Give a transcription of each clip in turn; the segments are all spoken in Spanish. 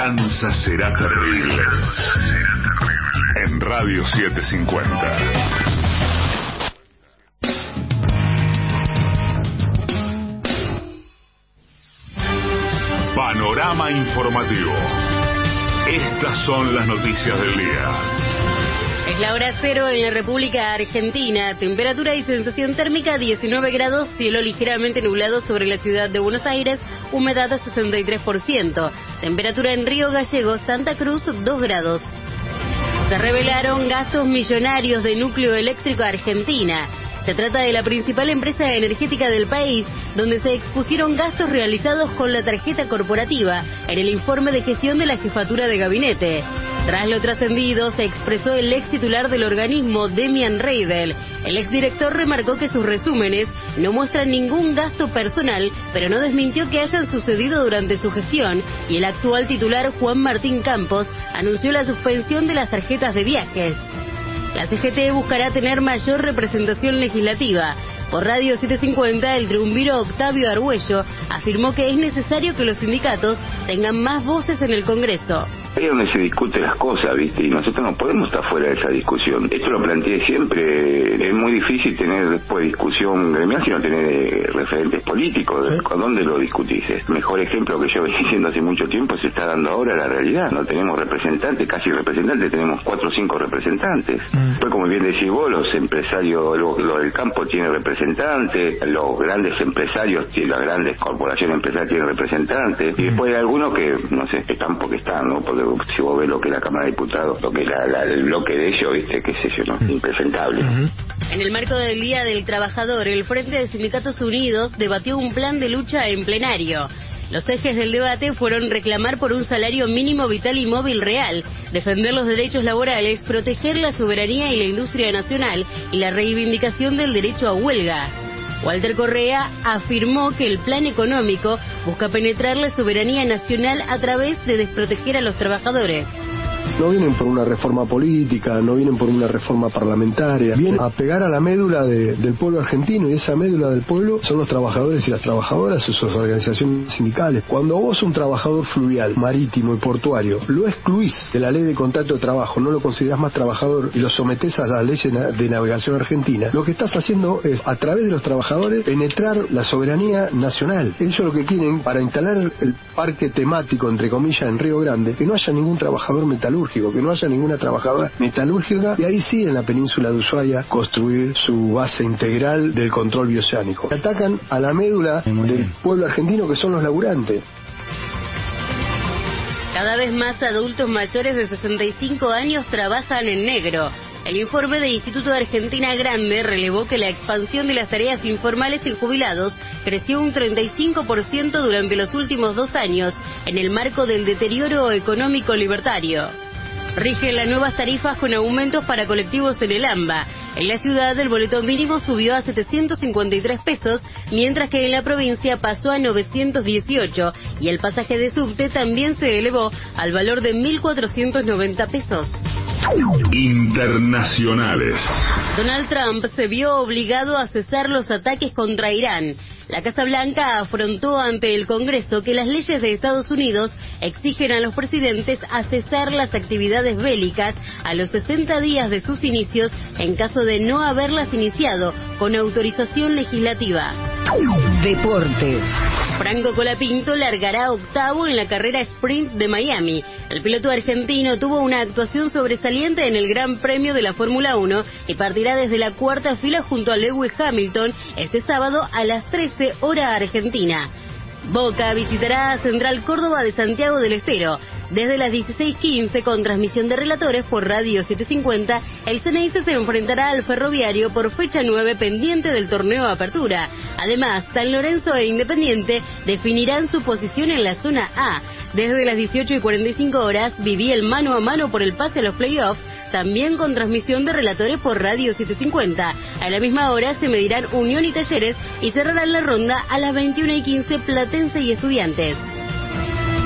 venganza será terrible. En Radio 750. Panorama informativo. Estas son las noticias del día. Es la hora cero en la República Argentina. Temperatura y sensación térmica 19 grados, cielo ligeramente nublado sobre la ciudad de Buenos Aires, humedad a 63%. Temperatura en Río Gallegos, Santa Cruz, 2 grados. Se revelaron gastos millonarios de Núcleo Eléctrico Argentina. Se trata de la principal empresa energética del país, donde se expusieron gastos realizados con la tarjeta corporativa en el informe de gestión de la jefatura de gabinete. Tras lo trascendido, se expresó el ex titular del organismo, Demian Reidel. El exdirector remarcó que sus resúmenes no muestran ningún gasto personal, pero no desmintió que hayan sucedido durante su gestión, y el actual titular, Juan Martín Campos, anunció la suspensión de las tarjetas de viajes. La CGT buscará tener mayor representación legislativa. Por Radio 750, el triunviro Octavio Argüello afirmó que es necesario que los sindicatos tengan más voces en el Congreso. Ahí es donde se discuten las cosas, ¿viste? Y nosotros no podemos estar fuera de esa discusión. Esto lo planteé siempre. Es muy difícil tener después discusión gremial si no tenés referentes políticos. ¿Sí? ¿Con dónde lo discutís? El mejor ejemplo que yo venía diciendo hace mucho tiempo se está dando ahora la realidad. No tenemos representantes, casi representantes, tenemos 4 o 5 representantes. Después, como bien decís vos, los empresarios, lo del campo tiene representantes, los grandes empresarios, las grandes corporaciones empresariales tienen representantes, y después hay algunos que, no sé, están porque están, ¿no? Porque si vos ves lo que es la Cámara de Diputados, lo que es el bloque de ellos, ¿viste? Qué sé yo, ¿no? Impresentable. En el marco del Día del Trabajador, el Frente de Sindicatos Unidos debatió un plan de lucha en plenario. Los ejes del debate fueron reclamar por un salario mínimo vital y móvil real, defender los derechos laborales, proteger la soberanía y la industria nacional y la reivindicación del derecho a huelga. Walter Correa afirmó que el plan económico busca penetrar la soberanía nacional a través de desproteger a los trabajadores. No vienen por una reforma política, no vienen por una reforma parlamentaria, vienen a pegar a la médula del pueblo argentino, y esa médula del pueblo son los trabajadores y las trabajadoras, sus organizaciones sindicales. Cuando vos, un trabajador fluvial, marítimo y portuario, lo excluís de la ley de contrato de trabajo, no lo considerás más trabajador y lo sometés a las leyes de navegación argentina, lo que estás haciendo es, a través de los trabajadores, penetrar la soberanía nacional. Ellos lo que quieren, para instalar el parque temático, entre comillas, en Río Grande, que no haya ningún trabajador metalúrgico, que no haya ninguna trabajadora metalúrgica, y ahí sí, en la península de Ushuaia, construir su base integral del control bioceánico. Atacan a la médula del pueblo argentino, que son los laburantes. Cada vez más adultos mayores de 65 años trabajan en negro. El informe de Instituto de Argentina Grande relevó que la expansión de las tareas informales en jubilados creció un 35% durante los últimos 2 años, en el marco del deterioro económico libertario. Rigen las nuevas tarifas con aumentos para colectivos en el AMBA. En la ciudad, el boleto mínimo subió a 753 pesos, mientras que en la provincia pasó a 918, y el pasaje de subte también se elevó al valor de 1.490 pesos. Internacionales. Donald Trump se vio obligado a cesar los ataques contra Irán. La Casa Blanca afrontó ante el Congreso que las leyes de Estados Unidos exigen a los presidentes a cesar las actividades bélicas a los 60 días de sus inicios en caso de no haberlas iniciado con autorización legislativa. Deportes. Franco Colapinto largará octavo en la carrera sprint de Miami. El piloto argentino tuvo una actuación sobresaliente en el Gran Premio de la Fórmula 1 y partirá desde la cuarta fila junto a Lewis Hamilton este sábado a las 13 hora argentina. Boca visitará a Central Córdoba de Santiago del Estero. Desde las 16:15, con transmisión de relatores por Radio 750, el Ceneice se enfrentará al Ferroviario por fecha 9 pendiente del torneo Apertura. Además, San Lorenzo e Independiente definirán su posición en la zona A. Desde las 18:45 horas, viví el mano a mano por el pase a los playoffs, también con transmisión de relatores por Radio 750. A la misma hora se medirán Unión y Talleres y cerrarán la ronda a las 21:15 Platense y Estudiantes.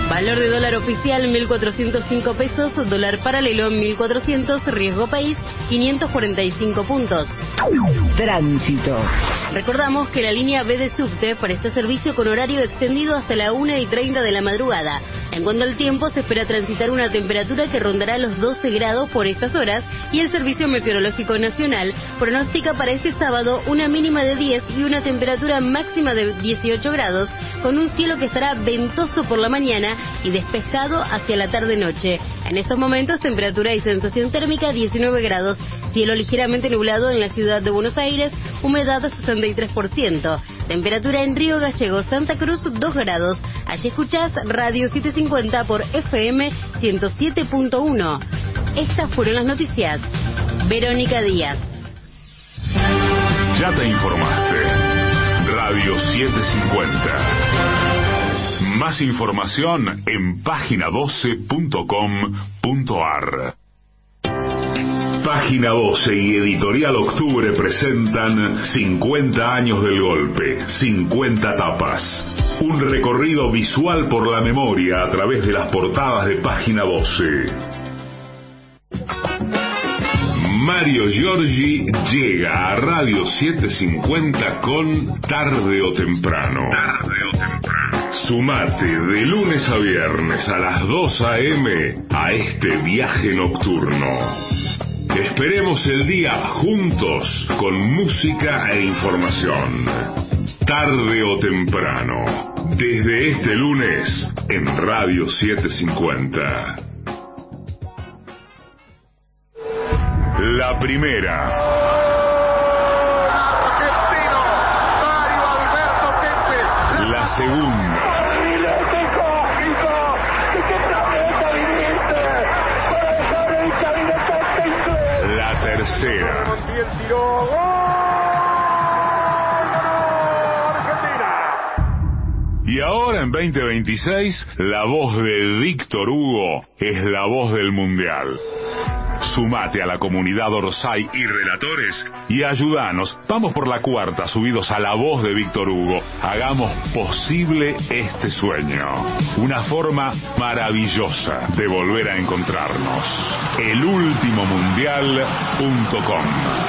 Valor de dólar oficial 1.405 pesos, dólar paralelo 1.400, riesgo país 545 puntos. Tránsito. Recordamos que la línea B de subte presta servicio con horario extendido hasta la 1:30 de la madrugada. En cuanto al tiempo, se espera transitar una temperatura que rondará los 12 grados por estas horas y el Servicio Meteorológico Nacional pronostica para este sábado una mínima de 10 y una temperatura máxima de 18 grados, con un cielo que estará ventoso por la mañana y despejado hacia la tarde-noche. En estos momentos, temperatura y sensación térmica 19 grados, cielo ligeramente nublado en la ciudad de Buenos Aires, humedad 63%. Temperatura en Río Gallegos, Santa Cruz, 2 grados. Allí escuchás Radio 750 por FM 107.1. Estas fueron las noticias. Verónica Díaz. Ya te informaste. Radio 750. Más información en página12.com.ar. Página 12 y Editorial Octubre presentan 50 años del golpe, 50 tapas. Un recorrido visual por la memoria a través de las portadas de Página 12. Mario Giorgi llega a Radio 750 con Tarde o Temprano. Sumate de lunes a viernes a las 2 a.m. a este viaje nocturno. Esperemos el día juntos con música e información. Tarde o temprano, desde este lunes en Radio 750. La primera. Argentino, Mario Alberto Kempes. La segunda. La tercera. Y ahora en 2026, la voz de Víctor Hugo es la voz del Mundial. Sumate a la comunidad Orsay y relatores y ayúdanos. Vamos por la cuarta, subidos a la voz de Víctor Hugo. Hagamos posible este sueño. Una forma maravillosa de volver a encontrarnos. elultimomundial.com.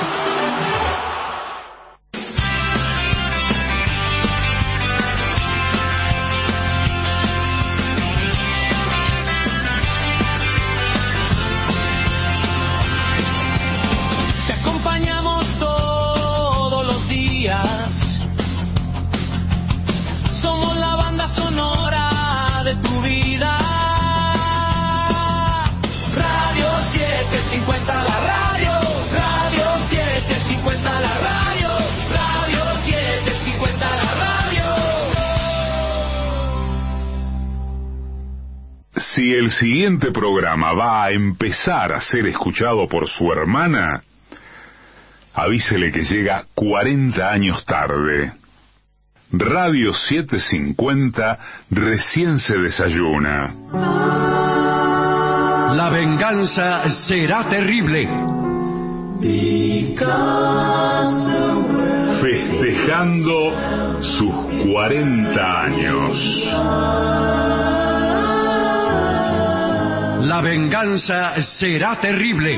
Si el siguiente programa va a empezar a ser escuchado por su hermana, avísele que llega 40 años tarde. Radio 750 recién se desayuna. La venganza será terrible. Festejando sus 40 años. La venganza será terrible.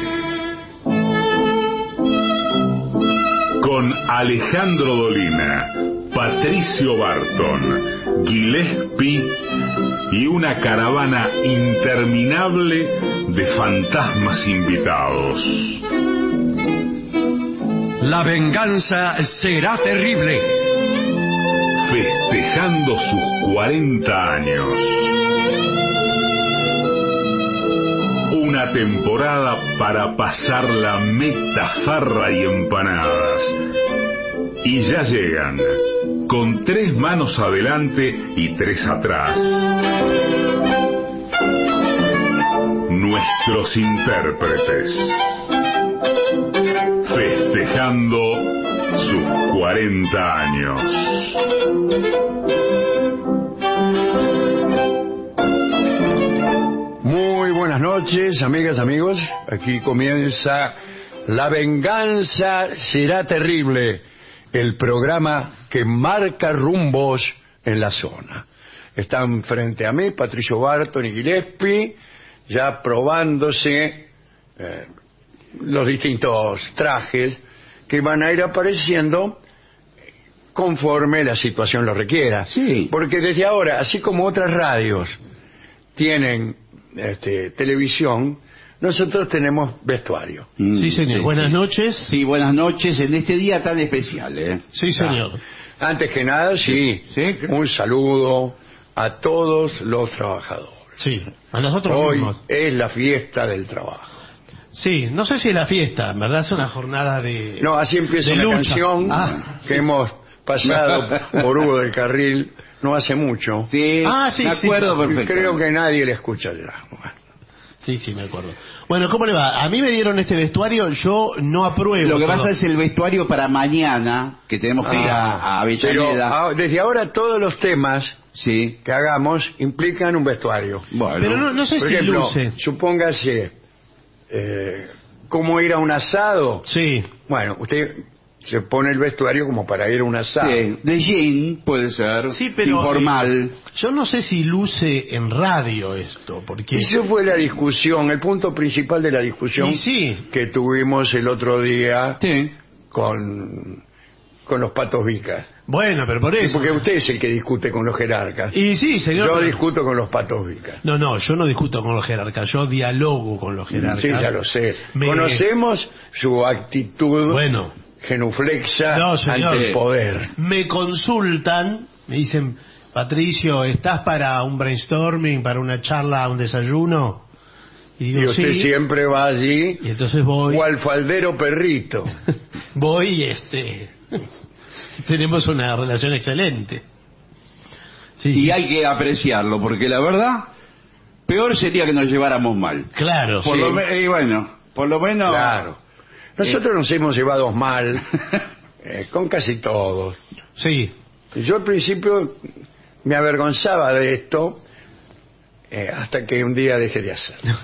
Con Alejandro Dolina, Patricio Barton, Gillespie y una caravana interminable de fantasmas invitados. La venganza será terrible. Festejando sus 40 años. Una temporada para pasar la meta, farra y empanadas. Y ya llegan, con 3 manos adelante y 3 atrás, nuestros intérpretes, festejando sus 40 años. Muy buenas noches, amigas, amigos. Aquí comienza La venganza será terrible, el programa que marca rumbos en la zona. están frente a mí, Patricio Barton y Gillespie, ya probándose los distintos trajes que van a ir apareciendo conforme la situación lo requiera. Sí. Porque desde ahora, así como otras radios tienen televisión, nosotros tenemos vestuario. Sí, señor. Sí, Buenas sí. noches. Sí, buenas noches en este día tan especial, ¿eh? Sí, señor. Antes que nada, sí, Sí. un saludo a todos los trabajadores. Sí, a nosotros Hoy mismos. es la fiesta del trabajo. Sí, no sé si es la fiesta, en verdad es una jornada de... No, así empieza de una lucha. canción que hemos pasado por Hugo del Carril no hace mucho. Sí, Sí, me acuerdo sí. Y perfecto. creo que nadie le escucha ya. Sí, sí, me acuerdo. Bueno, ¿cómo le va? A mí me dieron este vestuario, yo no apruebo. Lo que todo. pasa es el vestuario para mañana, que tenemos que ir a Avellaneda. Pero desde ahora todos los temas Sí, que hagamos implican un vestuario. bueno. Pero no sé Por si ejemplo, luce. supóngase cómo ir a un asado. Sí, Bueno, usted se pone el vestuario como para ir a un asado. Sí, de jean puede ser, sí, pero... informal. yo no sé si luce en radio esto, porque... Y eso fue la discusión, el punto principal de la discusión Y sí. que tuvimos el otro día Sí. con los patos vicas. Bueno, pero por eso... Porque usted es el que discute con los jerarcas. Y sí, señor. Yo pero- discuto con los patos vicas. No, yo no discuto con los jerarcas, yo dialogo con los jerarcas. Sí, ya lo sé. Me- Conocemos su actitud Bueno. genuflexa No, señor. ante el poder. Me consultan, me dicen, Patricio, ¿estás para un brainstorming, para una charla, un desayuno? Y Y digo, usted sí. siempre va allí, Y entonces voy, cual faldero perrito. voy y tenemos una relación excelente. Sí, Y sí. hay que apreciarlo, porque la verdad, peor sería que nos lleváramos mal. Claro. Por Sí. y bueno, por lo menos... Claro. Nosotros nos hemos llevado mal con casi todos. Sí. Yo al principio me avergonzaba de esto hasta que un día dejé de hacerlo.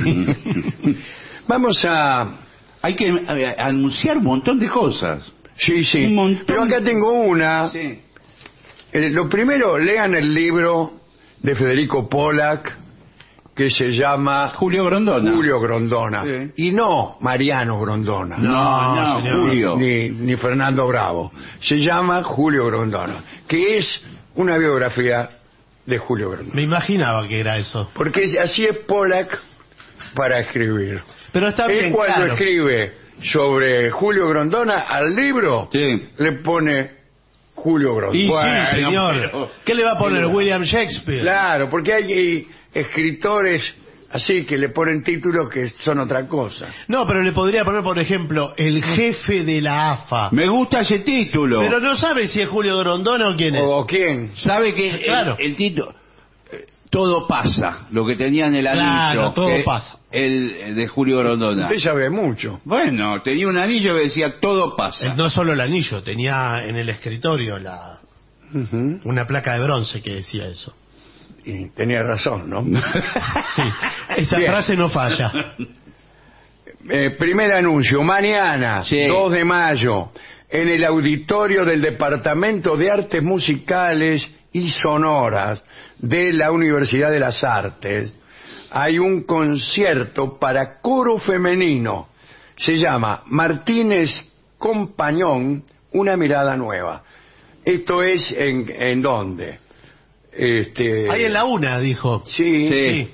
Vamos a... Hay que anunciar un montón de cosas. Sí, sí. Un montón. Pero acá tengo una. Sí. Lo primero, lean el libro de Federico Pollack que se llama Julio Grondona. Julio Grondona. Sí. Y no Mariano Grondona. No, señor. Julio. Ni Fernando Bravo. Se llama Julio Grondona, que es una biografía de Julio Grondona. Me imaginaba que era eso. Porque así es Pollack para escribir. Pero está Él bien, cuando claro. escribe sobre Julio Grondona al libro, Sí. le pone Julio Grondona. Y Bueno, sí, señor. pero- ¿Qué le va a poner William Shakespeare? Claro, porque hay escritores así que le ponen títulos que son otra cosa. No, pero le podría poner, por ejemplo, el jefe de la AFA. Me gusta ese título. Pero no sabe si es Julio Grondona o quién es. ¿O quién? Sabe que Claro. el título... Todo pasa, lo que tenía en el anillo. Claro, todo que pasa. El de Julio Grondona. Usted sabe mucho. Bueno, tenía un anillo que decía todo pasa. No solo el anillo, tenía en el escritorio Ujú. una placa de bronce que decía eso. Y tenía razón, ¿no? Sí, esa Bien. frase no falla. Primer anuncio, mañana, Sí. 2 de mayo, en el auditorio del Departamento de Artes Musicales y Sonoras de la Universidad de las Artes, hay un concierto para coro femenino. Se llama Martínez Compañón, una mirada nueva. Esto es ¿en dónde? Ahí en la una, dijo. Sí, Sí.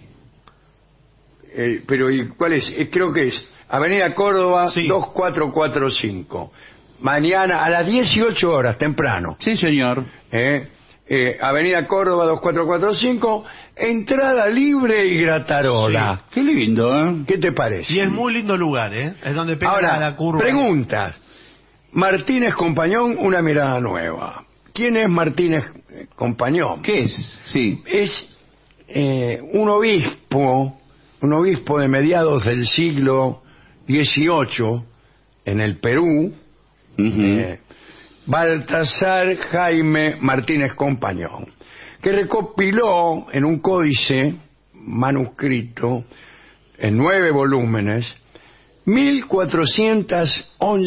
pero ¿y cuál es? Creo que es Avenida Córdoba Sí. 2445. Mañana a las 18 horas, temprano. Sí, señor. Avenida Córdoba 2445, entrada libre y gratarola. Qué lindo, ¿eh? ¿Qué te parece? Y es muy lindo lugar, ¿eh? Es donde pega Ahora, la curva. preguntas. Martínez Compañón, una mirada nueva. ¿Quién es Martínez Compañón? ¿Qué es? Sí. Es un obispo de mediados del siglo XVIII en el Perú, Ujú. Baltasar Jaime Martínez Compañón, que recopiló en un códice manuscrito en 9 volúmenes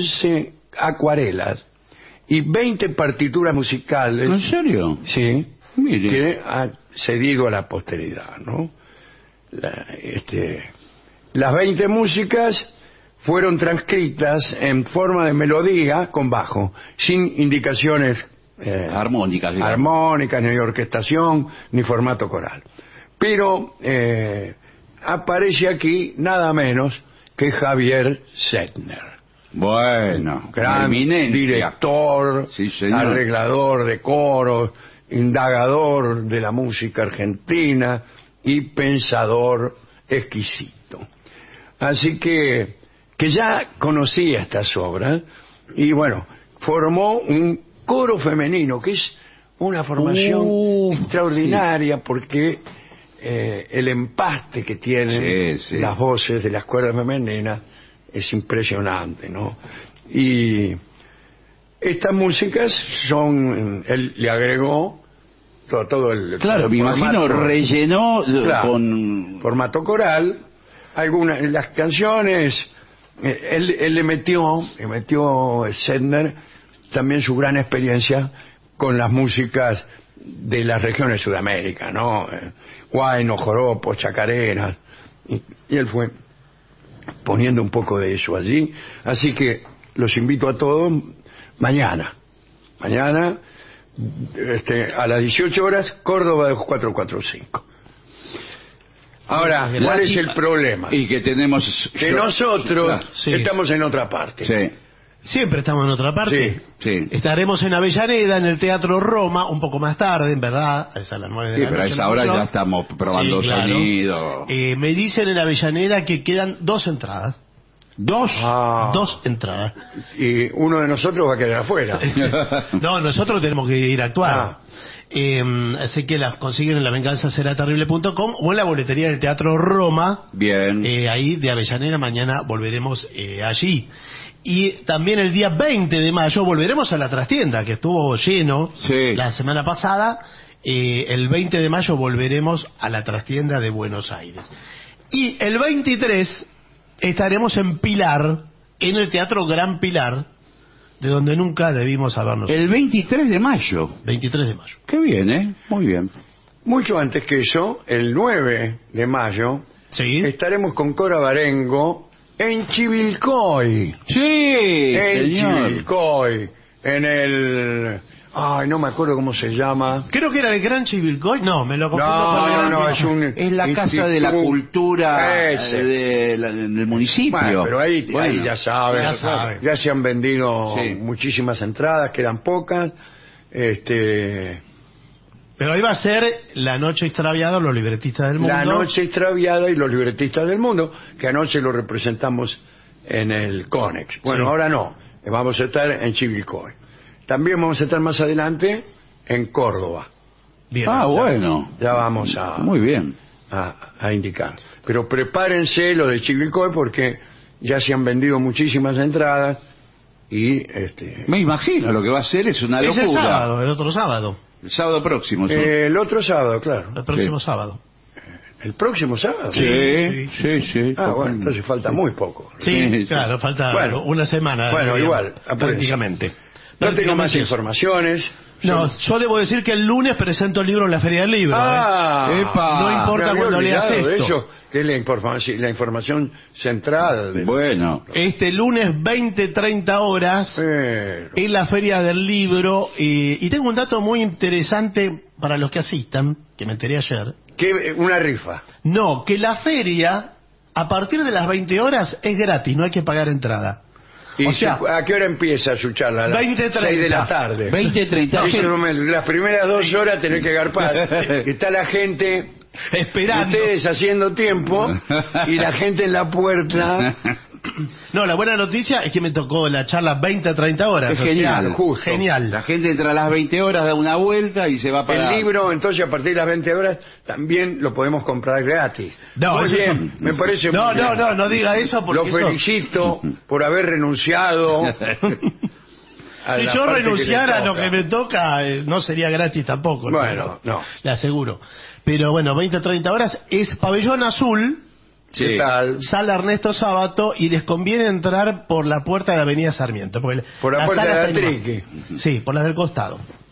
1411 acuarelas y 20 partituras musicales. ¿En serio? Sí, Mire. que ha cedido a la posteridad, ¿no? Las 20 músicas fueron transcritas en forma de melodía con bajo, sin indicaciones Armónicas, digamos. armónicas, ni orquestación, ni formato coral. Pero aparece aquí nada menos que Javier Settner. Bueno, Gran eminencia. director, Sí, señor. arreglador de coros, indagador de la música argentina y pensador exquisito. Así que ya conocía estas obras y bueno, formó un coro femenino, que es una formación extraordinaria porque el empaste que tienen Sí, sí. las voces de las cuerdas femeninas es impresionante, ¿no? Y estas músicas son, él le agregó todo el Claro, me imagino rellenó Claro, con... formato coral, algunas las canciones, él le metió Settner también su gran experiencia con las músicas de las regiones de Sudamérica, ¿no? Huayno, joropos, chacareras, y él fue poniendo un poco de eso allí, así que los invito a todos mañana a las 18 horas, Córdoba de 445. Ahora, ¿cuál es el problema? Y que tenemos... Que nosotros Ah, sí. estamos en otra parte. Sí, Siempre estamos en otra parte. sí. Estaremos en Avellaneda, en el Teatro Roma, un poco más tarde, en verdad, es a las 9 de Sí, la pero a noche. esa hora ¿no? ya estamos probando Sí, claro. sonido. Me dicen en Avellaneda que quedan 2 entradas. ¿Dos? Ah, 2 entradas. y uno de nosotros va a quedar afuera. No, nosotros tenemos que ir a actuar. Ah. Así que las consiguen en lavenganzaseraterrible.com o en la boletería del Teatro Roma. Bien. Ahí de Avellaneda, mañana volveremos allí. Y también el día 20 de mayo volveremos a la trastienda, que estuvo lleno Sí. la semana pasada. El 20 de mayo volveremos a la trastienda de Buenos Aires. Y el 23 estaremos en Pilar, en el Teatro Gran Pilar, de donde nunca debimos habernos. El 23 de mayo. 23 de mayo. Qué bien, ¿eh? Muy bien. Mucho antes que eso, el 9 de mayo, Sí. estaremos con Cora Barengo en Chivilcoy. Sí, En señor. Chivilcoy, en el... Ay, no me acuerdo cómo se llama. Creo que era el Gran Chivilcoy. No, me lo confundo con el Gran No, es un... Es la Casa de la instituto. Cultura Ese. del municipio. Bueno, pero ahí Bueno. ya saben, Ya saben. ya se han vendido Sí. muchísimas entradas, quedan pocas. Pero ahí va a ser La Noche Extraviada, los libretistas del mundo. La Noche Extraviada y los libretistas del mundo, que anoche lo representamos en el Conex. Bueno, Sí. ahora no, vamos a estar en Chivilcoy. También vamos a estar más adelante en Córdoba. Bien. Ah, bueno. Ya vamos a, Muy bien. a indicar. Pero prepárense lo de Chivilcoy porque ya se han vendido muchísimas entradas y Me imagino lo que va a ser es una Es locura. el sábado, el otro sábado. El sábado próximo. ¿sí? el otro sábado, claro. El próximo Sí. sábado. ¿El próximo sábado? Sí. Ah, bueno, entonces falta muy poco. Sí, Sí, claro, falta Bueno. una semana. Bueno, digamos, igual, apúrense. prácticamente. No tengo más Prácticamente. informaciones. No, yo debo decir que el lunes presento el libro en la Feria del Libro. Ah, Epa. No importa me había cuando leas olvidado de esto. eso, que es la información central. Bueno. Este lunes 20-30 horas Pero, en la Feria del Libro. Y tengo un dato muy interesante para los que asistan, que me enteré ayer. una rifa. No, que la feria, a partir de las 20 horas, es gratis, no hay que pagar entrada. ¿Y O sea, ¿a qué hora empieza su charla? A las 20:30. 6 de la tarde. 20:30. Sí, las primeras 2 horas tenés que garpar. Que está la gente, esperando. ustedes haciendo tiempo, y la gente en la puerta. No, la buena noticia es que me tocó la charla 20-30 horas. Es o sea, genial. justo. Genial. La gente entra a las 20 horas, da una vuelta y se va para... El libro, entonces, a partir de las 20 horas, también lo podemos comprar gratis. No, Muy eso bien, son- me parece No, muy bien. no diga eso porque Lo eso- felicito por haber renunciado. a Si la yo parte renunciara a le lo toca. que me toca, no sería gratis tampoco. Bueno, no. Le aseguro. Pero bueno, 20-30 horas es Pabellón Azul, ¿Qué tal? sala Ernesto Sábato, y les conviene entrar por la puerta de Avenida Sarmiento. Porque Por la puerta sala de la está inma- Triqui. Sí, por la del costado.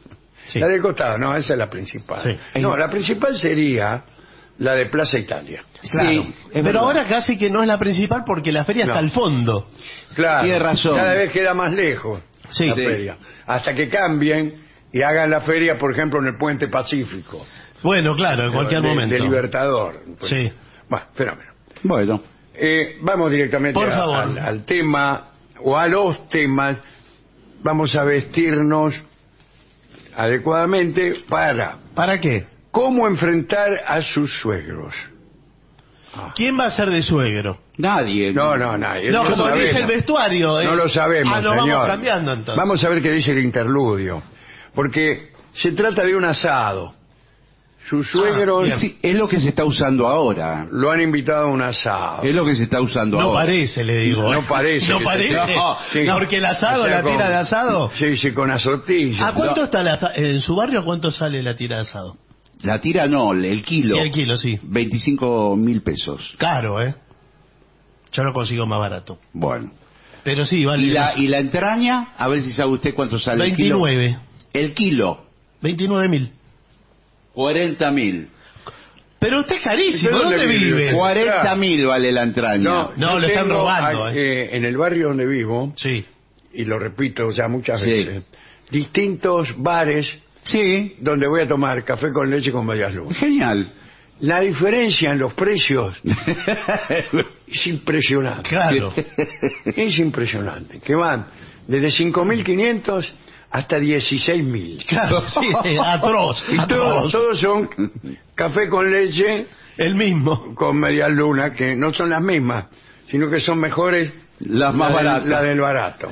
Sí. La del costado, no, esa es la principal. Sí. No, la principal sería la de Plaza Italia. Claro. Sí, es Pero verdad. ahora casi que no es la principal porque la feria No. está al fondo. Claro, Tiene razón. cada vez queda más lejos Sí. la Sí. feria. Hasta que cambien y hagan la feria, por ejemplo, en el Puente Pacífico. Bueno, claro, en cualquier momento. De Libertador. Sí. Bueno, fenómeno. Bueno, Vamos directamente Por favor. al tema, o a los temas. Vamos a vestirnos adecuadamente para ¿Para qué? cómo enfrentar a sus suegros. ¿Quién va a ser de suegro? nadie. No, nadie. No, Eso como sabemos. dice el vestuario. No lo sabemos, lo señor. vamos cambiando entonces. Vamos a ver qué dice el interludio. Porque se trata de un asado. Sus suegros bien. Sí, es lo que se está usando ahora. lo han invitado a un asado. Es lo que se está usando No ahora. parece, le digo. No parece No que parece. se- No, Sí. porque el asado, O sea, la tira con- de asado. Sí, sí, con azotillas. ¿A cuánto está en su barrio? ¿A cuánto sale la tira de asado? La tira no, el kilo. Sí, el kilo, sí. 25.000 pesos. Caro, ¿eh? Yo lo consigo más barato. Bueno. Pero sí, vale. ¿Y la entraña? A ver si sabe usted cuánto sale 29. el kilo. 29.000. 40.000. Pero usted es carísimo. ¿De dónde ¿Dónde vive? vive? 40.000 vale la entraña. No, yo le están tengo, robando, en el barrio donde vivo, Sí. y lo repito ya muchas Sí. veces, distintos bares Sí, donde voy a tomar café con leche con medias lunas. genial. La diferencia en los precios es impresionante. Claro. Es impresionante. Que van desde 5.500 hasta 16.000. Claro, sí, sí. Atroz. Y atroz. todos son café con leche El mismo. con medias lunas, que no son las mismas, sino que son mejores Las más la del- baratas. la del barato.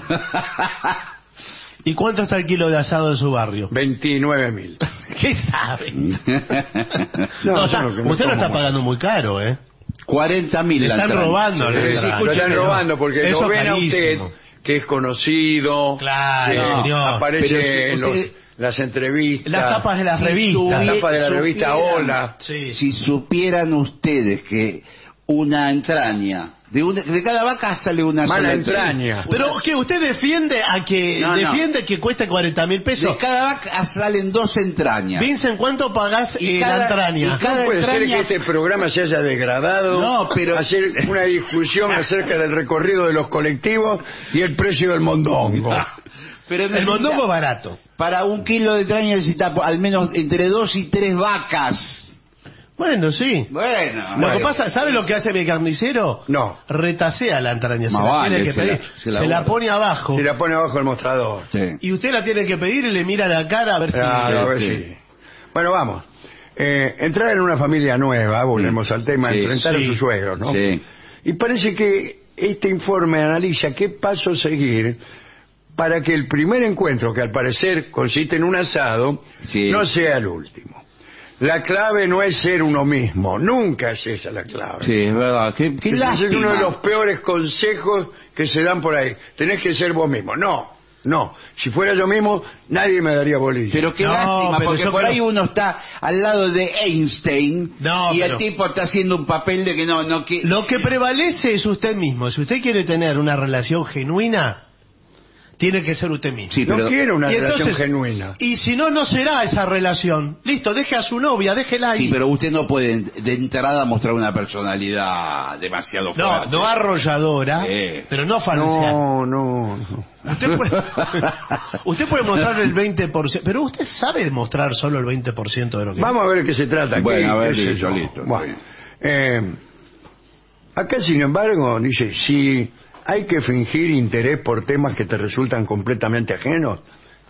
¿Y cuánto está el kilo de asado en su barrio? 29.000. ¿Qué sabe? No, yo Usted no lo como está más. pagando muy caro, ¿eh? 40.000 Le la están entraña. robando. Sí, la sí, entrada. lo están Escúcheme, robando porque eso lo ven a usted carísimo. que es conocido, Claro, que señor. aparece Pero si en usted- las entrevistas, Las tapas de las Si revistas. la tapa de la supieran- revista Hola. Sí. Si supieran ustedes que una entraña, de cada vaca sale una Mala sola entraña. Pero que usted defiende a que No, no. defiende que cueste 40.000 De pesos. cada vaca salen 2 entrañas. Vincent, ¿cuánto pagás Y la cada- entraña? y cada- No puede ser entraña- que este programa se haya degradado, No, pero- hacer una discusión acerca del recorrido de los colectivos y el precio del mondongo. Pero El necesita- mondongo es barato. Para un kilo de entraña necesita al menos entre 2 y 3 vacas. Bueno, sí. Bueno. Lo que pasa, ¿sabe lo que hace mi carnicero? No. Retasea la entraña. Se Más la vale, tiene que se la- pedir. se Se la la guarda. pone abajo. Si la pone abajo el mostrador. Sí. Y usted la tiene que pedir y le mira la cara a ver si... Claro, a ver sí. si- Bueno, vamos. Entrar en una familia nueva, volvemos al tema, Sí, enfrentar sí. a sus suegros, ¿no? Sí. Y parece que este informe analiza qué paso seguir para que el primer encuentro, que al parecer consiste en un asado, Sí. no sea el último. La clave no es ser uno mismo, nunca es esa la clave. Sí, es verdad. Qué Ese es lástima. uno de los peores consejos que se dan por ahí. Tenés que ser vos mismo. No. Si fuera yo mismo, nadie me daría bolilla. Pero qué No, lástima, pero porque yo por creo- ahí uno está al lado de Einstein No, y pero- el tipo está haciendo un papel de que no que Lo que prevalece es usted mismo. Si usted quiere tener una relación genuina, tiene que ser usted mismo. Sí, no pero- quiero una Y relación entonces- genuina. Y si no, no será esa relación. Listo, deje a su novia, déjela ahí. Sí, pero usted no puede de entrada mostrar una personalidad demasiado No, fuerte. no arrolladora, Sí. pero no falsear. No. Usted puede mostrar el 20%, pero usted sabe mostrar solo el 20% de lo que... Vamos a ver de qué se trata. aquí, Bueno, a ver, qué sé listo, yo. listo, Bueno, acá, sin embargo, dice, si hay que fingir interés por temas que te resultan completamente ajenos,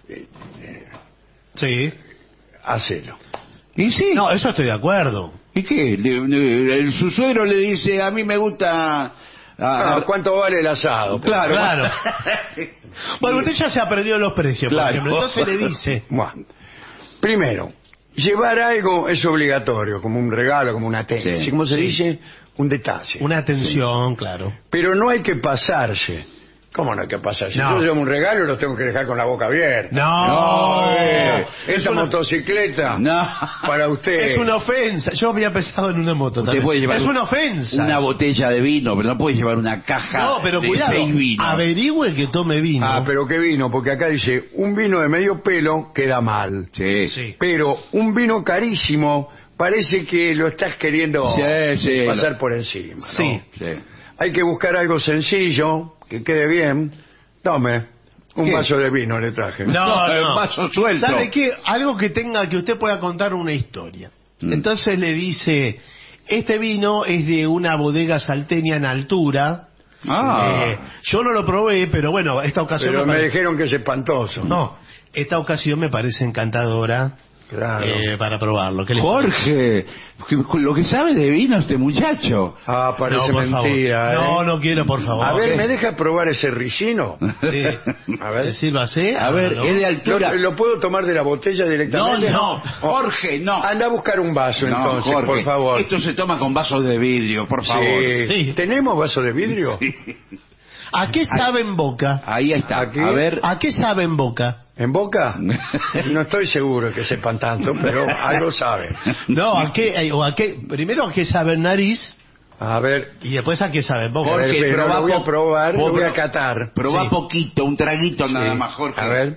Sí. hacelo. ¿Y sí? No, eso estoy de acuerdo. ¿Y qué? Su suegro le dice, a mí me gusta... ¿Cuánto vale el asado? Claro. Claro. Bueno, usted ya se aprendió los precios, Claro. por ejemplo. Entonces le dice... Bueno, primero, llevar algo es obligatorio, como un regalo, como una tenis. Sí. ¿Cómo se Sí. dice? Un detalle. Una atención, claro. Pero no hay que pasarse. ¿Cómo no? ¿Qué pasa? Si No. yo llevo un regalo, los tengo que dejar con la boca abierta. No. Esa motocicleta No. para usted. Es una ofensa. Yo había pensado en una moto Usted también. puede llevar Es una ofensa. una botella de vino, pero no puede llevar una caja No, pero de cuidado. 6 vinos. Averigüe que tome vino. Ah, pero qué vino, porque acá dice, un vino de medio pelo queda mal. Sí. Sí. Pero un vino carísimo parece que lo estás queriendo Sí, pasar por encima. ¿no? Sí. Sí. Hay que buscar algo sencillo, que quede bien. Tome, un ¿Qué? vaso de vino le traje. No, El no. vaso suelto. ¿Sabe qué? Algo que tenga, que usted pueda contar una historia. Entonces le dice, este vino es de una bodega salteña en altura. Yo no lo probé, pero bueno, esta ocasión Pero me me pare- dijeron que es espantoso. No, esta ocasión me parece encantadora Claro. para probarlo. ¿Qué le Jorge, lo que sabe de vino este muchacho. Ah, parece? parece No, por favor. mentira. No, ¿eh? no quiero, por favor. A ver, ¿Qué? ¿me deja probar ese ricino? Sí. A ver. Sírvase. A ver, ¿no? es de altura. ¿Lo puedo tomar de la botella No, directamente? no, Jorge, no. Anda a buscar un vaso No, entonces, Jorge, por favor. Esto se toma con vasos de vidrio, por favor. Sí. Sí. ¿Tenemos vaso de vidrio? ¿A qué sabe en boca? Ahí está. Aquí. A ver. ¿A qué sabe en boca? ¿En boca? No estoy seguro que sepan tanto, pero algo saben. No, ¿a qué? Primero a qué sabe en nariz A ver, y después a qué sabe en boca. Jorge, pero probá lo voy a po- probar, lo voy a pro- catar. Probá Sí. poquito, un traguito nada Sí. más, Jorge. A ver.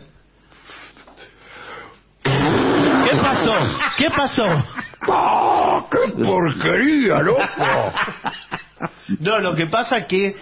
¿Qué pasó? ¿Qué pasó? ¡Ah, qué porquería, loco! No, lo que pasa que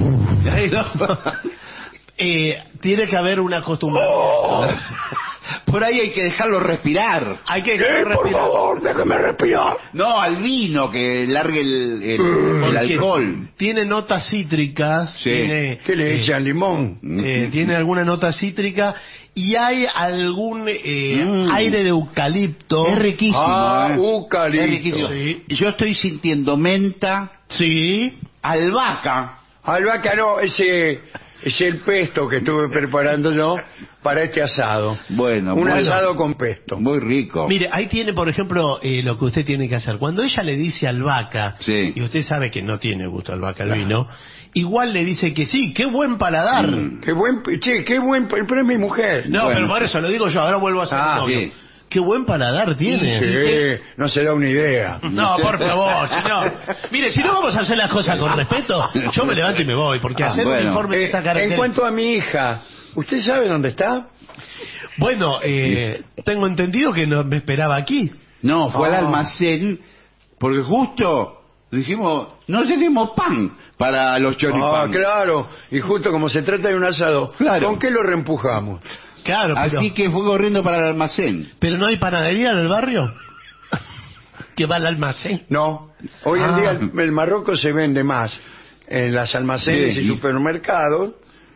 tiene que haber una costumbre. Por ahí hay que dejarlo respirar. Hay que ¿Qué? Por respirar. favor, déjeme respirar. No, al vino, que largue el Porque alcohol. Tiene notas cítricas. Sí. Tiene, ¿Qué le echan, limón? tiene alguna nota cítrica y hay algún aire de eucalipto. Es riquísimo. Ah, Es eucalipto. riquísimo. Sí. Yo estoy sintiendo menta, Sí. albahaca. Albahaca no, ese es el pesto que estuve preparando yo para este asado. Bueno, Un bueno. asado con pesto. Muy rico. Mire, ahí tiene, por ejemplo, lo que usted tiene que hacer. Cuando ella le dice albahaca, Sí. y usted sabe que no tiene gusto albahaca el vino, igual le dice que sí, qué buen paladar. Qué buen, che, qué buen, pero es mi mujer. No, Bueno. pero por eso lo digo yo, ahora vuelvo a ser Ah, novio. sí. Qué buen paladar tiene. Sí, no se da una idea. No, por favor, si no. Mire, si no vamos a hacer las cosas con respeto, yo me levanto y me voy, porque hacer bueno. un informe de esta En característica... cuanto a mi hija, ¿usted sabe dónde está? Bueno, tengo entendido que no me esperaba aquí. No, fue al Ah. almacén, porque justo dijimos, no tenemos pan para los choripán. Ah, claro. Y justo como se trata de un asado, Claro. ¿con qué lo reempujamos? Claro, pero, Así que fue corriendo para el almacén. pero no hay panadería en el barrio que va al almacén. No. Hoy en Ah. día el marroco se vende más en las almacenes Sí. y supermercados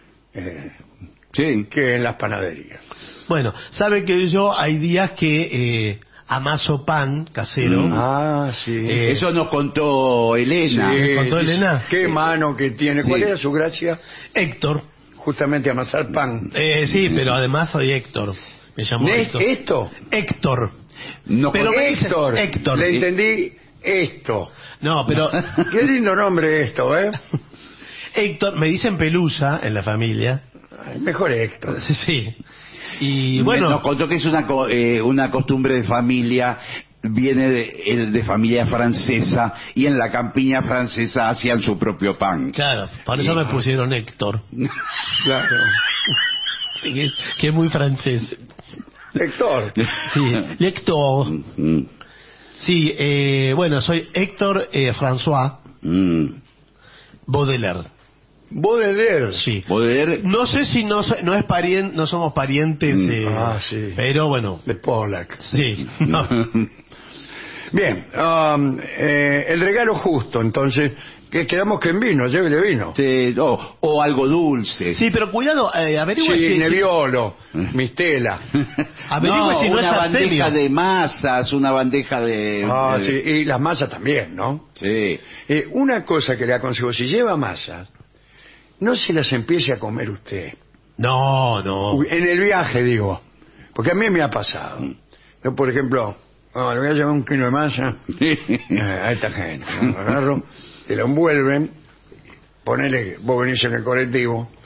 Sí. que en las panaderías. Bueno, sabe que yo hay días que amaso pan casero. Ah, sí. Eso nos contó Elena. ¿Me contó Elena? Qué mano que tiene. ¿Cuál Sí. era su gracia? Héctor. Justamente amasar pan. Sí, pero además soy Héctor. Me llamo Héctor. ¿Esto? Héctor. Nos Pero contó- me dice- Héctor. Héctor. Le entendí esto. No, pero Qué lindo nombre esto, ¿eh? Héctor, me dicen Pelusa en la familia. Ay, mejor Héctor. Sí. Y bueno, nos contó que es una costumbre de familia, viene de familia francesa, y en la campiña francesa hacían su propio pan. claro, por eso me pusieron Héctor. Claro. Que es muy francés. Héctor. Sí, Héctor. Mm, Sí, bueno, soy Héctor François mm. Baudelaire. Baudelaire. Sí. Poder. No sé si no es pariente, no somos parientes, Ah, sí. pero bueno, De Pollack. sí. No. Bien. El regalo justo, entonces. Que quedamos que en vino, llévele vino. Sí, o algo dulce. Sí, pero cuidado, averigüe Sí, si Nebbiolo, Mistela. averigüe si no es una abstemio. bandeja de masas, una bandeja de... Ah, de- sí, y las masas también, ¿no? Sí. Una cosa que le aconsejo, si lleva masas, no se las empiece a comer usted. No, no. Uy, en el viaje, digo. Porque a mí me ha pasado. Yo, por ejemplo, le voy a llevar 1 kilo de masa a esta gente. ¿No? Lo agarro, te lo envuelven, ponele, vos venís en el colectivo,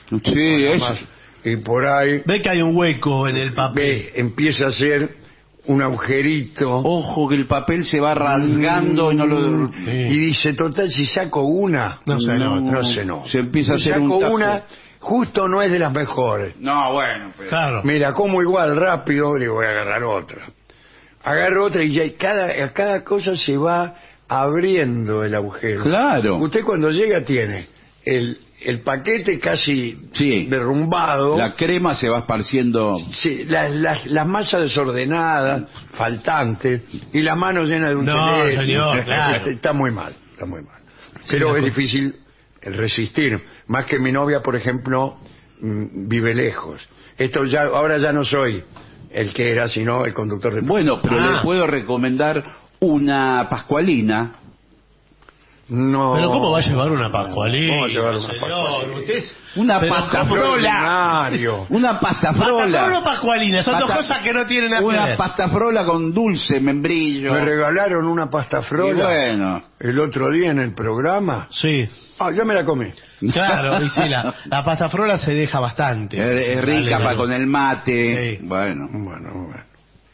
Sí, es... Más, y por ahí Ve que hay un hueco en el papel. empieza a hacer un agujerito. Ojo que el papel se va rasgando y no lo... Y dice, total, si saco una, No sé, no. Se empieza a Si hacer un saco tajo. una, justo no es de las mejores. No, bueno, pero... Claro. Mira, como igual rápido, digo, voy a agarrar otra. Agarro otra y ya cada cosa se va abriendo el agujero. Claro. Usted cuando llega tiene el paquete casi Sí. derrumbado. La crema se va esparciendo... Sí, las masas desordenadas, faltantes, y la mano llena de un No, teléfono. señor, claro. Está muy mal. Pero es difícil el resistir. Más que mi novia, por ejemplo, vive lejos. Ahora ya no soy el que era, sino el conductor de... Bueno, pero le puedo recomendar una pascualina. No. Pero ¿cómo va a llevar una pascualina? ¿Cómo va a llevar una señor? pascualina? Usted es- Una Pero pasta ¿cómo? frola. Una pasta Pastafrola frola. o pascualina, son dos Pasta- cosas que no tienen nada que Una ver. pasta frola con dulce, membrillo. Me regalaron una pasta frola Y bueno. el otro día en el programa. Sí, Ya me la comí. claro, y sí, la pasta frola se deja bastante. Es rica Dale, con el mate. Sí. Bueno. Bueno.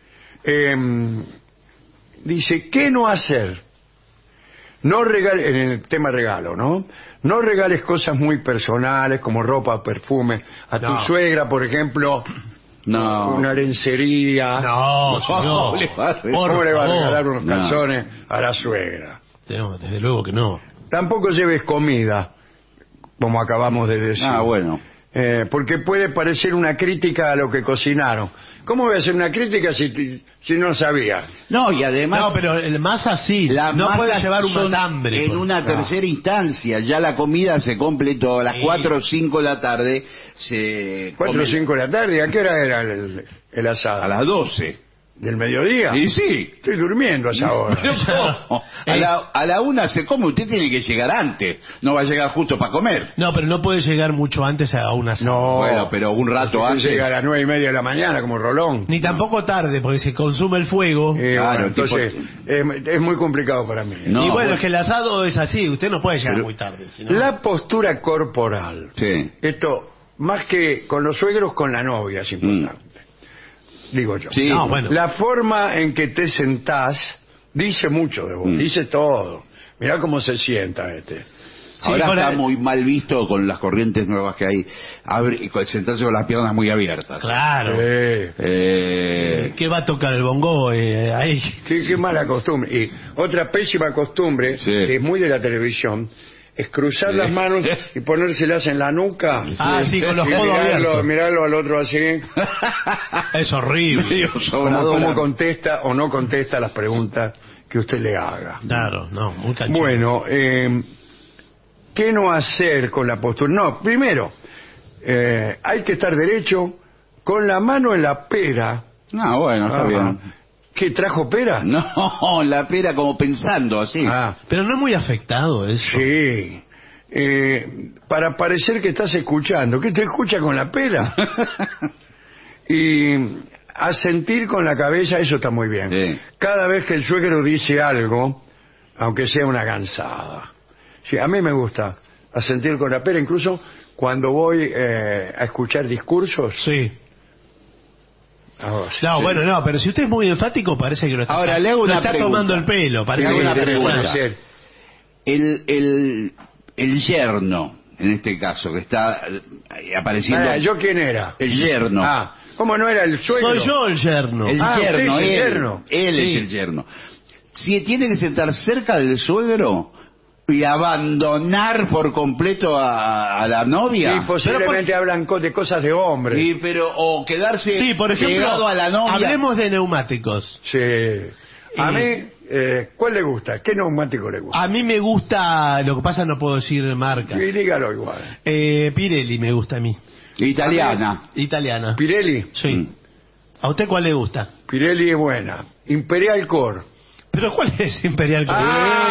Dice, ¿qué no hacer? No regales, en el tema regalo, ¿no? No regales cosas muy personales como ropa o perfume. A tu No. suegra, por ejemplo, No. una lencería. No, señor. le va a- ¿Cómo le va a favor. regalar unos No. calzones a la suegra? No, desde luego que no. Tampoco lleves comida, como acabamos de decir. Bueno. Porque puede parecer una crítica a lo que cocinaron. ¿Cómo voy a hacer una crítica si no sabía? No, y además... No, pero el masa sí. Las No puede masas llevar un son matambre. en una tercera instancia. Ya la comida se completó a las Sí. 4 o 5 de la tarde. Se 4 o come 5 de la tarde. ¿A qué hora era el asado? a las 12. ¿Del mediodía? Y sí. Estoy durmiendo a esa hora. No, a la 1 se come, usted tiene que llegar antes. No va a llegar justo para comer. No, pero no puede llegar mucho antes a una asado. No. Bueno, pero un rato Usted antes. llega a las 9:30 de la mañana como Rolón. Ni tampoco tarde, porque se consume el fuego. Claro, Entonces es muy complicado para mí. No, y bueno, bueno. es que el asado es así, usted no puede llegar Pero- muy tarde. sino- La postura corporal. Sí. Esto, más que con los suegros, con la novia es importante. Digo yo. Sí. No, bueno. La forma en que te sentás dice mucho de vos, dice todo. Mirá cómo se sienta este. Sí, Ahora con está el- muy mal visto con las corrientes nuevas que hay. Sentarse con las piernas muy abiertas. Claro. ¿Qué va a tocar el bongo ahí? Qué mala costumbre. Y otra pésima costumbre, Sí. que es muy de la televisión, es cruzar las manos y ponérselas en la nuca. Ah, sí, con los Y codos abiertos. mirarlo al otro así. Es horrible. Medio Cómo sobradora. contesta o no contesta las preguntas que usted le haga. Claro, no, muy canchero. Bueno, ¿qué no hacer con la postura? No, primero, hay que estar derecho con la mano en la pera. Ah, bueno, está bien. ¿Qué trajo pera? No, la pera como pensando así. Ah, Pero no es muy afectado eso. sí. Para parecer que estás escuchando. ¿Qué te escucha con la pera? Y asentir con la cabeza, eso está muy bien. Sí. Cada vez que el suegro dice algo, aunque sea una gansada. Sí, a mí me gusta asentir con la pera, incluso cuando voy a escuchar discursos. Sí. Ah, No, sí. bueno, no, pero si usted es muy enfático parece que lo está, Ahora, le hago lo una está pregunta. tomando el pelo. Parece Le hago que una le- pregunta. Puede ser. El yerno, en este caso, que está apareciendo. ¿Yo quién era? El yerno. Ah, ¿cómo no era el suegro? Soy yo el yerno. El Ah, yerno, usted es el él. yerno. Él Sí. es el yerno. Si tiene que sentar cerca del suegro y abandonar por completo a la novia. Sí, posiblemente hablan de cosas de hombre. Sí, pero o quedarse Sí, por ejemplo, pegado a la novia. hablemos de neumáticos. Sí. A mí, ¿cuál le gusta? ¿Qué neumático le gusta? A mí me gusta, lo que pasa no puedo decir marca. Y dígalo igual. Pirelli me gusta a mí. Italiana. Italiana. Pirelli. Sí. Mm. ¿A usted cuál le gusta? Pirelli es buena. Imperial Core. ¿Pero cuál es Imperial Core?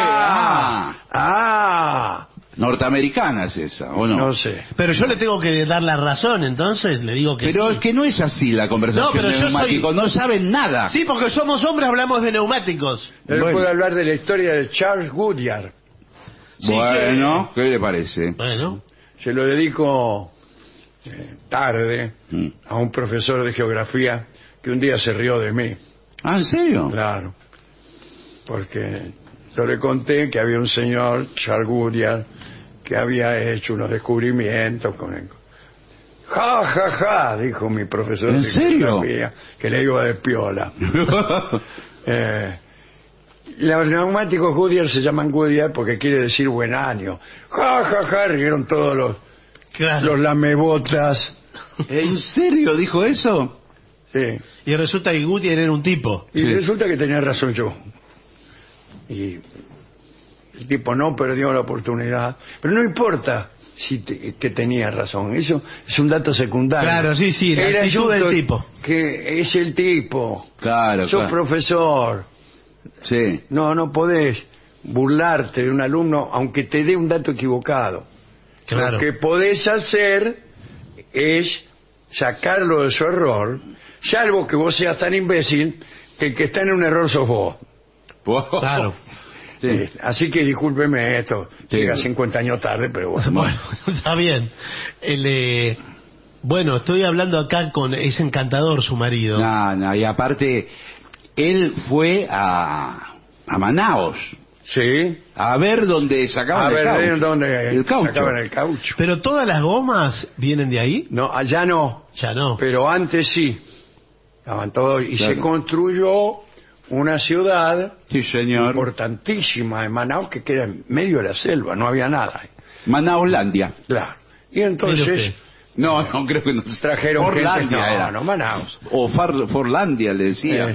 Norteamericana es esa, ¿o no? No sé. Pero yo le tengo que dar la razón, entonces le digo que Pero sí. es que no es así la conversación No, pero de yo neumáticos, no saben nada. Sí, porque somos hombres, hablamos de neumáticos. Él Bueno. puede hablar de la historia de Charles Goodyear. Sí, Bueno, ¿qué le parece? Bueno. Se lo dedico tarde a un profesor de geografía que un día se rió de mí. ¿Ah, en serio? Claro, porque yo le conté que había un señor, Charles Goodyear, que había hecho unos descubrimientos con él. Ja, ja, ja, dijo mi profesor ¿En de serio? geografía, que le iba de piola. Los neumáticos Goodyear se llaman Goodyear porque quiere decir buen año. Ja, ja, ja, rieron todos los lamebotas. ¿En serio dijo eso? Sí. Y resulta que Goodyear era un tipo. Y resulta que tenía razón yo. Y el tipo no perdió la oportunidad. Pero no importa que tenía razón. Eso es un dato secundario. Claro, sí, la Era actitud del tipo. Que es el tipo. Claro, Sos claro. profesor. Sí. No podés burlarte de un alumno aunque te dé un dato equivocado. Claro. Lo que podés hacer es sacarlo de su error, salvo que vos seas tan imbécil que el que está en un error sos vos. Claro. Sí. Así que discúlpeme esto, Sí. llega 50 años tarde, pero bueno. Bueno, está bien. Bueno, estoy hablando acá con... Es encantador su marido. No, y aparte, él fue a Manaos Sí. a ver dónde sacaban A ver, el ¿de caucho. dónde El caucho. sacaban el caucho? Pero todas las gomas vienen de ahí. No, allá no, Ya no. pero antes sí. Estaban todos y Claro. se construyó una ciudad Sí, señor. importantísima en Manaus que queda en medio de la selva, no había nada. Manauslandia. Claro. Y Mire entonces usted. No, creo que no. trajeron gente. Forlandia era. No, Manaus. O Forlandia le decía.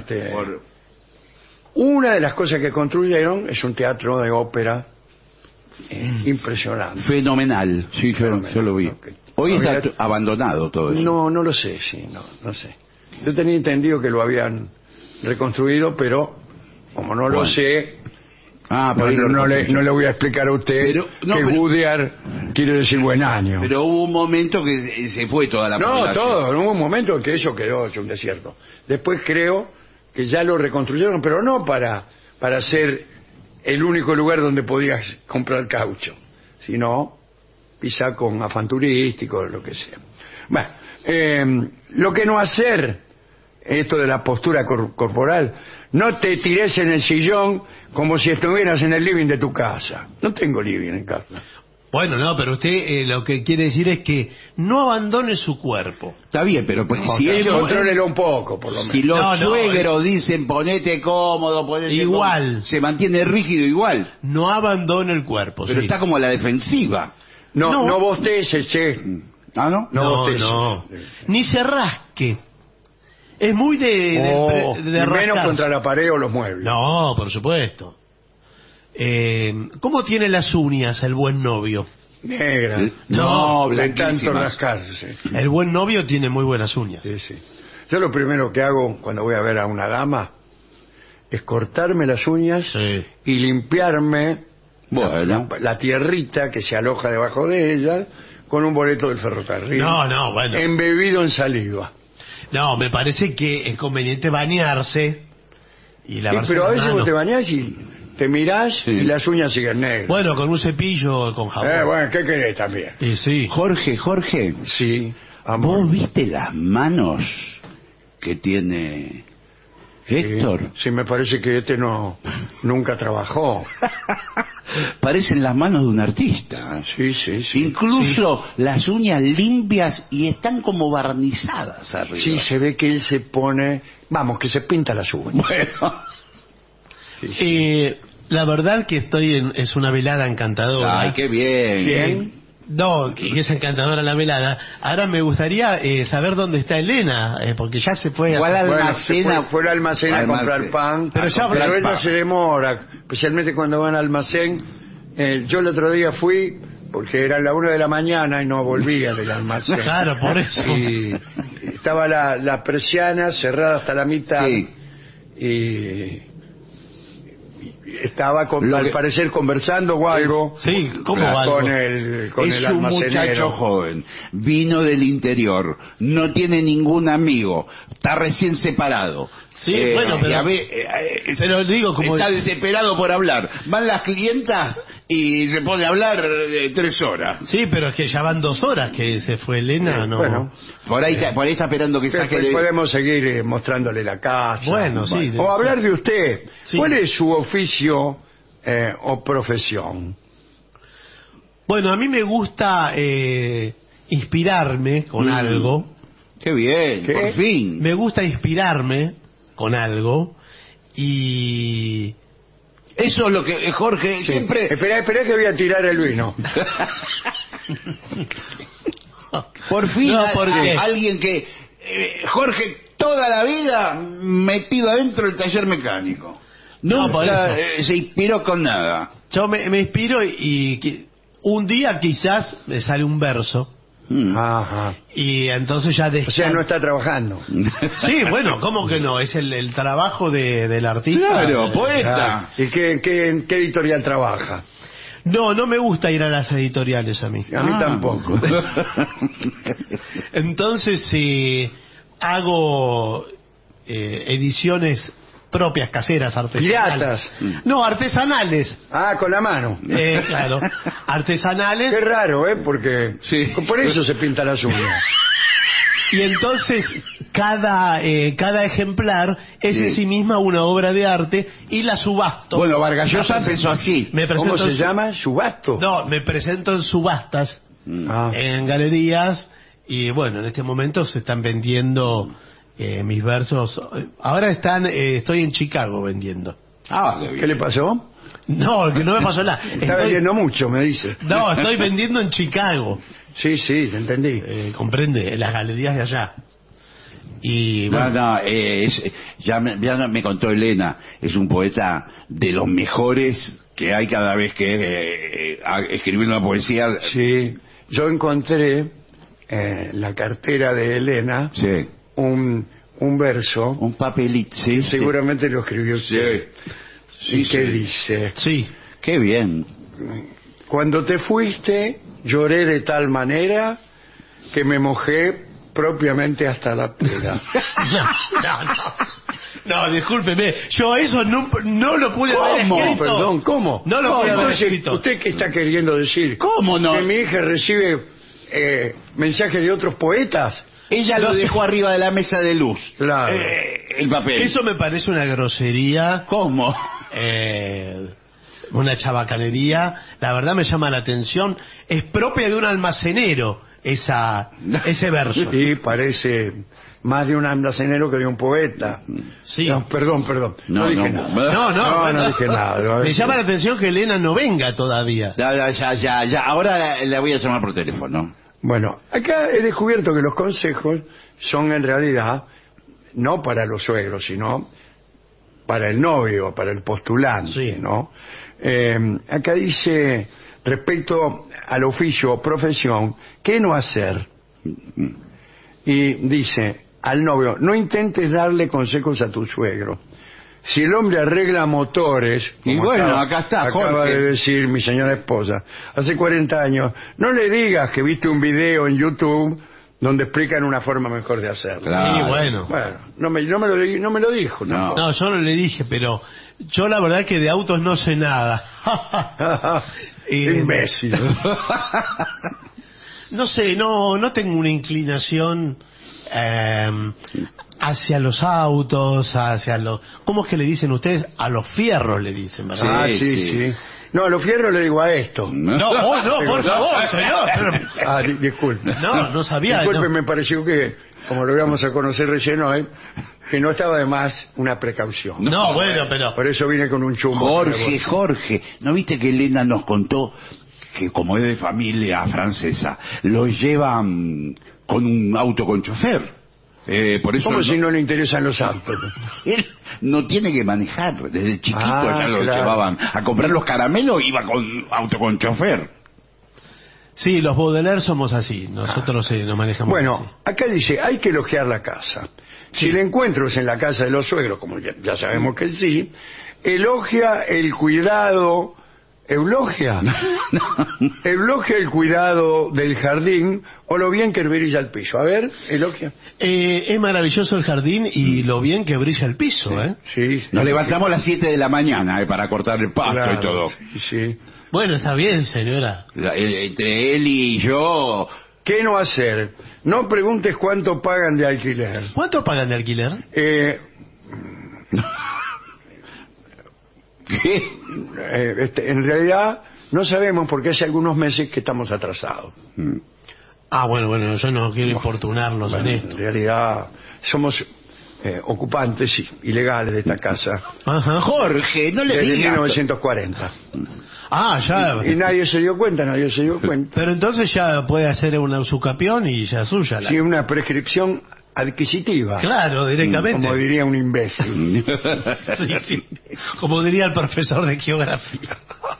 Una de las cosas que construyeron es un teatro de ópera impresionante. Fenomenal. Sí, yo lo vi. Ok. Hoy está Había- abandonado todo eso. No lo sé, sí, no sé. Yo tenía entendido que lo habían reconstruido, pero como no lo Bueno. sé, Por ahí lo no le reconstruyeron. voy a explicar a usted Pero- no, que pero- Goodyear quiere decir buen año. Pero hubo un momento que se fue toda la No, población. todo. Hubo un momento en que eso quedó hecho un desierto. Después creo que ya lo reconstruyeron, pero no para ser el único lugar donde podías comprar caucho, sino quizá con afán turístico, lo que sea. Bueno, lo que no hacer, esto de la postura corporal, no te tires en el sillón como si estuvieras en el living de tu casa. No tengo living en casa. Bueno, no, pero usted lo que quiere decir es que no abandone su cuerpo. Está bien, pero pues, si ellos... Contrólelo un poco, por lo menos. Si los No, suegros dicen ponete cómodo, ponete Igual. cómodo, se mantiene rígido igual. No abandone el cuerpo. Pero sí. está como a la defensiva. No bosteces, che. ¿Ah, no? No. Ni se rasque. Es muy de Y menos rascar. contra la pared o los muebles. No, por supuesto. ¿Cómo tiene las uñas el buen novio? Negra. No, de tanto blanquísimas. rascarse. El buen novio tiene muy buenas uñas. Sí, sí. Yo lo primero que hago cuando voy a ver a una dama es cortarme las uñas Sí. y limpiarme Bueno. la tierrita que se aloja debajo de ella con un boleto del ferrocarril. No, bueno. Embebido en saliva. No, me parece que es conveniente bañarse y Sí, lavarse pero a las veces manos. vos te bañás y te mirás Sí. y las uñas siguen negras. Bueno, con un cepillo, con jabón. Bueno, ¿qué querés también? Y sí. Jorge, Sí, amor. ¿vos viste las manos que tiene Héctor? Sí, me parece que este nunca trabajó. Parecen las manos de un artista. Sí, sí, sí. Incluso las uñas limpias y están como barnizadas arriba. Sí, se ve que él se pone... Vamos, que se pinta las uñas. Bueno. La verdad que es una velada encantadora. Ay, qué bien. Bien. No, que es encantadora la velada. Ahora me gustaría saber dónde está Elena, porque ya se fue. Igual al- Bueno, Almacena- fue al almacén a Almacén. comprar pan, Pero ya- pero ella pan. se demora, especialmente cuando van al almacén. Yo el otro día fui, porque era la 1 de la mañana y no volvía del almacén. Claro, por eso. Y estaba la persiana cerrada hasta la mitad. Sí. Y estaba Lo al que- parecer conversando o algo Sí, ¿cómo algo? con el Es un almacenero. muchacho joven, vino del interior, no tiene ningún amigo, está recién separado, Sí, bueno, pero... pero digo, como... Está desesperado por hablar. Van las clientas y se pone a hablar 3 horas. Sí, pero es que ya van 2 horas que se fue Elena, ¿no? Bueno, Por ahí está esperando que saque... podemos seguir mostrándole la casa. Bueno, sí. O hablar de usted. Sí. ¿Cuál es su oficio o profesión? Bueno, a mí me gusta inspirarme con algo. Qué bien, por fin. Me gusta inspirarme con algo y... Eso es lo que Jorge siempre... Espera que voy a tirar el vino. Por fin, No, ¿por qué? alguien que... Jorge, toda la vida metido adentro del taller mecánico. No, por Nunca eso. se inspiró con nada. Yo me inspiro y un día quizás me sale un verso Ajá. y entonces ya... O sea, no está trabajando. Sí, bueno, ¿cómo que no? Es el trabajo del artista. Claro, poeta. ¿Y qué editorial trabaja? No me gusta ir a las editoriales a mí. A mí tampoco. Entonces hago ediciones propias, caseras, artesanales. Piratas. No, artesanales. Ah, con la mano. Claro, artesanales. Qué raro, porque Sí. por eso se pinta las uñas. Y entonces cada ejemplar es en sí misma una obra de arte y la subasto. Bueno, Vargas Llosa empezó así. Me presento ¿Cómo se en llama? ¿Subasto? No, me presento en subastas, Ah. en galerías, y bueno, en este momento se están vendiendo mis versos. Ahora estoy en Chicago vendiendo. ¿Qué le pasó? No, que no me pasó nada. Está vendiendo mucho, me dice. No, estoy vendiendo en Chicago. Sí, te entendí. Comprende, en las galerías de allá. Y No, bueno, ya me contó Elena, es un poeta de los mejores que hay cada vez que escribir una poesía. Sí, yo encontré en la cartera de Elena Sí. un verso. Un papelito, sí. Seguramente lo escribió usted. Sí, ¿Y qué sí. dice? sí. Qué bien. Cuando te fuiste, lloré de tal manera que me mojé propiamente hasta la pera. No, discúlpeme, yo eso no lo pude haber ¿Cómo? escrito. Perdón, ¿cómo? No lo pude haber Entonces, escrito. ¿usted qué está queriendo decir? ¿Cómo no? ¿Que mi hija recibe mensajes de otros poetas? Ella lo dejó arriba de la mesa de luz. Claro. El papel. Eso me parece una grosería, ¿Cómo? una chabacanería. La verdad me llama la atención. Es propia de un almacenero ese verso. Sí, parece más de un almacenero que de un poeta. Sí. No, perdón. No dije nada. No dije nada. Me llama la atención que Elena no venga todavía. Ya. Ahora la voy a llamar por teléfono. Bueno, acá he descubierto que los consejos son en realidad no para los suegros, sino para el novio, para el postulante, Sí. ¿no? Acá dice, respecto al oficio o profesión, ¿qué no hacer? Y dice al novio, no intentes darle consejos a tu suegro. Si el hombre arregla motores, Y como bueno, acá está, acaba Jorge. de decir mi señora esposa, hace 40 años, no le digas que viste un video en YouTube donde explican una forma mejor de hacerlo. Claro. Sí, bueno. Bueno, no me lo dijo. No. No, yo no le dije, pero yo la verdad que de autos no sé nada. Imbécil. No sé, no tengo una inclinación hacia los autos, hacia los... ¿Cómo es que le dicen ustedes? A los fierros le dicen, ¿verdad? Sí. No, a los fierros le digo a esto. No, por favor, señor. Disculpe. No sabía. Disculpe, no. me pareció que, como lo íbamos a conocer recién hoy, que no estaba de más una precaución. No, bueno, pero... Por eso vine con un chumbo. Jorge, ¿no viste que Elena nos contó que como es de familia francesa, lo llevan con un auto con chofer? Por eso ¿Cómo si no le interesan los autos? Él no tiene que manejar, desde chiquito ya lo claro. llevaban a comprar los caramelos, iba con auto con chofer. Sí, los Baudelaire somos así, nosotros nos manejamos así. Bueno, acá dice, hay que elogiar la casa. Si el encuentro es en la casa de los suegros, como ya sabemos que sí, elogia el cuidado ¿Eulogia? Eulogia el cuidado del jardín o lo bien que brilla el piso. A ver, elogia. Es maravilloso el jardín y lo bien que brilla el piso, ¿eh? Sí, sí. Nos levantamos a las 7 de la mañana para cortar el pasto Claro, y todo. sí, sí. Bueno, está bien, señora. Entre él y yo... ¿Qué no hacer? No preguntes cuánto pagan de alquiler. ¿Cuánto pagan de alquiler? En realidad no sabemos porque hace algunos meses que estamos atrasados. Ah, bueno, yo no quiero importunarlos en En esto. realidad somos ocupantes ilegales de esta casa Ajá. Jorge, no le desde digas... 1940. Ah, ya. Y nadie se dio cuenta. Pero entonces ya puede hacer una usucapión y ya es suya. Sí, una prescripción adquisitiva. Claro, directamente. Como diría un imbécil. Sí. Como diría el profesor de geografía.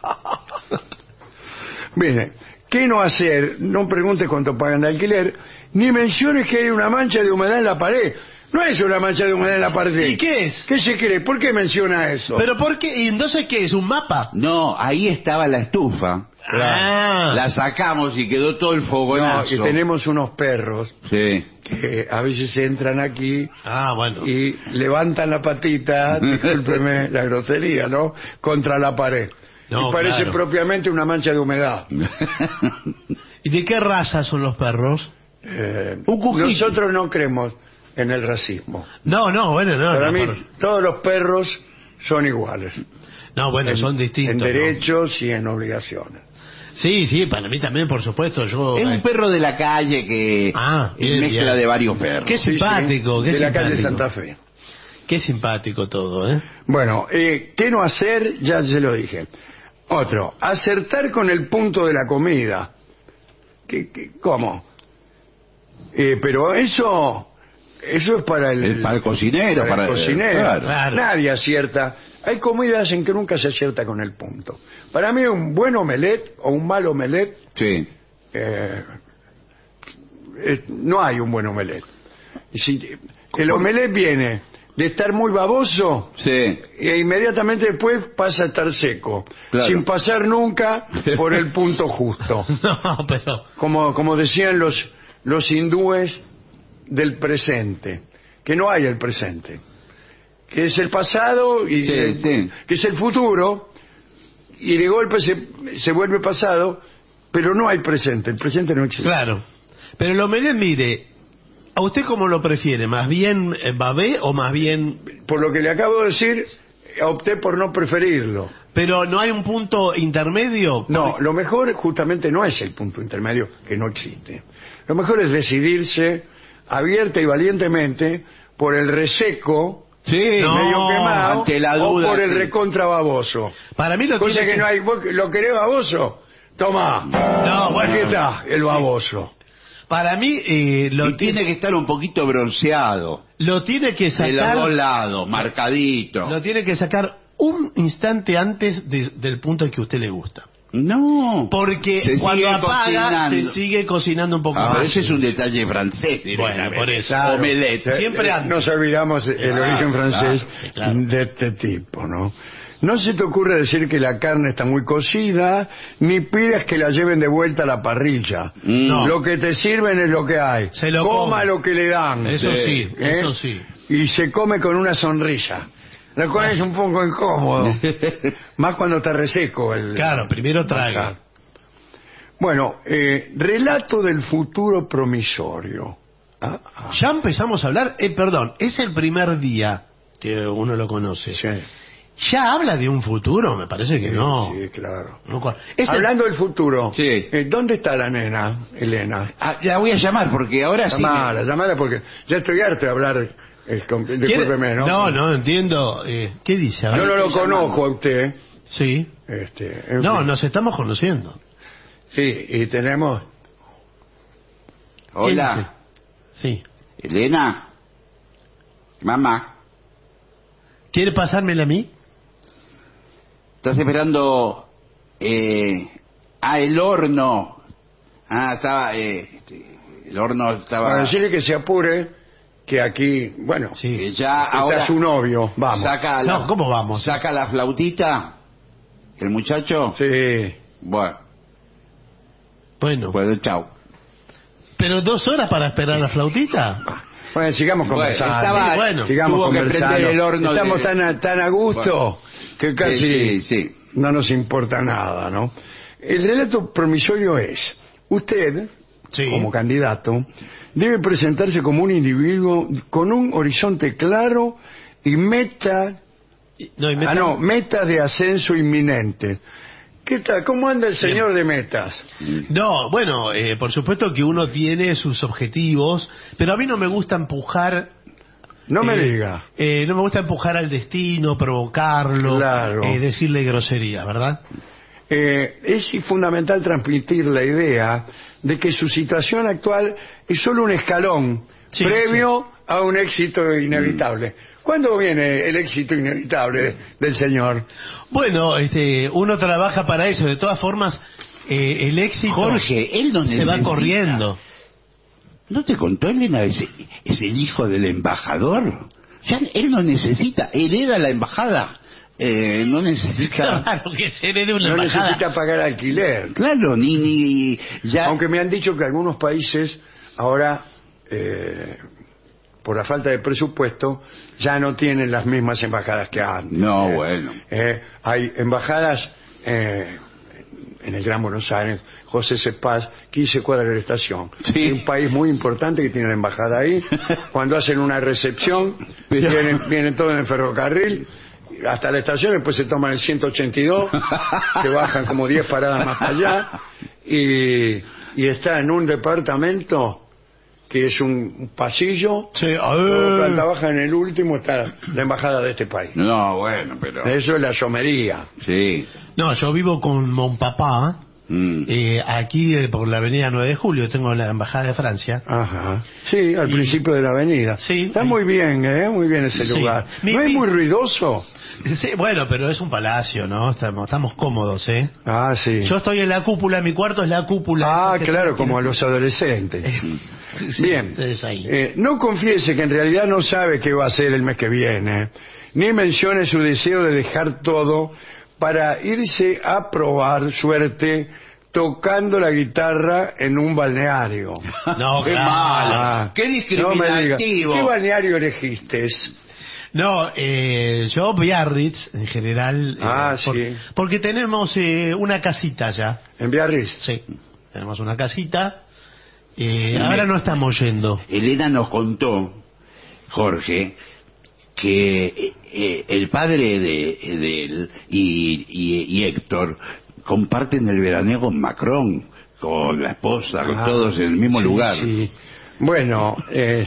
Mire, ¿qué no hacer? No pregunte cuánto pagan de alquiler, ni menciones que hay una mancha de humedad en la pared. No es una mancha de humedad en la pared. ¿Y qué es? ¿Qué se cree? ¿Por qué menciona eso? ¿Pero por qué? ¿Y entonces qué es? ¿Un mapa? No, ahí estaba la estufa. Ah. La sacamos y quedó todo el fogonazo. No, que tenemos unos perros Sí. que a veces entran aquí Ah, bueno. y levantan la patita, discúlpeme la grosería, ¿no? Contra la pared. No, y parece claro. propiamente una mancha de humedad. ¿Y de qué raza son los perros? Nosotros no creemos en el racismo. No, bueno, no. Para no, mí todos los perros son iguales. No, bueno, son distintos. En ¿no? derechos y en obligaciones. Sí, para mí también, por supuesto. Yo. Es un perro de la calle que bien, mezcla bien. de varios perros. Qué simpático, Sí, qué de la calle simpático. Santa Fe. Qué simpático todo, ¿eh? Bueno, ¿qué no hacer? Ya se lo dije. Otro, acertar con el punto de la comida. ¿Cómo? Pero eso es para Para el cocinero. para el cocinero. Claro. Nadie acierta. Hay comidas en que nunca se acierta con el punto. Para mí un buen omelette o un mal omelette, Sí. no hay un buen omelette. El omelette viene de estar muy baboso Sí. e inmediatamente después pasa a estar seco, Claro. sin pasar nunca por el punto justo. No, pero. Como decían los hindúes del presente, que no hay el presente, que es el pasado y Sí. que es el futuro, y de golpe se vuelve pasado, pero no hay presente, el presente no existe. Claro. Pero el omelette, mire, ¿a usted cómo lo prefiere? ¿Más bien babé o más bien...? Por lo que le acabo de decir, opté por no preferirlo. Pero no hay un punto intermedio. No, lo mejor justamente no es el punto intermedio, que no existe. Lo mejor es decidirse abierta y valientemente por el reseco, Sí, medio quemado, ante la duda. o por el sí. recontrababoso. Para mí lo Cosa tiene que no hay. ¿Vos lo querés baboso? Toma. No, bueno. Aquí está, el baboso. Para mí Y tiene que estar un poquito bronceado. lo tiene que De los dos sacar. lados, marcadito. Lo tiene que sacar un instante antes del punto en que a usted le gusta. No. Porque Se cuando sigue apaga cocinando. se sigue cocinando un poco Ah, más. pero ese es un detalle francés. Bueno, directamente. por eso. Claro. Omelette, siempre antes. Nos olvidamos el Claro, origen francés claro. de este tipo, ¿no? No se te ocurre decir que la carne está muy cocida, ni pidas que la lleven de vuelta a la parrilla. No. Lo que te sirven es lo que hay. Se lo Coma come. lo que le dan. Eso sí, ¿Eh? eso sí. Y se come con una sonrisa. Lo cual es un poco incómodo. Más cuando está reseco. Claro, primero traga. Bueno, relato del futuro promisorio. Ya empezamos a hablar, perdón, es el primer día que uno lo conoce. Sí. ¿Ya habla de un futuro? Me parece que no. Sí, claro. Es el- Hablando del futuro, Sí. ¿dónde está la nena, Elena? Ah, la voy a llamar porque ahora sí. Llamala porque ya estoy harto de hablar. ¿Quiere- Discúlpeme, ¿no? No entiendo. ¿Qué dice? A ver. Yo no lo conozco a usted. Sí. En No, fin. nos estamos conociendo. Sí, y tenemos. Hola, Sí. Elena. Mamá, ¿Quiere pasármela a mí? ¿estás esperando el horno? Estaba el horno Para estaba decirle que se apure, que aquí, bueno, Sí. ya está ahora su novio. Vamos. saca No, ¿cómo vamos? Saca la flautita. ¿El muchacho? Sí. Bueno, Bueno, chao. pero 2 horas para esperar la flautita. Bueno, sigamos conversando. estaba- bueno, sigamos tuvo que conversando. prender el horno Estamos de- tan a gusto que casi Sí. no nos importa nada, ¿no? El relato promisorio es: usted, Sí. como candidato, debe presentarse como un individuo con un horizonte claro y metas de ascenso inminente. ¿Qué tal? ¿Cómo anda el señor de metas? No, bueno, por supuesto que uno tiene sus objetivos, pero a mí no me gusta empujar. No me diga. No me gusta empujar al destino, provocarlo, Claro. decirle grosería, ¿verdad? Es fundamental transmitir la idea de que su situación actual es solo un escalón Sí, previo a un éxito inevitable. ¿Cuándo viene el éxito inevitable del señor? Bueno, uno trabaja para eso. De todas formas, el éxito Jorge, él no se necesita. va corriendo. ¿No te contó, Elena? Es el hijo del embajador. Ya él no necesita, hereda la embajada. No necesita. Claro que se herede una No embajada. necesita pagar alquiler. Claro, ni ya. Aunque me han dicho que algunos países ahora, por la falta de presupuesto, ya no tienen las mismas embajadas que antes. No, bueno. Hay embajadas en el Gran Buenos Aires, José Cepaz, 15 cuadras de la estación. Sí. Hay un país muy importante que tiene la embajada ahí. Cuando hacen una recepción, Pero- vienen todos en el ferrocarril hasta la estación, después se toman el 182, que bajan como 10 paradas más allá, y está en un departamento que es un pasillo, Sí, planta baja, en el último está la embajada de este país. No, bueno, pero. Eso es la somería. Sí. No, yo vivo con mon papá. Aquí por la avenida 9 de Julio tengo la embajada de Francia. Ajá. Sí, al principio de la avenida. Sí. Está muy bien, muy bien ese Sí. lugar. Mi- ¿No es mi- muy ruidoso? Sí, bueno, pero es un palacio, ¿no? Estamos cómodos, ¿eh? Ah, sí. Yo estoy en la cúpula, mi cuarto es la cúpula. Ah, Esa que claro, tiene- como a los adolescentes. Sí, Bien. ustedes ahí. No confiese que en realidad no sabe qué va a hacer el mes que viene, ni mencione su deseo de dejar todo para irse a probar suerte tocando la guitarra en un balneario. No, Qué claro. malo. Qué No me diga. discriminativo. ¿Qué balneario elegiste? No, yo Biarritz en general. Sí. Porque tenemos una casita ya. ¿En Biarritz? Sí, tenemos una casita. Ahora no estamos yendo. Elena nos contó, Jorge, que el padre de él y Héctor comparten el veraneo con Macron, con la esposa, con todos en el mismo Sí, lugar. sí. Bueno,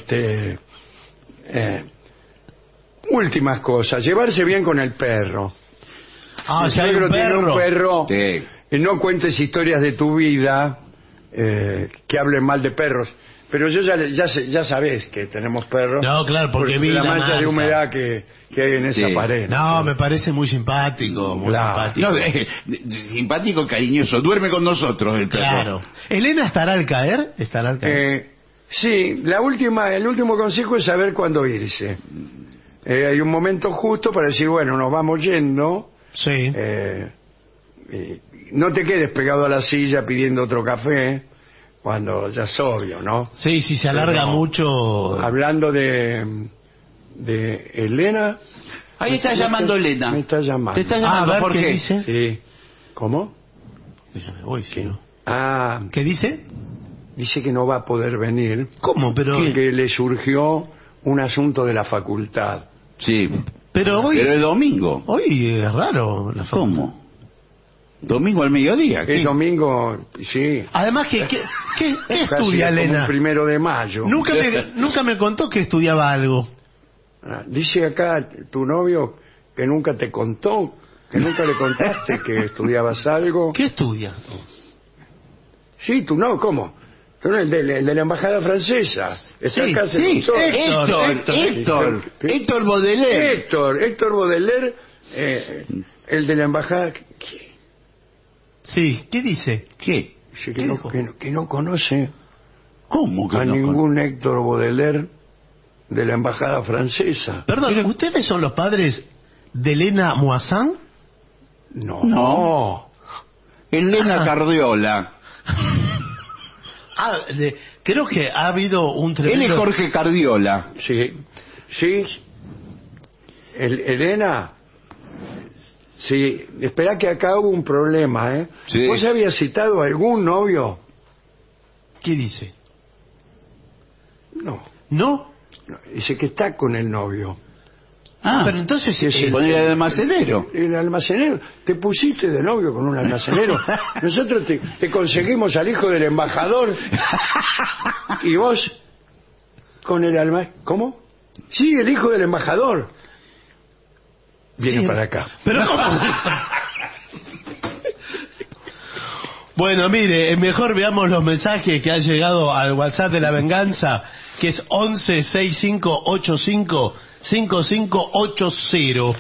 últimas cosas. Llevarse bien con el perro. Ah, Si si hay un tiene un perro, Sí. no cuentes historias de tu vida que hablen mal de perros. Pero yo ya sabés que tenemos perros. No, claro, porque por vi la la mancha de marca. humedad que hay en esa Sí. pared. No, me parece muy simpático, muy Claro. simpático. No, simpático, cariñoso, duerme con nosotros el perro. Claro. ¿Elena estará al caer? ¿Estará al caer? Sí, el último consejo es saber cuándo irse. Hay un momento justo para decir, bueno, nos vamos yendo. Sí. No te quedes pegado a la silla pidiendo otro café cuando ya es obvio, ¿no? Sí, si se alarga Pero, mucho. Hablando de Elena. Ahí está llamando Elena. Me está llamando. Te está Ah, a llamando, ver Jorge. qué dice. Sí. ¿Cómo? Uy, sí, ¿no? Ah, ¿Qué dice? dice que no va a poder venir. ¿Cómo? Pero Que le surgió un asunto de la facultad. Sí. pero hoy Pero el domingo. hoy es raro. ¿Cómo? Domingo al mediodía. ¿qué? Es domingo, sí. Además, ¿qué Casi estudia como Elena? el 1 de mayo. Nunca me contó que estudiaba algo. Dice acá tu novio que nunca te contó, que nunca le contaste que estudiabas algo. ¿Qué estudia? Sí, tú no, ¿cómo? Tú no, el de la embajada francesa. Está Sí, acá Sí, Héctor. Héctor Baudelaire. Héctor Baudelaire, el de la embajada. ¿Qué? Sí, ¿qué dice? ¿Qué? Dice que no conoce ¿Cómo que a no? ningún Héctor Baudelaire de la embajada francesa. Perdón, ¿ustedes son los padres de Elena Moissan? No. Elena Cardiola. Creo que ha habido un tremendo... Él es Jorge Cardiola. Sí. Elena... Sí, espera que acá hubo un problema, ¿eh? Sí. ¿Vos habías citado a algún novio? ¿Qué dice? No. ¿No? Dice que está con el novio. Pero entonces... Con el almacenero. El almacenero. Te pusiste de novio con un almacenero. Nosotros te conseguimos al hijo del embajador. Y vos con el almacenero. ¿Cómo? Sí, el hijo del embajador. Viene para acá. Pero ¿cómo? Bueno, mire, mejor veamos los mensajes que han llegado al WhatsApp de La Venganza, que es 11-6585-5580.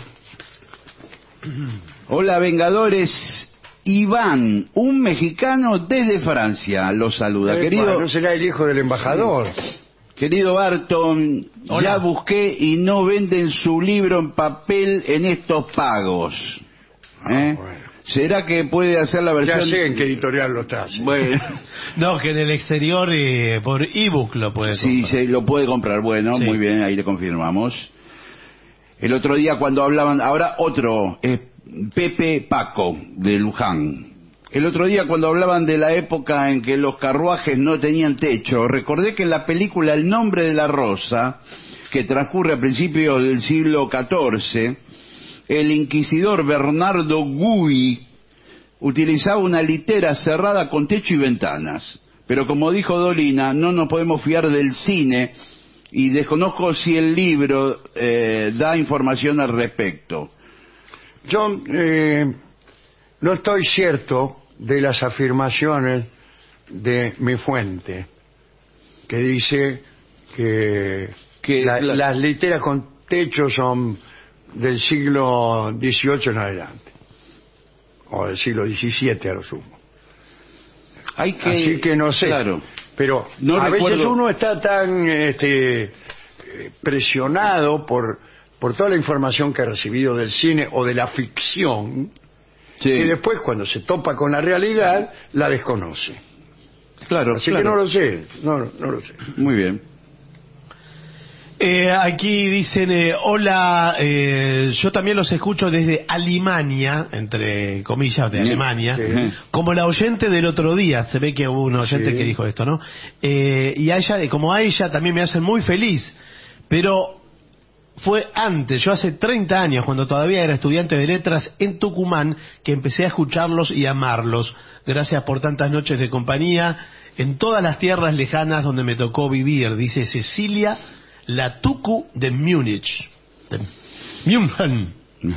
Hola, Vengadores. Iván, un mexicano desde Francia, los saluda. Querido, ¿no será el hijo del embajador? Querido Barton, ya busqué y no venden su libro en papel en estos pagos. Bueno. ¿Será que puede hacer la versión? Ya sé en qué editorial lo está. Bueno. No, que en el exterior por ebook lo puede comprar. Sí, se lo puede comprar. Bueno, sí. Muy bien, ahí le confirmamos. El otro día cuando hablaban, ahora otro, Pepe Paco, de Luján. El otro día cuando hablaban de la época en que los carruajes no tenían techo, recordé que en la película El nombre de la rosa, que transcurre a principios del siglo XIV, el inquisidor Bernardo Gui utilizaba una litera cerrada con techo y ventanas. Pero como dijo Dolina, no nos podemos fiar del cine y desconozco si el libro da información al respecto. Yo no estoy cierto de las afirmaciones de mi fuente, que dice que las literas con techo son del siglo XVIII en adelante, o del siglo XVII a lo sumo. Así que no sé, claro, pero no a recuerdo... veces uno está tan presionado por toda la información que ha recibido del cine o de la ficción, sí, y después cuando se topa con la realidad la desconoce. Claro, Así claro. que no lo sé, no lo sé. Muy bien. Aquí dicen, hola, yo también los escucho desde Alemania, entre comillas, de Alemania, sí, como la oyente del otro día, se ve que hubo un oyente sí, que dijo esto, ¿no? Y a ella, como a ella también me hacen muy feliz, pero fue antes, yo hace 30 años, cuando todavía era estudiante de letras en Tucumán, que empecé a escucharlos y amarlos. Gracias por tantas noches de compañía en todas las tierras lejanas donde me tocó vivir, dice Cecilia La Tucu de Múnich. De München.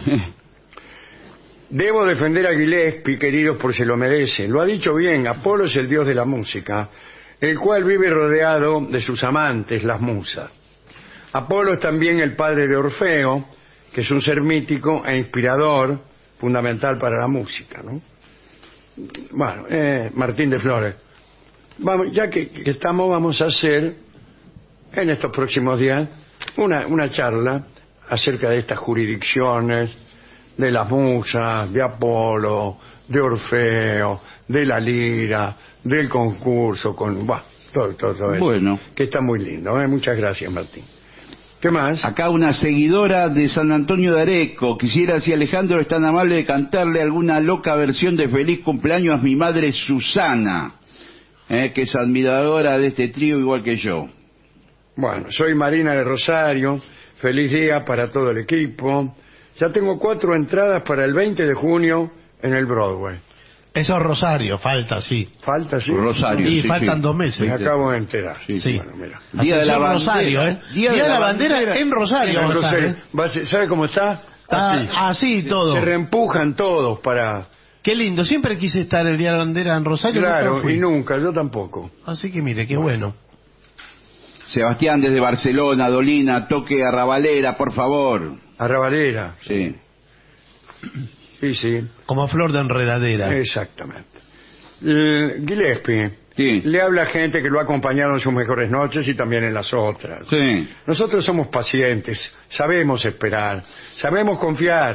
Debo defender a Gillespie, queridos, por se lo merece. Lo ha dicho bien, Apolo es el dios de la música, el cual vive rodeado de sus amantes, las musas. Apolo es también el padre de Orfeo, que es un ser mítico e inspirador, fundamental para la música, ¿no? Bueno, Martín de Flores. Vamos, ya que estamos, vamos a hacer en estos próximos días una charla acerca de estas jurisdicciones, de las musas, de Apolo, de Orfeo, de la lira, del concurso, con todo eso. Bueno. Que está muy lindo, ¿eh? Muchas gracias, Martín. ¿Qué más? Acá una seguidora de San Antonio de Areco. Quisiera, si Alejandro es tan amable, de cantarle alguna loca versión de Feliz Cumpleaños a mi madre Susana, que es admiradora de este trío igual que yo. Bueno, soy Marina de Rosario. Feliz día para todo el equipo. Ya tengo 4 entradas para el 20 de junio en el Broadway. Eso es Rosario, falta, sí. ¿Falta, sí? Rosario, Y sí, faltan sí. 2 meses. Me acabo de enterar. Sí. Bueno, mira. Día de la bandera. Rosario, ¿eh? Día de la bandera en Rosario. En vamos a Rosario. estar, ¿eh? ¿Sabe cómo está? Está así todo. Se reempujan todos para... Qué lindo, siempre quise estar el Día de la Bandera en Rosario. Claro, nunca fui. y nunca, yo tampoco. Así que mire, qué bueno. Sebastián desde Barcelona, Dolina, toque Arrabalera, por favor. Arrabalera. Sí. Sí. Como flor de enredadera. Exactamente. Gillespie. Sí. Le habla gente que lo ha acompañado en sus mejores noches y también en las otras. Sí. Nosotros somos pacientes, sabemos esperar, sabemos confiar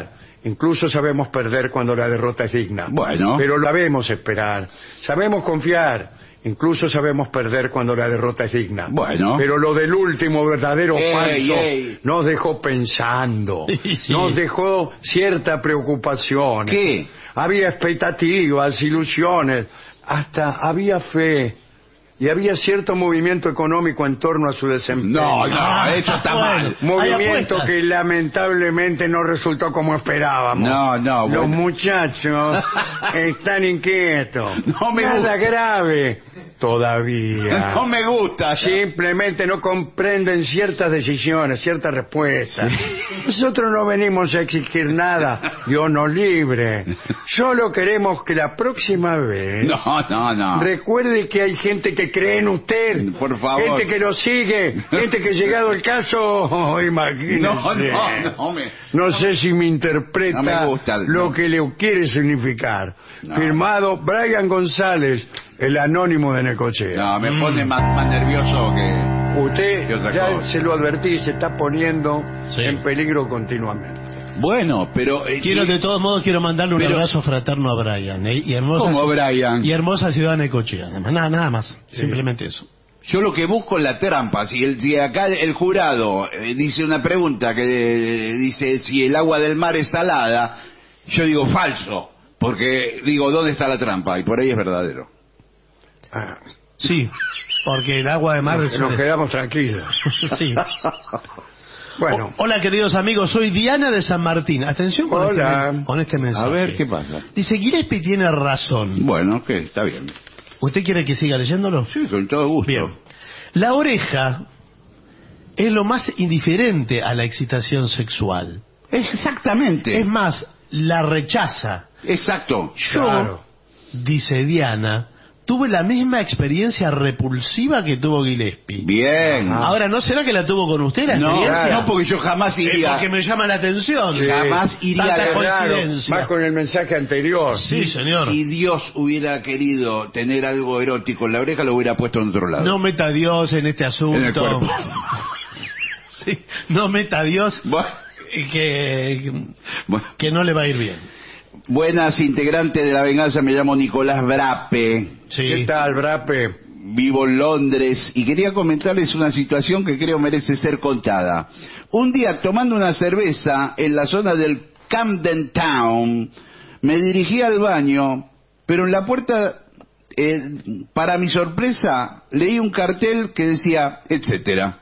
Incluso sabemos perder cuando la derrota es digna. Bueno. Pero sabemos esperar. Sabemos confiar. Incluso sabemos perder cuando la derrota es digna. Bueno. Pero lo del último verdadero falso ey. nos dejó pensando. Sí. Nos dejó cierta preocupación. ¿Qué? Había expectativas, ilusiones, hasta había fe. Y había cierto movimiento económico en torno a su desempeño. No, eso está mal. Movimiento que lamentablemente no resultó como esperábamos. No, Los bueno. muchachos están inquietos. No me Nada gusta. grave todavía. No me gusta. Simplemente no comprenden ciertas decisiones, ciertas respuestas. Nosotros no venimos a exigir nada, Dios nos libre. Solo queremos que la próxima vez No. recuerde que hay gente que cree en usted. Por favor. Gente que lo sigue. Gente que, llegado el caso, imagínese. No sé si me interpreta No me gusta, lo no. que le quiere significar. No. Firmado Brian González, el anónimo de Necochea. No, me pone más nervioso que... Usted ¿Qué otra ya cosa? se lo advertí, se está poniendo Sí. en peligro continuamente. Bueno, pero... De todos modos, quiero mandarle un Pero- abrazo fraterno a Brian. Y hermosa ¿Cómo, Brian? Y hermosa ciudad de Necochea. Nada más. Simplemente eso. Yo lo que busco es la trampa. Si acá el jurado dice una pregunta que dice si el agua del mar es salada, yo digo falso. Porque digo, ¿dónde está la trampa? Y por ahí es verdadero. Ah, Sí, porque el agua de mar es... nos quedamos tranquilos. Sí. Bueno, Hola, queridos amigos, soy Diana de San Martín. Atención con, Hola. con este mensaje. A ver, ¿qué pasa? Dice, Gillespie tiene razón. Bueno, que está bien. ¿Usted quiere que siga leyéndolo? Sí, con todo gusto. Bien. La oreja es lo más indiferente a la excitación sexual. Exactamente. Es más, la rechaza. Exacto. Yo, Claro. dice Diana, tuve la misma experiencia repulsiva que tuvo Gillespie. Bien. Ahora, ¿no será que la tuvo con usted la No, experiencia? no, porque yo jamás iría. Porque me llama la atención. Sí. Jamás iría Tanta a claro, coincidencia. más con el mensaje anterior. Sí, señor. Si Dios hubiera querido tener algo erótico en la oreja, lo hubiera puesto en otro lado. No meta a Dios en este asunto. En el cuerpo. Sí, no meta a Dios Bueno, bueno. que no le va a ir bien. Buenas, integrantes de La Venganza, me llamo Nicolás Brape, Sí. ¿Qué tal, Brape? vivo en Londres y quería comentarles una situación que creo merece ser contada. Un día, tomando una cerveza en la zona del Camden Town, me dirigí al baño, pero en la puerta, para mi sorpresa, leí un cartel que decía, etcétera.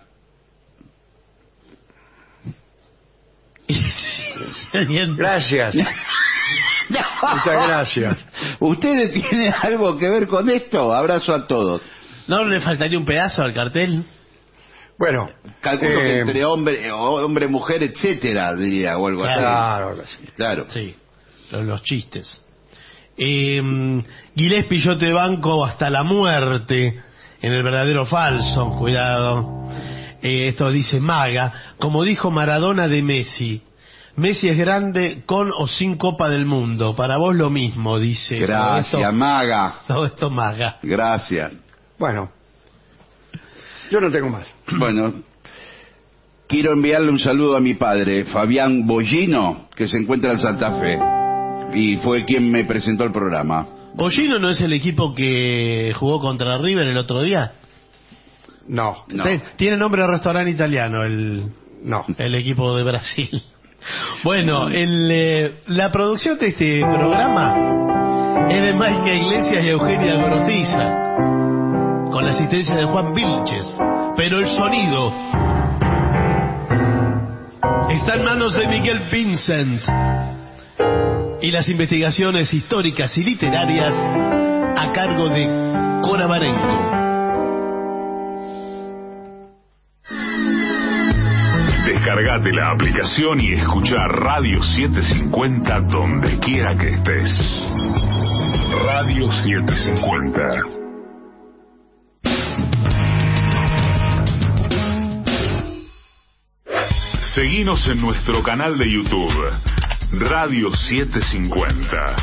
Gracias. Muchas gracias. ¿Ustedes tienen algo que ver con esto? Abrazo a todos. ¿No le faltaría un pedazo al cartel? Bueno, Calculo que entre hombre, mujer, etcétera, diría, o algo claro, así. así. Claro. Sí, los chistes. Gillespie, yo te banco hasta la muerte en el verdadero falso, cuidado. Esto dice Maga, como dijo Maradona de Messi. Messi es grande con o sin Copa del Mundo. Para vos lo mismo, dice. Gracias, Maga. Todo esto Maga. Gracias. Bueno, yo no tengo más. Bueno, quiero enviarle un saludo a mi padre, Fabián Bollino, que se encuentra en Santa Fe. Y fue quien me presentó el programa. ¿Bollino no es el equipo que jugó contra River el otro día? No, No. Tiene nombre de restaurante italiano no. el equipo de Brasil. Bueno, la producción de este programa es de Maica Iglesias y Eugenia Gorotiza, con la asistencia de Juan Vilches, pero el sonido está en manos de Miguel Vincent y las investigaciones históricas y literarias a cargo de Cora Barenco. Descargate la aplicación y escuchá Radio 750 donde quiera que estés. Radio 750. Seguinos en nuestro canal de YouTube, Radio 750.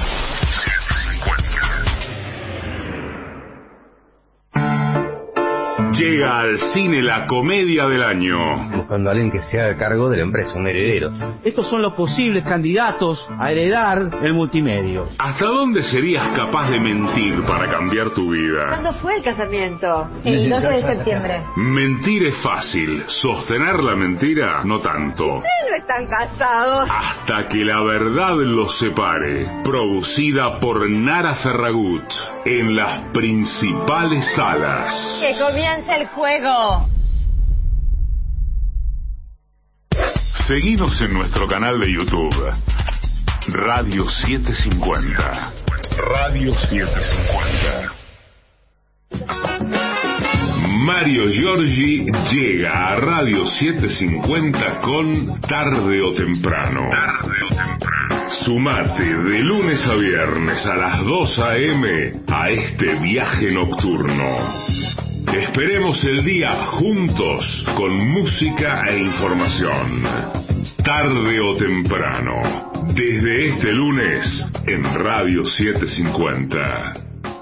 Llega al cine la comedia del año. Buscando a alguien que se haga cargo de la empresa, un heredero. Estos son los posibles candidatos a heredar el multimedio. ¿Hasta dónde serías capaz de mentir para cambiar tu vida? ¿Cuándo fue el casamiento? El 12 de septiembre. Mentir es fácil, sostener la mentira no tanto. Ustedes no están casados. Hasta que la verdad los separe. Producida por Nara Ferragut en las principales salas. ¡Que comience el juego! Seguinos en nuestro canal de YouTube, Radio 750. Radio 750. Mario Giorgi llega a Radio 750 con Tarde o Temprano. Sumate de lunes a viernes a las 2 a.m. a este viaje nocturno. Esperemos el día juntos con música e información. Tarde o temprano, desde este lunes en Radio 750.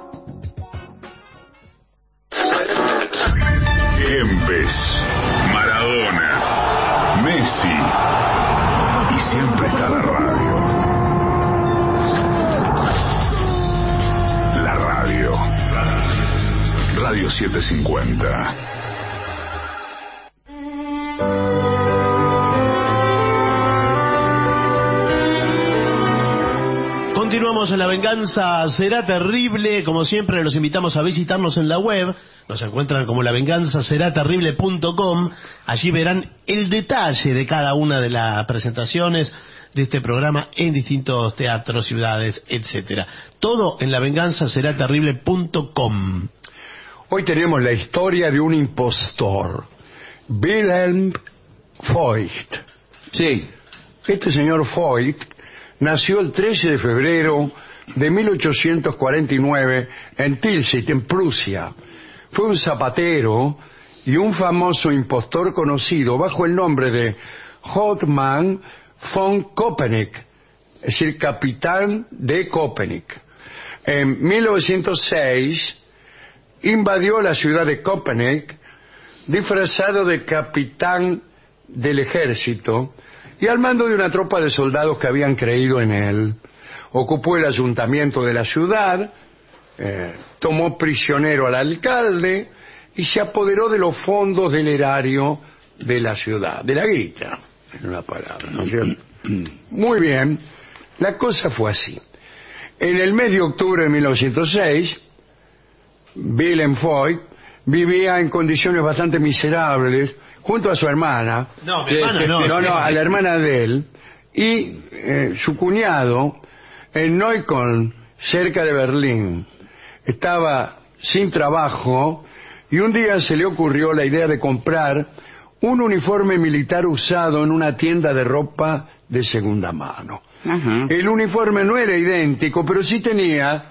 Kempes, Maradona, Messi y siempre está la radio. La radio. Radio 750. Continuamos en La Venganza Será Terrible. Como siempre, los invitamos a visitarnos en la web. Nos encuentran como lavenganzaseraterrible.com. Allí verán el detalle de cada una de las presentaciones de este programa en distintos teatros, ciudades, etcétera. Todo en lavenganzaseraterrible.com. Hoy tenemos la historia de un impostor, Wilhelm Voigt. Sí. Este señor Voigt nació el 13 de febrero de 1849 en Tilsit, en Prusia. Fue un zapatero y un famoso impostor conocido bajo el nombre de Hauptmann von Köpenick, es decir, capitán de Köpenick. En 1906 invadió la ciudad de Köpenick disfrazado de capitán del ejército y al mando de una tropa de soldados que habían creído en él. Ocupó el ayuntamiento de la ciudad, tomó prisionero al alcalde y se apoderó de los fondos del erario de la ciudad, de la guita, en una palabra, ¿no es cierto? Muy bien, la cosa fue así. En el mes de octubre de 1906, Wilhelm Voigt vivía en condiciones bastante miserables junto a su hermana. No, a la hermana de él y su cuñado en Neukölln, cerca de Berlín. Estaba sin trabajo y un día se le ocurrió la idea de comprar un uniforme militar usado en una tienda de ropa de segunda mano. Ajá. El uniforme no era idéntico, pero sí tenía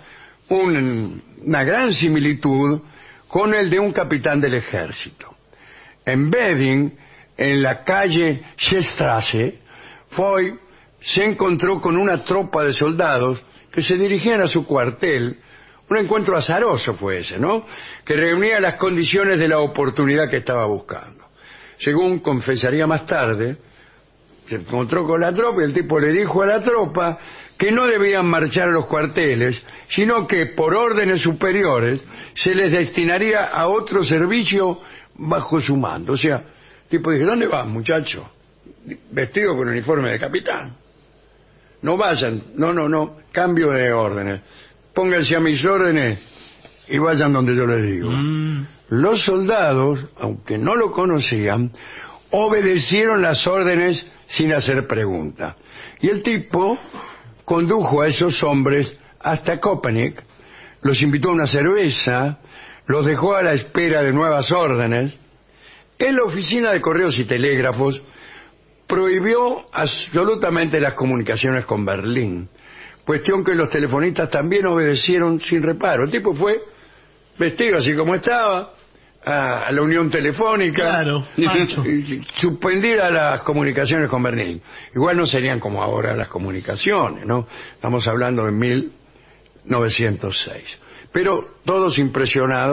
una gran similitud con el de un capitán del ejército. En Wedding, en la calle Schellstrasse, Voigt se encontró con una tropa de soldados que se dirigían a su cuartel. Un encuentro azaroso fue ese, ¿no? Que reunía las condiciones de la oportunidad que estaba buscando. Según confesaría más tarde, se encontró con la tropa y el tipo le dijo a la tropa que no debían marchar a los cuarteles, sino que por órdenes superiores se les destinaría a otro servicio bajo su mando. O sea, el tipo dijo, ¿dónde vas, muchacho? Vestido con uniforme de capitán. No vayan, no, cambio de órdenes. Pónganse a mis órdenes y vayan donde yo les digo. Los soldados, aunque no lo conocían, obedecieron las órdenes sin hacer pregunta. Y el tipo condujo a esos hombres hasta Köpenick, los invitó a una cerveza, los dejó a la espera de nuevas órdenes. En la oficina de correos y telégrafos prohibió absolutamente las comunicaciones con Berlín, cuestión que los telefonistas también obedecieron sin reparo. El tipo fue vestido así como estaba a la unión telefónica, claro, y suspendida las comunicaciones con Berlín. Igual no serían como ahora las comunicaciones, ¿no? Estamos hablando de 1906. Pero todos impresionados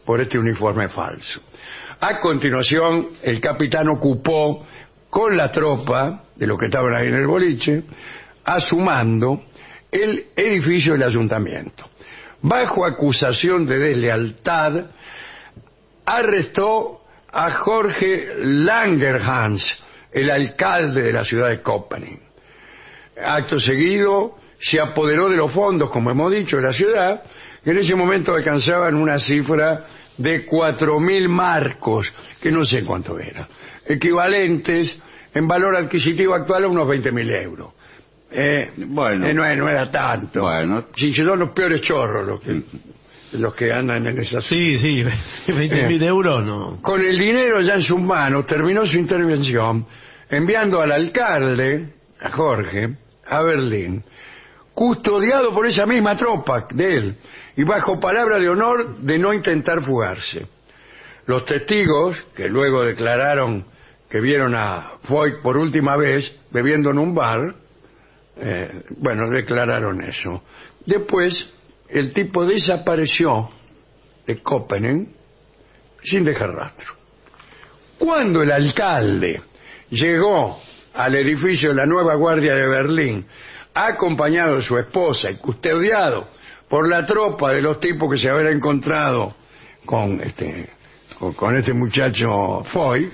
por este uniforme falso. A continuación, el capitán ocupó con la tropa de los que estaban ahí en el boliche, a su mando, el edificio del ayuntamiento. Bajo acusación de deslealtad, arrestó a Jorge Langerhans, el alcalde de la ciudad de Köpenick. Acto seguido, se apoderó de los fondos, como hemos dicho, de la ciudad, que en ese momento alcanzaban una cifra de 4.000 marcos, que no sé cuánto era, equivalentes en valor adquisitivo actual a unos 20.000 euros. Bueno, no era tanto. Bueno. Si son los peores chorros los que andan en esas... Sí, 20.000 euros no. Con el dinero ya en sus manos, terminó su intervención enviando al alcalde, a Jorge, a Berlín, custodiado por esa misma tropa de él, y bajo palabra de honor de no intentar fugarse. Los testigos, que luego declararon que vieron a Foyt por última vez bebiendo en un bar, declararon eso. Después, el tipo desapareció de Köpenick sin dejar rastro. Cuando el alcalde llegó al edificio de la Nueva Guardia de Berlín, acompañado de su esposa y custodiado por la tropa de los tipos que se habían encontrado con este muchacho Foyt,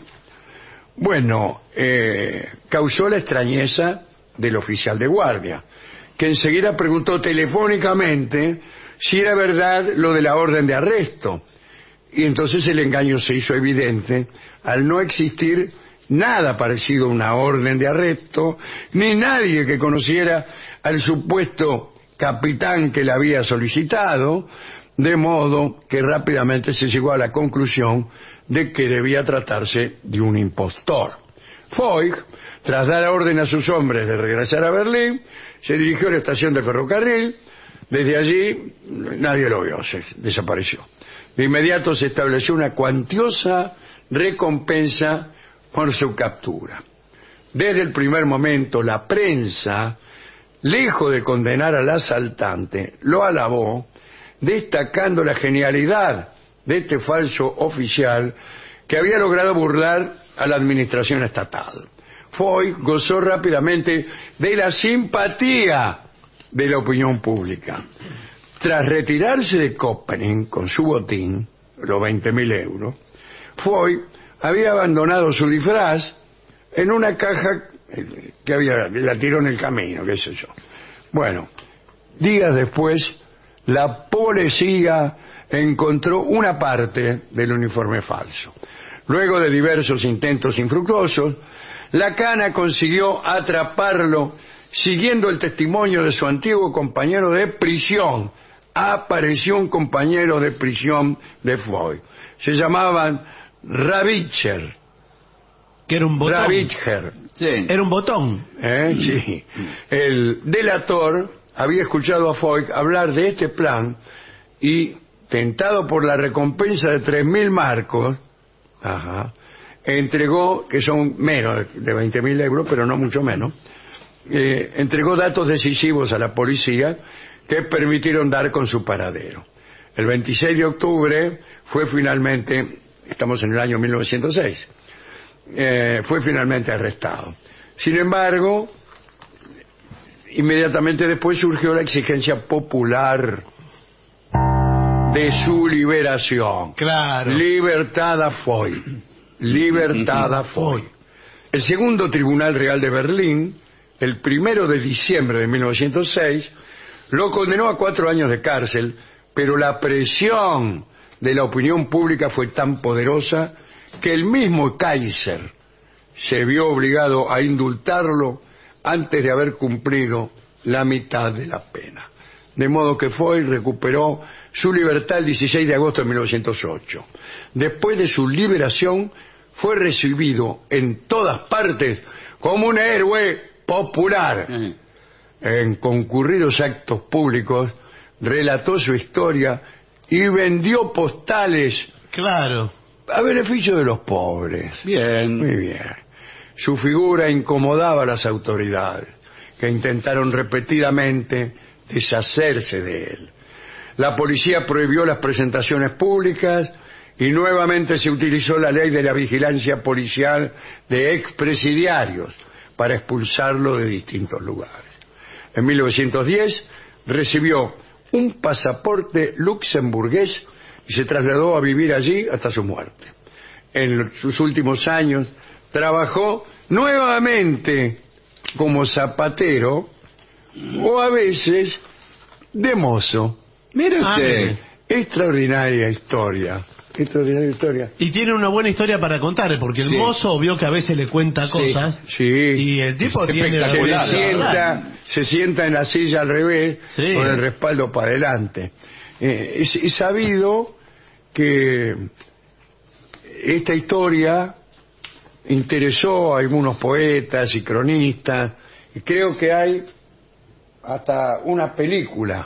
causó la extrañeza del oficial de guardia, que enseguida preguntó telefónicamente si era verdad lo de la orden de arresto. Y entonces el engaño se hizo evidente al no existir nada parecido a una orden de arresto, ni nadie que conociera al supuesto capitán que la había solicitado, de modo que rápidamente se llegó a la conclusión de que debía tratarse de un impostor. Foyt, tras dar orden a sus hombres de regresar a Berlín, se dirigió a la estación de ferrocarril. Desde allí nadie lo vio, desapareció. De inmediato se estableció una cuantiosa recompensa por su captura. Desde el primer momento, la prensa, lejos de condenar al asaltante, lo alabó, destacando la genialidad de este falso oficial que había logrado burlar a la administración estatal. Foyt gozó rápidamente de la simpatía de la opinión pública. Tras retirarse de Köpenick con su botín, los 20.000 euros, Foyt había abandonado su disfraz en una caja que la tiró en el camino, qué sé yo. Días después, la policía encontró una parte del uniforme falso. Luego de diversos intentos infructuosos, la Cana consiguió atraparlo siguiendo el testimonio de su antiguo compañero de prisión. Apareció un compañero de prisión de Foyt. Se llamaban Ravitcher. Que era un botón. Ravitcher. Sí. Era un botón. Sí. El delator había escuchado a Foyt hablar de este plan y, tentado por la recompensa de 3.000 marcos, entregó, que son menos de 20.000 euros, pero no mucho menos, entregó datos decisivos a la policía que permitieron dar con su paradero. El 26 de octubre fue finalmente, estamos en el año 1906, fue finalmente arrestado. Sin embargo, inmediatamente después surgió la exigencia popular de su liberación. Claro. Libertad a Foyt. Libertad a Foyt. El segundo Tribunal Real de Berlín, el 1 de diciembre de 1906, lo condenó a 4 años de cárcel, pero la presión de la opinión pública fue tan poderosa que el mismo Kaiser se vio obligado a indultarlo antes de haber cumplido la mitad de la pena. De modo que Foyt recuperó su libertad el 16 de agosto de 1908. Después de su liberación, fue recibido en todas partes como un héroe popular. En concurridos actos públicos relató su historia y vendió postales. Claro. A beneficio de los pobres. Bien. Muy bien. Su figura incomodaba a las autoridades, que intentaron repetidamente deshacerse de él. La policía prohibió las presentaciones públicas y nuevamente se utilizó la ley de la vigilancia policial de expresidiarios para expulsarlo de distintos lugares. En 1910 recibió un pasaporte luxemburgués y se trasladó a vivir allí hasta su muerte. En sus últimos años trabajó nuevamente como zapatero o a veces de mozo. Mire usted. Extraordinaria historia. Extraordinaria historia. Y tiene una buena historia para contar, porque el mozo vio que a veces le cuenta cosas. Sí. Y el tipo tiene se sienta en la silla al revés, con el respaldo para adelante. Es sabido que esta historia interesó a algunos poetas y cronistas, y creo que hay hasta una película.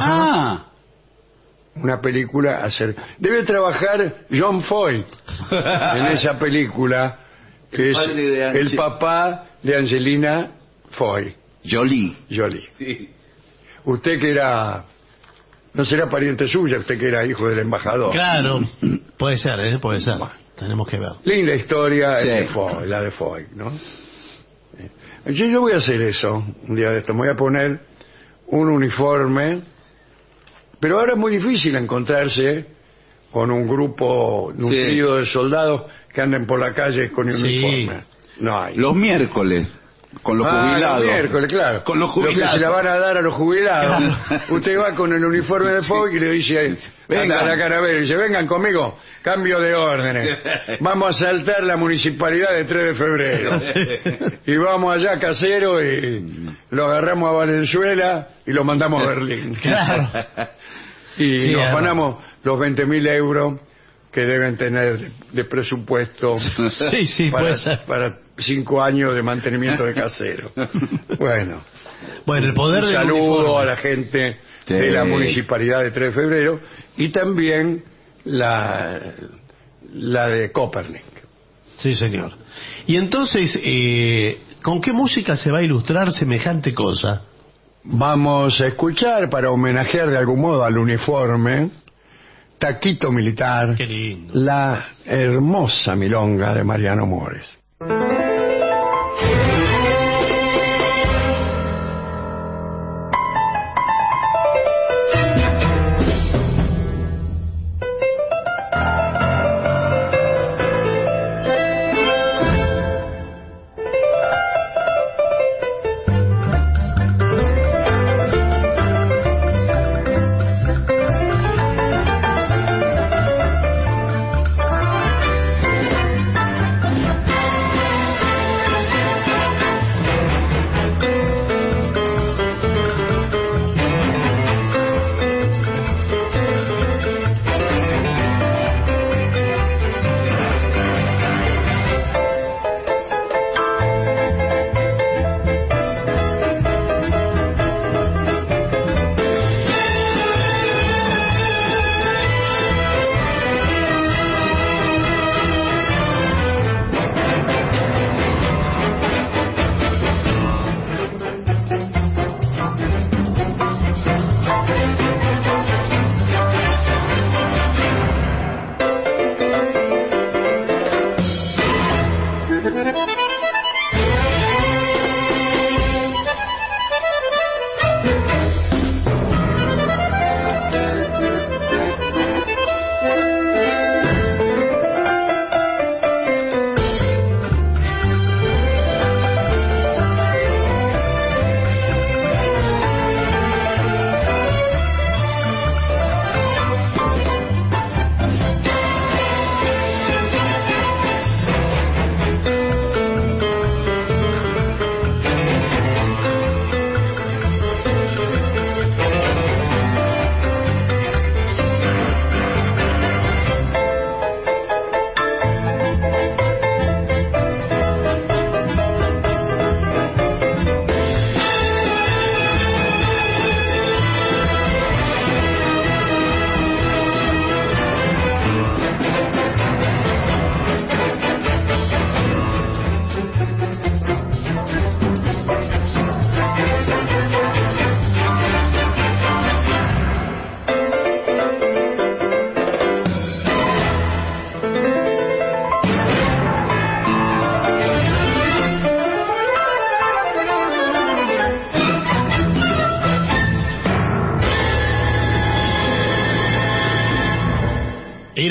Una película debe trabajar John Foy en esa película, que es el papá de Angelina Foy. Jolie. Sí. Usted que era, no será pariente suya, usted que era hijo del embajador. Claro, puede ser, puede ser. Bueno, tenemos que ver. Linda historia de Foy, la de Foy, ¿no? Yo voy a hacer eso un día de esto. Me voy a poner un uniforme, pero ahora es muy difícil encontrarse con un grupo nutrido de soldados que anden por la calle con uniforme. No hay. Los miércoles, con los jubilados. Los miércoles, claro. Con los jubilados. Lo que se la van a dar a los jubilados. Claro. Usted va con el uniforme de Foy y le dice, venga a la Carabela, y dice, vengan conmigo, cambio de órdenes. Vamos a saltar la municipalidad de 3 de febrero. Y vamos allá a Casero y lo agarramos a Valenzuela y lo mandamos a Berlín. Claro. Y nos ganamos los 20.000 euros que deben tener de presupuesto para 5 años de mantenimiento de Casero. Bueno, el poder un saludo a la gente de la municipalidad de 3 de febrero y también la de Copernic. Sí, señor. Y entonces, ¿con qué música se va a ilustrar semejante cosa? Vamos a escuchar, para homenajear de algún modo al uniforme, Taquito Militar, qué lindo, la hermosa milonga de Mariano Mores.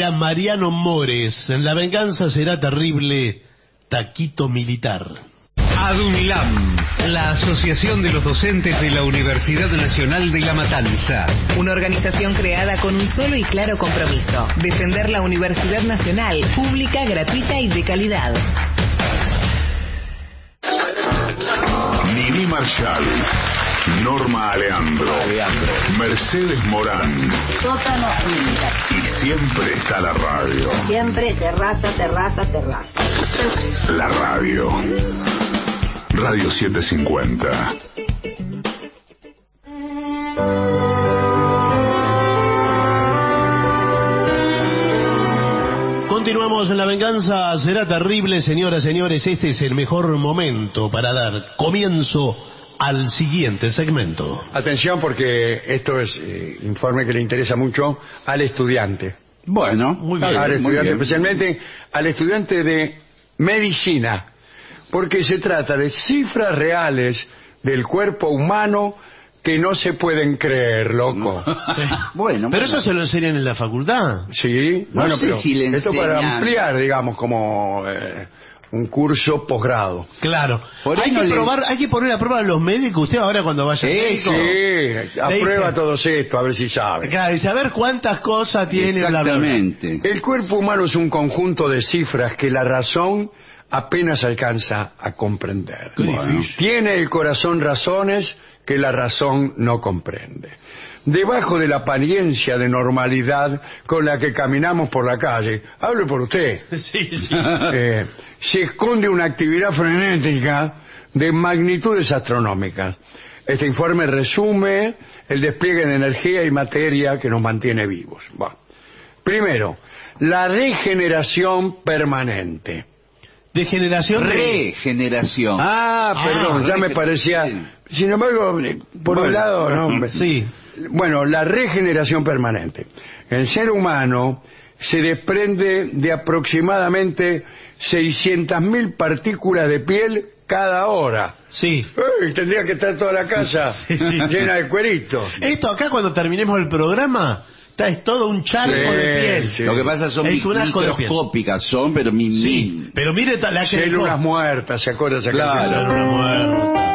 a Mariano Mores. En La venganza será terrible, taquito militar. ADUNLAM, la Asociación de los Docentes de la Universidad Nacional de La Matanza. Una organización creada con un solo y claro compromiso: defender la Universidad Nacional, pública, gratuita y de calidad. Nini Marshall, Norma Aleandro, Mercedes Morán. Sótano Química. Y siempre está la radio. Siempre terraza, terraza, terraza. La radio. Radio 750. Continuamos en La venganza será terrible, señoras y señores. Este es el mejor momento para dar comienzo al siguiente segmento. Atención, porque esto es informe que le interesa mucho al estudiante. Bueno, Muy bien. Al muy estudiante, bien. especialmente al estudiante de medicina, porque se trata de cifras reales del cuerpo humano que no se pueden creer, loco. Sí. Bueno, Pero bueno. eso se lo enseñan en la facultad. Sí, No bueno, sé pero si le esto para enseñan. ampliar, digamos, como un curso posgrado. Claro. Por ahí Hay no que le- probar, hay que poner a prueba a los médicos. Usted ahora cuando vaya al médico. Sí, aprueba todo esto, a ver si sabe. Claro, y saber cuántas cosas tiene. bla, bla, bla. Exactamente. El cuerpo humano es un conjunto de cifras que la razón apenas alcanza a comprender. Qué difícil. Tiene el corazón razones que la razón no comprende. Debajo de la apariencia de normalidad con la que caminamos por la calle, hable por usted, Sí, sí. se esconde una actividad frenética de magnitudes astronómicas. Este informe resume el despliegue de energía y materia que nos mantiene vivos. Bueno. Primero, la regeneración permanente. De generación de... Regeneración. Perdón, ya me parecía... Sin embargo, por un lado, no. Sí. Bueno, la regeneración permanente. El ser humano se desprende de aproximadamente 600.000 partículas de piel cada hora. Sí. Tendría que estar toda la casa Sí, sí. llena de cueritos. Esto acá cuando terminemos el programa, es todo un charco Sí, de piel. sí. Lo que pasa son Es un asco de piel. microscópicas, son, pero Sí, pero mire la que dejó. Células muertas, ¿se acuerda esa Claro. canción? Una muerta.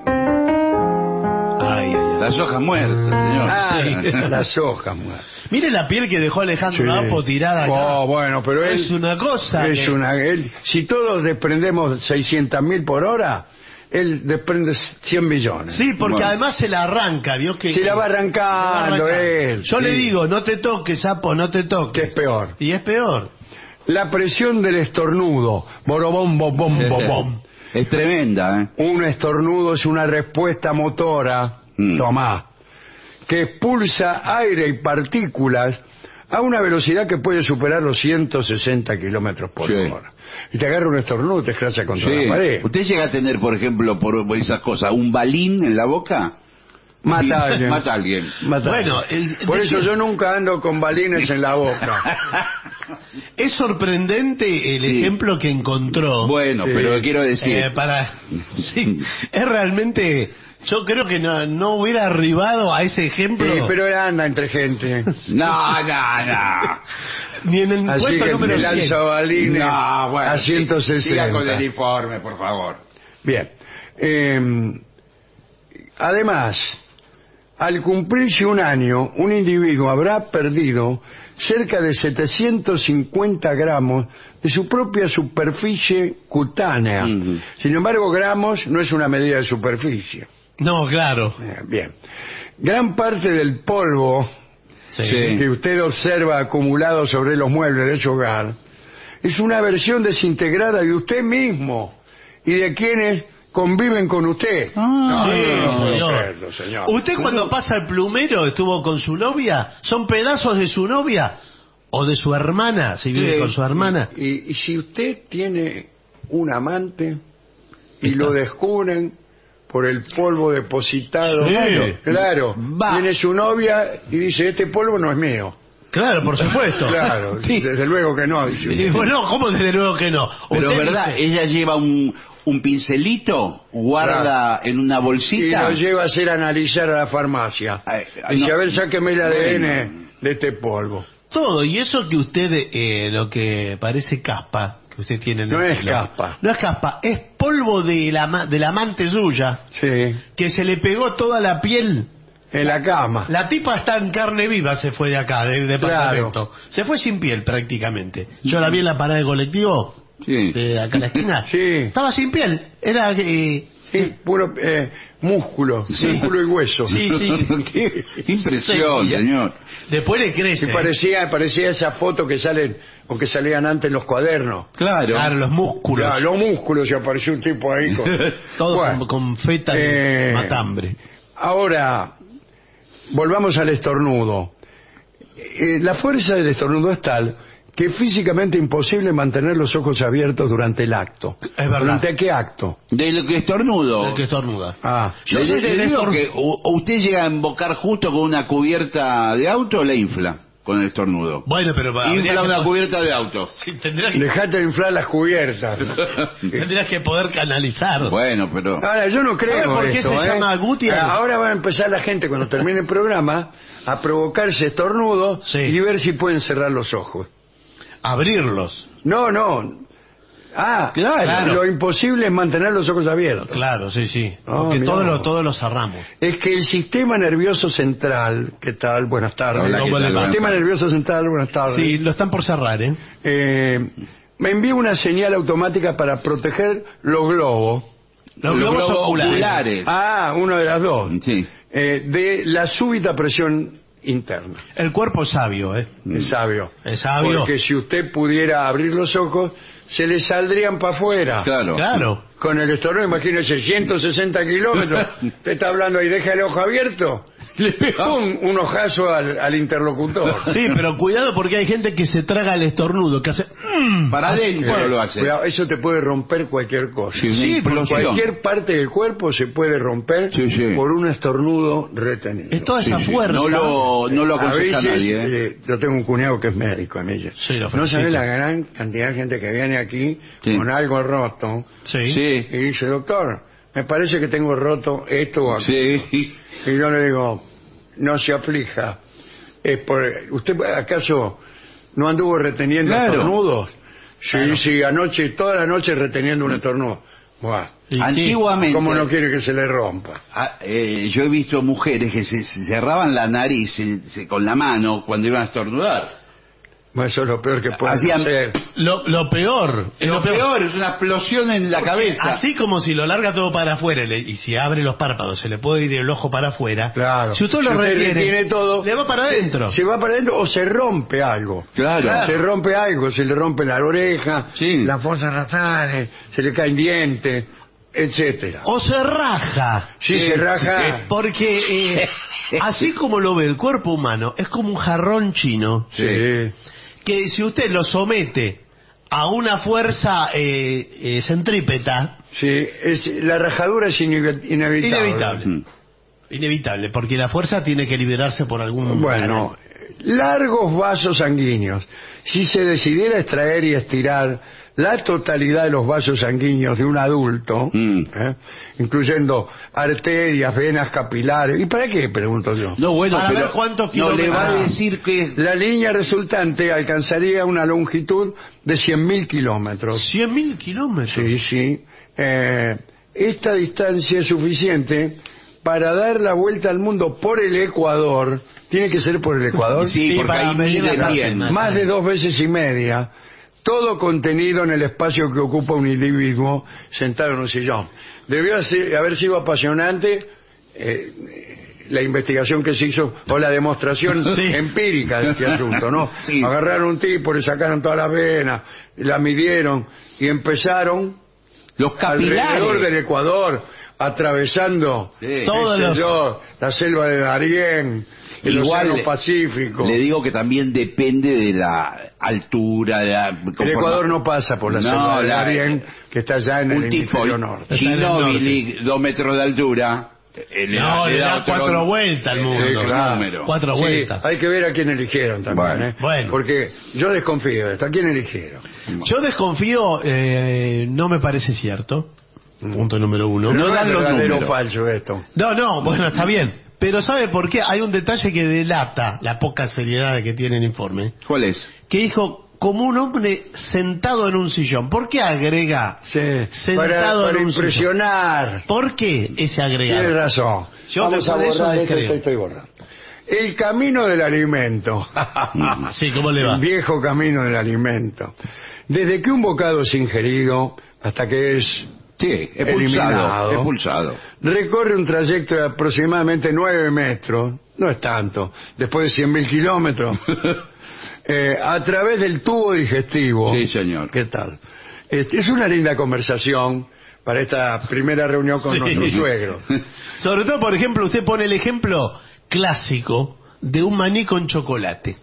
Ay, ay, ay. las hojas muertas, señor. Ah, las hojas muertas. Mire la piel que dejó Alejandro Sí. Apo tirada acá. Oh, bueno, pero es una cosa. Es si todos desprendemos 600.000 por hora, él desprende 100 millones. Sí, porque Bueno. además se la arranca, ¿vio? Que Se la va arrancando él. Yo sí. le digo, no te toques, Sapo, no te Que toques. es peor. Y es peor. La presión del estornudo. Borobom, bom, bom, bom, bom. Es tremenda, ¿eh? Un estornudo es una respuesta motora, tomá, que expulsa aire y partículas a una velocidad que puede superar los 160 kilómetros por Sí. hora. Y te agarra un estornudo y te escracha contra Sí. la pared. ¿Usted llega a tener, por ejemplo, por esas cosas, un balín en la boca? Mata a alguien. Mata a alguien. Mata a Bueno, alguien. Por eso yo nunca ando con balines en la boca. Es sorprendente el Sí. ejemplo que encontró. Bueno, pero quiero decir... Sí, es realmente... Yo creo que no hubiera arribado a ese ejemplo Pero él anda entre gente. No. ni en el Así puesto que número me 100. lanza balines No, bueno, a 160. siga con el informe, por favor. Bien. Además, al cumplirse un año, un individuo habrá perdido cerca de 750 gramos de su propia superficie cutánea. Sin embargo, gramos no es una medida de superficie. No, claro. Bien. Gran parte del polvo Sí. que usted observa acumulado sobre los muebles de su hogar es una versión desintegrada de usted mismo y de quienes conviven con usted. Sí, no señor. puedo, señor. Usted cuando pasa el plumero, estuvo con su novia, son pedazos de su novia o de su hermana, si vive Sí. con su hermana. Y si usted tiene un amante y lo descubren por el polvo depositado, Sí. claro, Va. viene su novia y dice, este polvo no es mío. Claro, por supuesto. Claro, Sí. desde luego que no. Dice. Y bueno, ¿cómo desde luego que no? Pero Usted verdad, dice- ella lleva un pincelito, guarda en una Y bolsita. lo lleva a hacer analizar a la farmacia. Ay, Dice, no. a ver, sáqueme el ADN Bueno. de este polvo. Todo, y eso que usted, lo que parece caspa, que usted tiene en el No es pelo. caspa. No es caspa, es polvo de la amante suya, Sí. que se le pegó toda la piel. En la cama. La tipa está en carne viva, se fue de acá, del departamento. Claro. Se fue sin piel prácticamente. Yo la vi en la parada de colectivo, de acá a la esquina. Sí. Estaba sin piel, era... Sí, puro músculo, músculo y hueso. Sí. Qué impresión, señor. Después le crece. Y parecía esa foto que salen, o que salían antes en los cuadernos. Claro, los músculos. Claro, los músculos, y apareció un tipo ahí con... Todo bueno, con feta de matambre. Ahora, volvamos al estornudo. La fuerza del estornudo es tal que es físicamente imposible mantener los ojos abiertos durante el acto. Es verdad. ¿Durante qué acto? Del que estornudo. Del que estornuda. Yo le digo que usted llega a embocar justo con una cubierta de auto o la infla con el estornudo. Bueno, pero infla una cubierta de auto. Sí, Dejate de inflar las cubiertas. Tendrías que poder canalizar. Bueno, pero... Ahora, yo no creo ¿Sabe por qué se llama Guti? Ahora va a empezar la gente, cuando termine el programa, a provocarse estornudos y ver si pueden cerrar los ojos. Abrirlos. No. Claro. Lo imposible es mantener los ojos abiertos. Claro, sí. Porque todos los cerramos. Es que el sistema nervioso central, ¿qué tal? Buenas tardes. El sistema nervioso central, buenas tardes. Sí, lo están por cerrar, me envía una señal automática para proteger los globos. Los globos oculares. Una de las dos. Sí. De la súbita presión interna. El cuerpo es sabio, Es sabio. Es sabio. Porque si usted pudiera abrir los ojos, se le saldrían para afuera. Claro. Con el estornudo, imagínese, 160 kilómetros. Usted está hablando ahí, deja el ojo abierto. Le pegó un ojazo al interlocutor. Sí, pero cuidado porque hay gente que se traga el estornudo, que hace... para adentro lo hace. Cuidado, eso te puede romper cualquier cosa. Sí, cualquier parte del cuerpo se puede romper por un estornudo retenido. Es toda esa fuerza. No lo aconseja a veces, nadie. yo tengo un cuñado que es médico, amigo. No sabe la gran cantidad de gente que viene aquí con algo roto. Y dice, doctor, me parece que tengo roto esto o aquello. Y yo le digo, no se aflija. ¿Usted acaso no anduvo reteniendo estornudos? Sí, anoche, toda la noche reteniendo un estornudo. Buah. Antiguamente... ¿Cómo no quiere que se le rompa? Yo he visto mujeres que se cerraban la nariz con la mano cuando iban a estornudar. Bueno, eso es lo peor que puede hacer. Lo peor es una explosión en la cabeza. Así como si lo larga todo para afuera y si abre los párpados se le puede ir el ojo para afuera. Claro. Si usted lo retiene todo, le va para adentro. Se va para adentro o se rompe algo. Claro. Se rompe algo, se le rompe la oreja, las fosas nasales, se le caen dientes, etcétera. O se raja. Sí, se raja. Porque así como lo ve el cuerpo humano, es como un jarrón chino. Que si usted lo somete a una fuerza centrípeta... la rajadura es inevitable. Inevitable, porque la fuerza tiene que liberarse por algún... Bueno, largos vasos sanguíneos. Si se decidiera extraer y estirar la totalidad de los vasos sanguíneos de un adulto, incluyendo arterias, venas capilares, ¿y para qué? Pregunto yo. No, bueno, para pero ver cuántos kilómetros. Le va a decir que la línea resultante alcanzaría una longitud de 100.000 kilómetros. 100.000 kilómetros. Sí. Esta distancia es suficiente para dar la vuelta al mundo por el Ecuador. Tiene que ser por el Ecuador. Sí, porque ahí mide bien. Más de 2 veces y media. Todo contenido en el espacio que ocupa un individuo sentado en un sillón. Debió haber sido apasionante la investigación que se hizo o la demostración empírica de este asunto, ¿no? Agarraron un tipo, le sacaron todas las venas, la midieron y empezaron los capilares alrededor del Ecuador, atravesando la selva de Darién, el Océano Pacífico. Le digo que también depende de la altura. El Ecuador no pasa por la selva de Darién, que está allá en el hemisferio norte. Ginóbili, 2 metros de altura. Le da 4 vueltas al mundo. 4 vueltas. Hay que ver a quién eligieron también. Bueno. Porque yo desconfío de esto. ¿A quién eligieron? Yo desconfío, no me parece cierto. Punto número 1. No dan los números falsos esto. No, bueno, está bien. Pero ¿sabe por qué? Hay un detalle que delata la poca seriedad que tiene el informe. ¿Cuál es? Que dijo, como un hombre sentado en un sillón. ¿Por qué agrega sentado para en un impresionar? sillón? ¿Por qué ese agregado? Tiene razón. Yo Vamos a después de eso borrar esto, descreo. estoy borrando. El camino del alimento. Sí, ¿cómo le va? El viejo camino del alimento. Desde que un bocado es ingerido hasta que es eliminado, expulsado. Recorre un trayecto de aproximadamente 9 metros, no es tanto, después de 100.000 kilómetros, a través del tubo digestivo. Sí, señor. ¿Qué tal? Es una linda conversación para esta primera reunión con nuestro suegro. Sobre todo, por ejemplo, usted pone el ejemplo clásico de un maní con chocolate.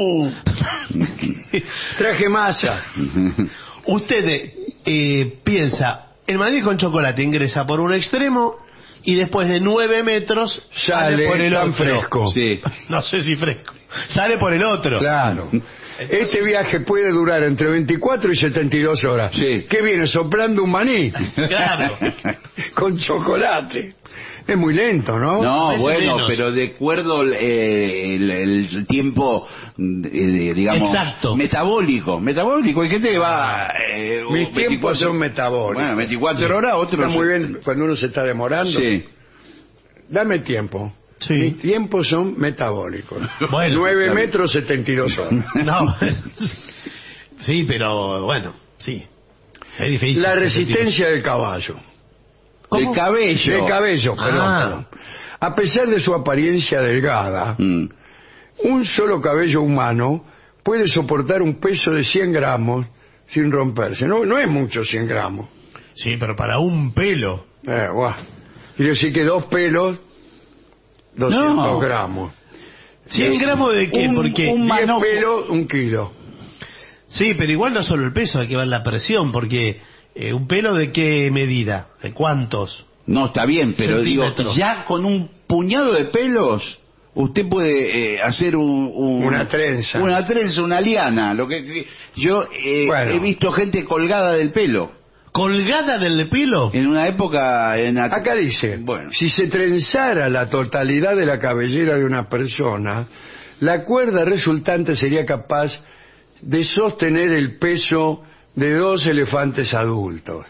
Traje masa. Usted piensa, el maní con chocolate ingresa por un extremo y después de 9 metros sale por el tan otro. fresco. Sí. No sé si fresco. Sale por el otro. Claro. Este viaje puede durar entre 24 y 72 horas. Sí. ¿Qué viene? Soplando un maní. Claro. Con chocolate. Es muy lento, ¿no? No, Más o bueno, menos. pero de acuerdo el tiempo, digamos, exacto, metabólico. Hay gente que va... Mis tiempos son metabólicos. Bueno, 24 horas, otros... Está muy bien cuando uno se está demorando. Sí. Dame tiempo. Sí. Mis tiempos son metabólicos. Bueno, 9 metros, 72 horas. No. Sí, pero bueno, sí. Es difícil. La ese resistencia del caballo. El cabello. Del cabello, perdón. A pesar de su apariencia delgada, un solo cabello humano puede soportar un peso de 100 gramos sin romperse. No es mucho 100 gramos. Sí, pero para un pelo. Quiere decir que 2 pelos, 200 gramos. 100 gramos de qué? Porque 10 pelos, 1 kilo. Sí, pero igual no solo el peso, hay que ver la presión, porque un pelo de qué medida, de cuántos. No, está bien, pero digo, Centímetros. ya con un puñado de pelos, usted puede hacer una trenza. Una trenza, una liana. Lo que yo he visto gente colgada del pelo. ¿Colgada del pelo? En una época... Acá dice, si se trenzara la totalidad de la cabellera de una persona, la cuerda resultante sería capaz de sostener el peso de 2 elefantes adultos.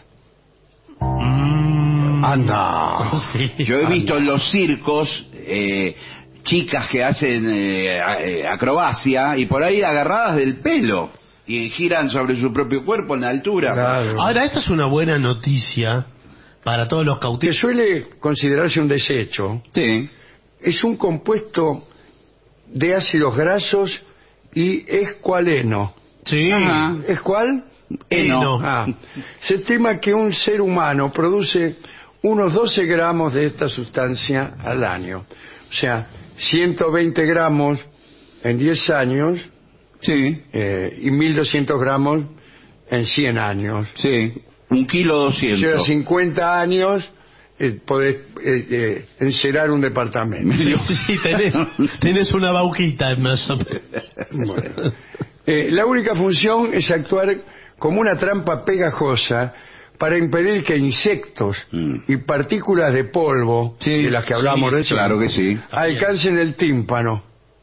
Anda. Sí. Yo he visto en los circos chicas que hacen acrobacia y por ahí agarradas del pelo y giran sobre su propio cuerpo en la altura. Claro. Ahora, esta es una buena noticia para todos los Que cautivos. suele considerarse un desecho. Sí. Es un compuesto de ácidos grasos y escualeno. Sí. Ajá. ¿Es cuál? Eno. Se estima que un ser humano produce unos 12 gramos de esta sustancia al año. O sea, 120 gramos en 10 años Sí. y 1.200 gramos en 100 años. Sí. 1,2 kilos. O sea, 50 años podés encerar un departamento. Sí, tenés una bauquita más o menos. Bueno. La única función es actuar como una trampa pegajosa para impedir que insectos y partículas de polvo, de las que hablamos recién, claro que sí, alcancen el tímpano.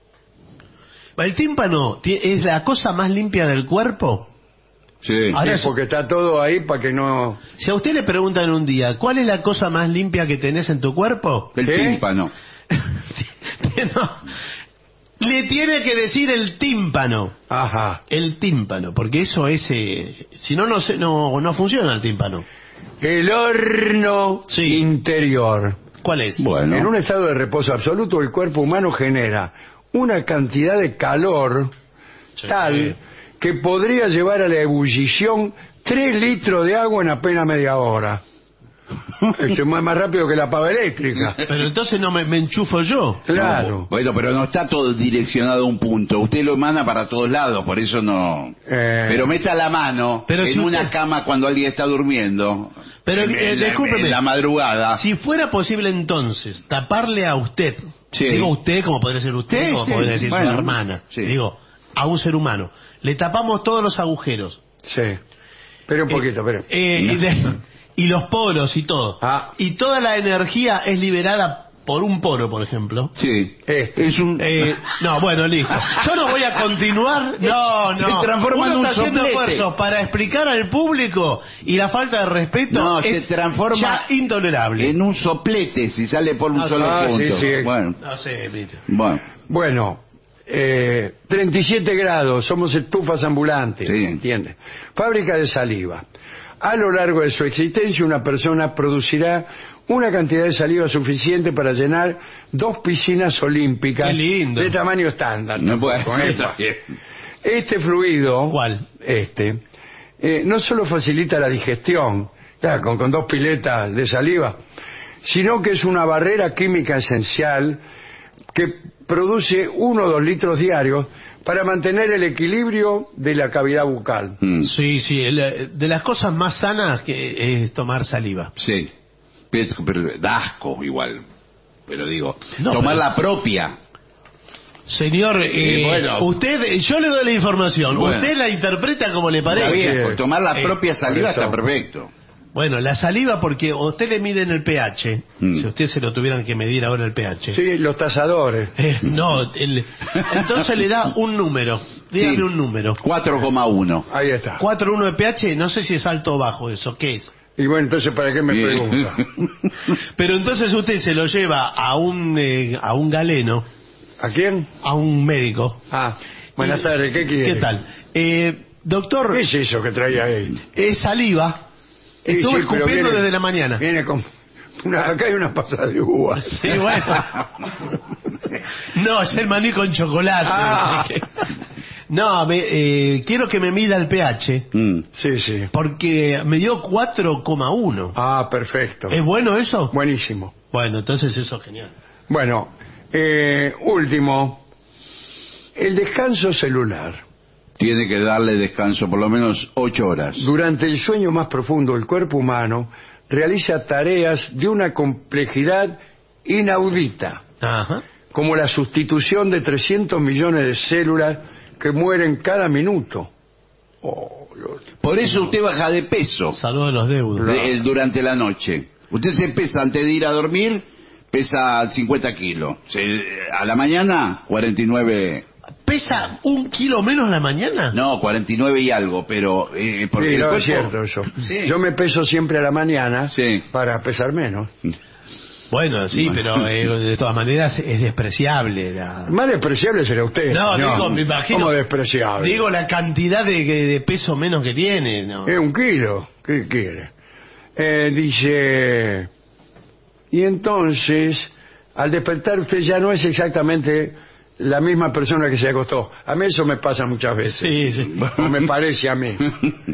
¿El tímpano es la cosa más limpia del cuerpo? Sí. Ahora, Sí, porque está todo ahí para que no... si a usted le preguntan un día, ¿cuál es la cosa más limpia que tenés en tu cuerpo? El tímpano. No, le tiene que decir el tímpano. Ajá. El tímpano, porque eso es... si no, no funciona el tímpano. El horno interior. ¿Cuál es? Bueno. En un estado de reposo absoluto, el cuerpo humano genera una cantidad de calor tal que podría llevar a la ebullición 3 litros de agua en apenas media hora. Esto es más rápido que la pava eléctrica. Pero entonces no me enchufo yo. Claro. No, bueno, pero no está todo direccionado a un punto. Usted lo emana para todos lados, por eso no... Pero meta la mano pero en si una usted... cama cuando alguien está durmiendo. Pero discúlpeme, en la madrugada. Si fuera posible entonces taparle a usted, digo usted como podría ser usted, como podría decir su hermana, digo, a un ser humano, le tapamos todos los agujeros. Sí. Pero un poquito, y los poros y todo. Y toda la energía es liberada por un poro, por ejemplo. Sí. Es un... no, bueno, listo. Yo no voy a continuar. No. Se transforma en un está haciendo soplete. esfuerzos para explicar al público y la falta de respeto No, es se transforma ya intolerable. en un soplete si sale por un solo punto. Sí. Bueno. No sé, mire. Bueno, 37 grados, somos estufas ambulantes, ¿entiendes? Fábrica de saliva. A lo largo de su existencia, una persona producirá una cantidad de saliva suficiente para llenar 2 piscinas olímpicas. Qué lindo. De tamaño estándar. No puede Con ser. esto. Este fluido, ¿cuál? No solo facilita la digestión, claro, con 2 piletas de saliva, sino que es una barrera química esencial que produce 1 o 2 litros diarios para mantener el equilibrio de la cavidad bucal. Sí, de las cosas más sanas que es tomar saliva. Sí, pero da asco igual. Pero digo, No, tomar pero- la propia. Señor, bueno. usted, yo le doy la información, Bueno. usted la interpreta como le Está parece. bien, por tomar la propia saliva por eso. está perfecto. Bueno, la saliva, porque usted le mide en el pH, si usted se lo tuvieran que medir ahora el pH. Sí, los tasadores. Entonces le da un número. Dígame Sí. un número. 4,1. Ahí está. 4,1 de pH, no sé si es alto o bajo eso, ¿qué es? Y bueno, entonces, ¿para qué me Bien. pregunta? Pero entonces usted se lo lleva a un galeno, ¿A quién? a un médico. Buenas Y- tardes, ¿qué quiere? ¿Qué tal? Doctor, ¿Qué es eso que traía él? es saliva. Estuve Sí, pero escupiendo viene- desde la mañana. Viene con... acá hay una pasada de uva. Sí, bueno. No, es el maní con chocolate. Ah. No, quiero que me mida el pH, Sí. porque me dio 4,1. Ah, perfecto. ¿Es bueno eso? Buenísimo. Bueno, entonces eso es genial. Bueno, último, el descanso celular. Tiene que darle descanso por lo menos 8 horas. Durante el sueño más profundo, el cuerpo humano realiza tareas de una complejidad inaudita, como la sustitución de 300 millones de células que mueren cada minuto. Por eso usted baja de peso. Saludos a los deudos. Durante la noche. Usted se pesa antes de ir a dormir, pesa 50 kilos. A la mañana, 49. ¿Pesa 1 kilo menos la mañana? No, 49 y algo, pero... porque Sí, el no, cuerpo- es cierto eso. Sí. Yo me peso siempre a la mañana para pesar menos. Bueno, sí, pero de todas maneras es despreciable. Más despreciable será usted. No, señor. digo, me imagino. ¿Cómo despreciable? Digo la cantidad de peso menos que tiene. ¿No? Es 1 kilo. ¿Qué quiere? Dice... Y entonces, al despertar usted ya no es exactamente la misma persona que se acostó. A mí eso me pasa muchas veces. Sí. O me parece a mí.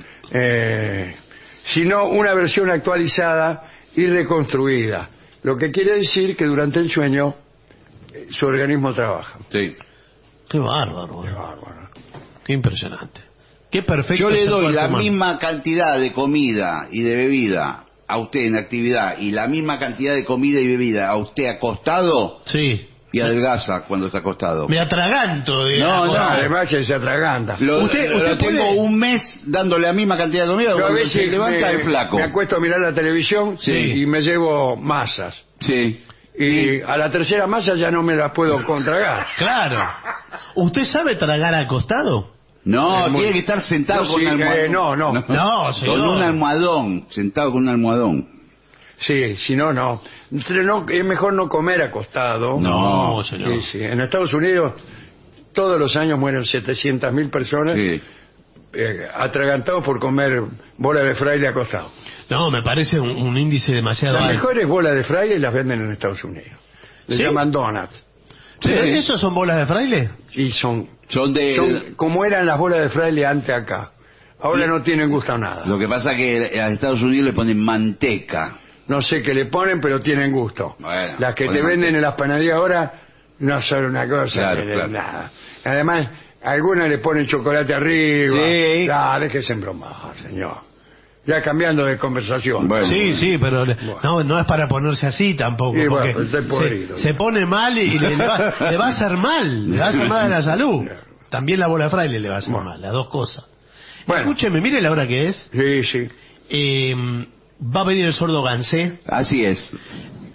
Sino una versión actualizada y reconstruida. Lo que quiere decir que durante el sueño su organismo trabaja. Sí. Qué bárbaro. Qué impresionante. Qué perfecto. Yo es le el doy cuerpo la humano. misma cantidad de comida y de bebida a usted en actividad y la misma cantidad de comida y bebida a usted acostado. Sí. Y adelgaza cuando está acostado. Me atraganto. No, además que se atraganta. Usted tengo un mes dándole la misma cantidad de comida. Yo a Cuando veces se levanta el flaco. me acuesto a mirar la televisión y me llevo masas. Sí. Y a la tercera masa ya no me la puedo contragar. Claro. ¿Usted sabe tragar acostado? No, tiene que estar sentado Yo con sí, un almohadón. No, señor. Con un almohadón, sentado con un almohadón. Sí, si no, no. Es mejor no comer acostado. No, señor. Sí, sí. En Estados Unidos todos los años mueren 700.000 personas atragantados por comer bola de fraile acostado. No, me parece un índice demasiado Las alto. mejores bolas de fraile las venden en Estados Unidos. Les ¿Sí? llaman donuts. ¿Pero esos son bolas de fraile? Sí, son de... como eran las bolas de fraile antes acá. Ahora no tienen gusto a nada. Lo que pasa es que a Estados Unidos le ponen manteca. No sé qué le ponen, pero tienen gusto. Bueno, las que te ponen venden manteca. en las panaderías ahora no son una cosa, Claro, de claro. nada. Además, algunas le ponen chocolate arriba. Sí. Déjese embromar, señor. Ya cambiando de conversación. Sí, pero no es para ponerse así tampoco. Sí, porque bueno, estoy podrido. se pone mal y le va a hacer mal. Le va a hacer mal a la salud. También la bola de fraile le va a hacer mal, las dos cosas. Escúcheme, mire la hora que es. Sí. Va a venir el sordo Gansé. Así es.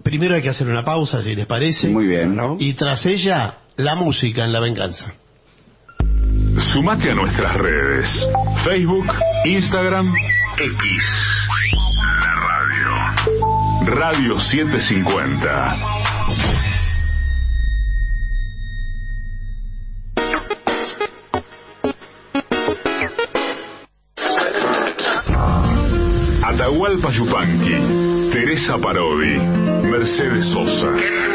primero hay que hacer una pausa, si les parece. Muy bien. Y tras ella, la música en La Venganza. Sumate a nuestras redes. Facebook, Instagram, X. La radio. Radio 750. Atahualpa Yupanqui, Teresa Parodi, Mercedes Sosa.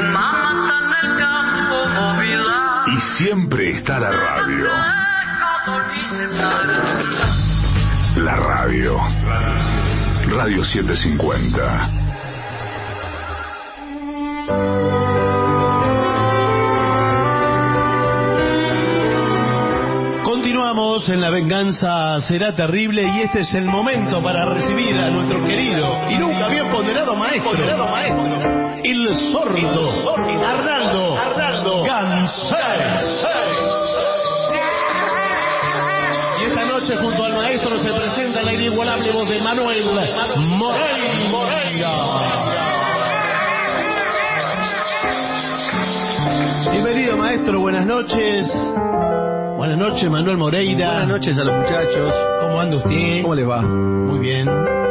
Y siempre está la radio. La radio. Radio 750. Continuamos en La Venganza Será Terrible y este es el momento para recibir a nuestro querido y nunca bien ponderado maestro, el sordo Arnaldo Gansés. Y esta noche junto al maestro se presenta la inigualable voz de Manuel Moreira. Bienvenido maestro, buenas noches. Buenas noches, Manuel Moreira. Buenas noches a los muchachos. ¿Cómo anda usted? ¿Cómo le va? Muy bien.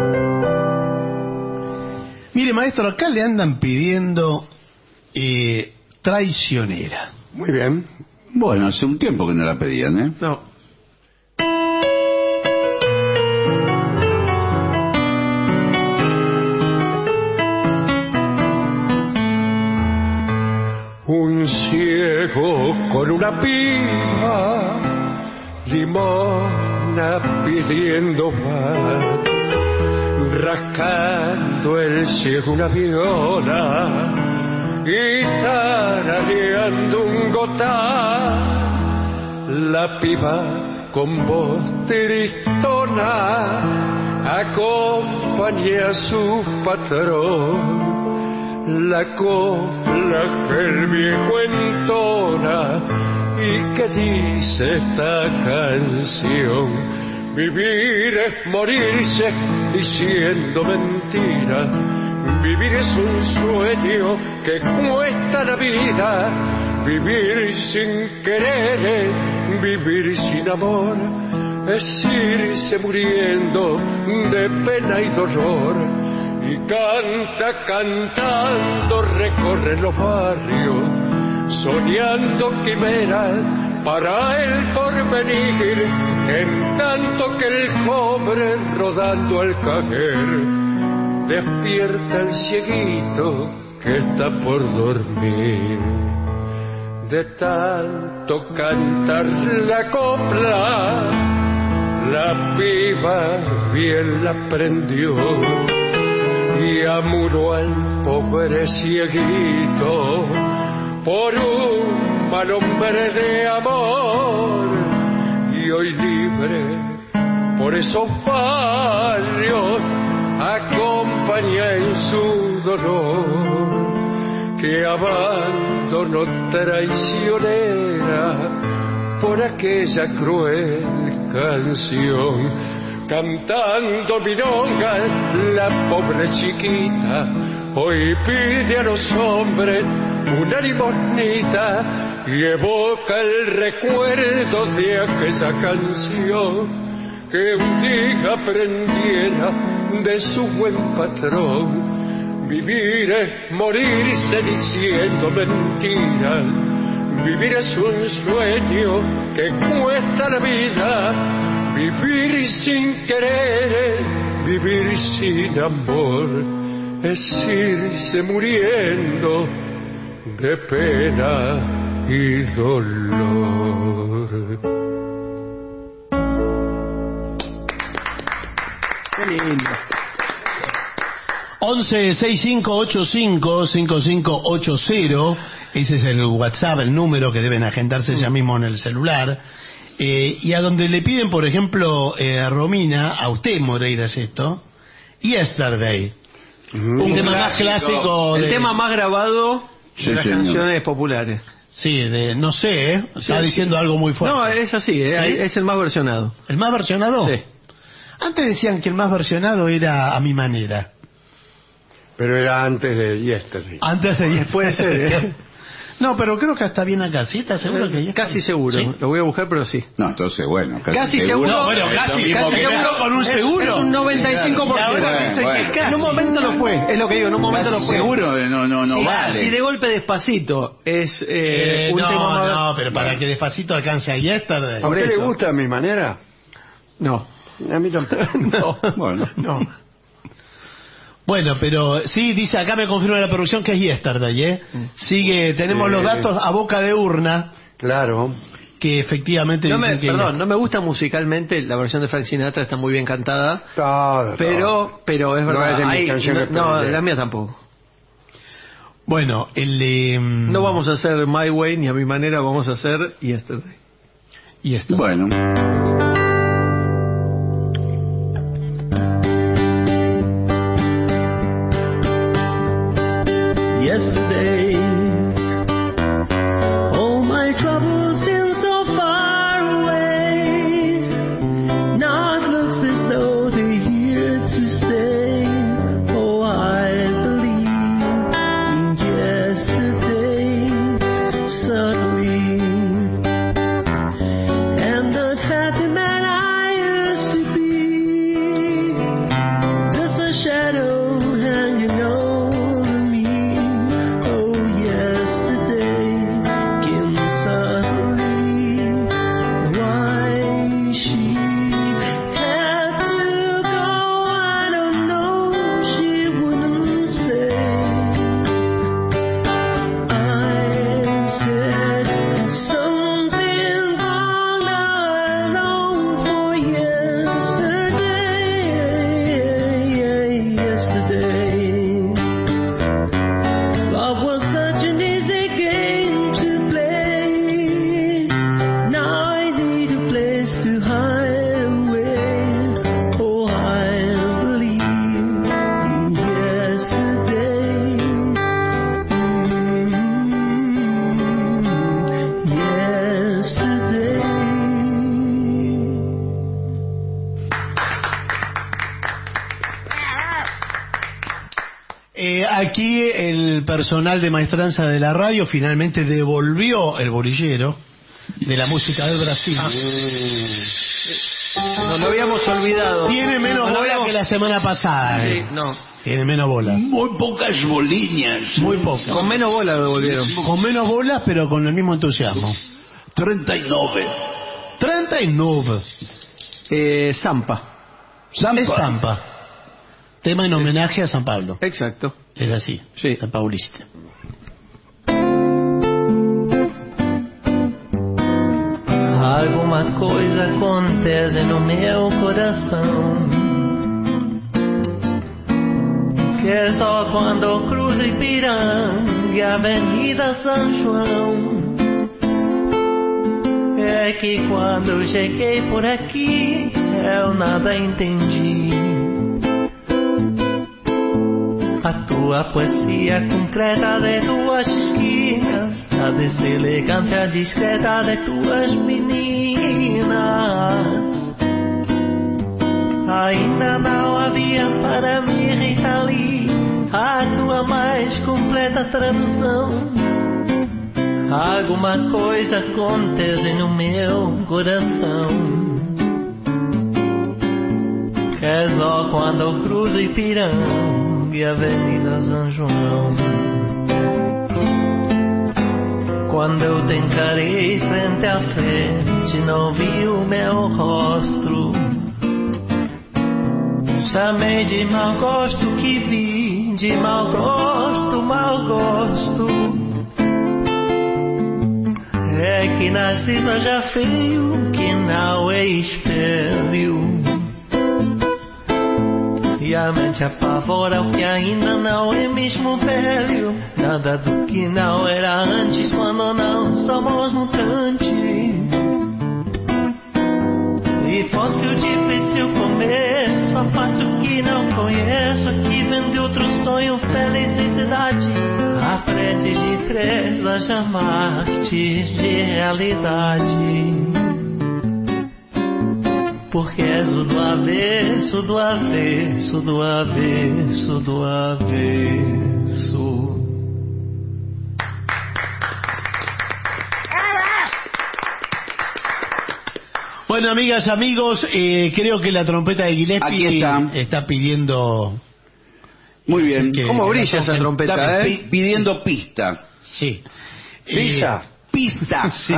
Mire, maestro, acá le andan pidiendo Traicionera. Muy bien. Bueno, hace un tiempo que no la pedían, ¿eh? No. Un ciego con una pipa, limona pidiendo más, rascando el ciego una viola y tarareando un gotán. La piba con voz tristona acompaña a su patrón. La copla que el viejo entona y que dice esta canción: vivir es morirse diciendo mentiras, vivir es un sueño que cuesta la vida, vivir sin querer, vivir sin amor, es irse muriendo de pena y dolor. Y canta, cantando, recorre los barrios, soñando quimeras para el porvenir, en tanto que el cobre rodando al caer despierta el cieguito que está por dormir. De tanto cantar la copla, la piba bien la aprendió y amuró al pobre cieguito por un mal hombre de amor. Y hoy libre por esos barrios acompaña en su dolor, que abandono traicionera por aquella cruel canción. Cantando milonga, la pobre chiquita hoy pide a los hombres una limosnita y evoca el recuerdo de aquella canción que un día aprendiera de su buen patrón. Vivir es morirse diciendo mentiras, vivir es un sueño que cuesta la vida, vivir sin querer, vivir sin amor, es irse muriendo de pena y dolor. Qué lindo. 11-6585-5580, ese es el WhatsApp, el número que deben agendarse ya mismo en el celular. Y a donde le piden, por ejemplo, a Romina, a usted, Moreira, es esto, Yesterday. Un tema más clásico. El tema más grabado de las canciones populares. Sí, no sé, está diciendo algo muy fuerte. No, es así, ¿sí? Es el más versionado. ¿El más versionado? Sí. Antes decían que el más versionado era A Mi Manera. Pero era antes de Yesterday. Antes de Yesterday. Puede ser, ¿eh? No, pero creo que está bien acá. ¿Sí? ¿Estás seguro que Yesterday? Casi seguro. Sí. Lo voy a buscar, pero sí. No, entonces, bueno. Casi seguro. No, bueno, casi seguro con un seguro. Es un 95%. Y ahora dicen que casi. En un momento lo fue. Es lo que digo, en un momento lo fue. Seguro, no Sí, vale. Si de golpe Despacito es un tema... No, pero para que Despacito alcance a Yesterday. ¿A usted le gusta mi manera? No. A mí tampoco. No. Bueno. No. Bueno, pero sí, dice acá, me confirma la producción que es Yesterday, ¿eh? Sigue, tenemos los datos a boca de urna. Claro. Que efectivamente dicen que... Perdón, no me gusta musicalmente, la versión de Frank Sinatra está muy bien cantada. Pero es verdad. No es de mis canciones de la mía tampoco. Bueno, no vamos a hacer My Way ni a mi manera, vamos a hacer Yesterday. Bueno. Yesterday, all my troubles seem so far away. Now it looks as though they're here to stay. Oh, I believe in yesterday, suddenly. And the happy man I used to be, there's a shadow hanging over me. Aquí el personal de maestranza de la radio finalmente devolvió el bolillero de la música del Brasil. Nos lo habíamos olvidado. Tiene menos bola que la semana pasada. Sí, no. Tiene menos bolas. Muy pocas boliñas. Muy pocas. Con menos bolas lo devolvieron. Con menos bolas, pero con el mismo entusiasmo. 39. 39. Zampa. Es Zampa. Tema en homenaje a San Pablo. Exacto. Es así. Sí. San Paulista. Alguma coisa acontece no meu coração, que é só quando eu cruzo Ipiranga e a Avenida São João. É que quando eu cheguei por aqui eu nada entendi. A tua poesia concreta de tuas esquinas, a deselegância discreta de tuas meninas. Ainda não havia para mim, Rita Lee, a tua mais completa tradução. Alguma coisa acontece no meu coração, que é só quando eu cruzo Ipiranga e Avenida São João. Quando eu te encarei frente a frente, não vi o meu rosto. Chamei de mau gosto que vi, de mau gosto, mau gosto. É que Narciso já feio, que não é espelho. E a mente apavora o que ainda não é mesmo velho. Nada do que não era antes, quando não somos mutantes. E fosse o difícil começo, só faço o que não conheço. Aqui vem de outro sonho, feliz de cidade. Aprende de crer a chamar-te de realidade. porque és o do avesso, do avesso, do avesso, do avesso. Bueno, amigas, amigos, creo que la trompeta de Gillespie está pidiendo... Muy bien. ¿Cómo brilla esa trompeta, Está pidiendo pista. Sí. Pizza. Pista. Sí.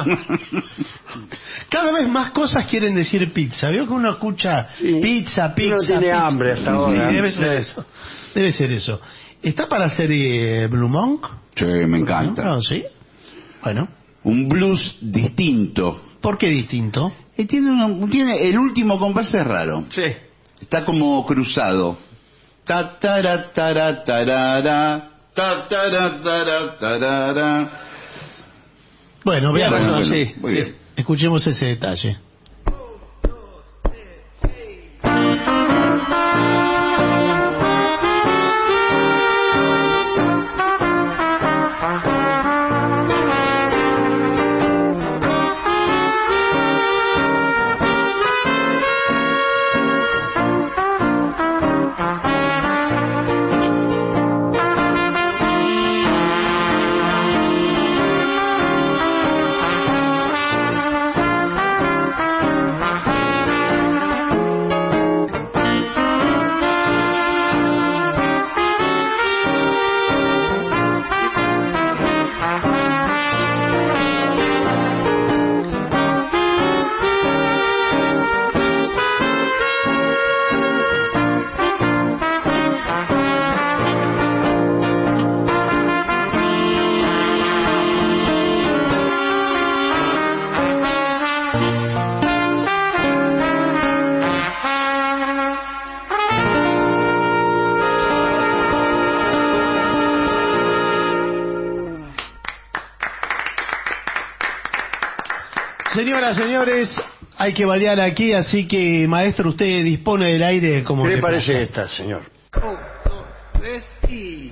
Cada vez más cosas quieren decir pizza. Veo que uno escucha pizza, pizza. Uno tiene pizza. hambre hasta ahora. Sí, debe ser eso. Debe ser eso. ¿Está para hacer Blue Monk? Sí, me encanta. No, sí. Bueno. Un blues distinto. ¿Por qué distinto? Tiene el último compás es raro. Sí. Está como cruzado. Ta tara tara tarara, ta tara tara tarara. Bueno, veamos. Bueno, sí, Muy bien. Escuchemos ese detalle. Señoras, señores, hay que balear aquí, así que, maestro, usted dispone del aire como... ¿Qué le parece esta, señor? 1, 2, 3 y...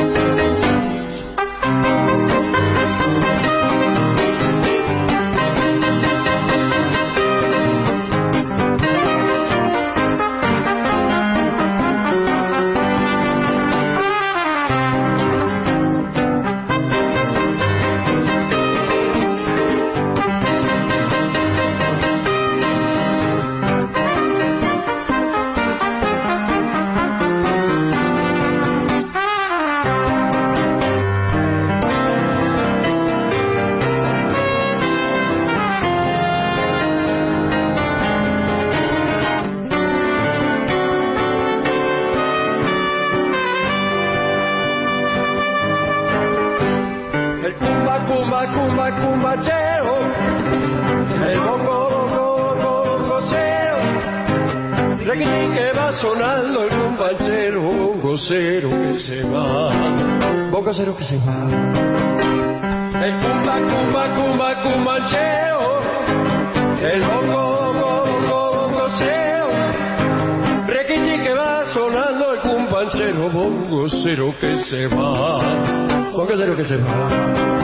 cumbacheo, el bongocero, requitín que va sonando el cumbachero, bongocero que se va, bongocero que se va. El cumbacheo, el bongocero, requitín que va sonando el cumbachero, bongocero que se va, bongocero que se va.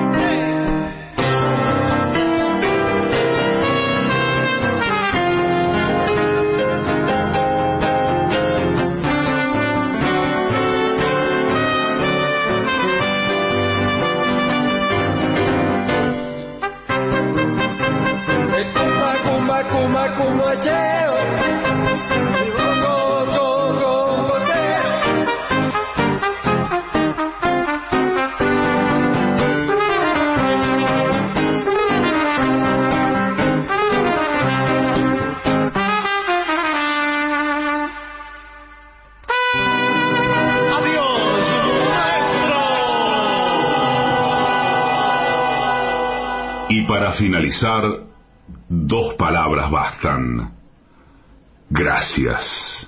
Y para finalizar, 2 palabras bastan. Gracias.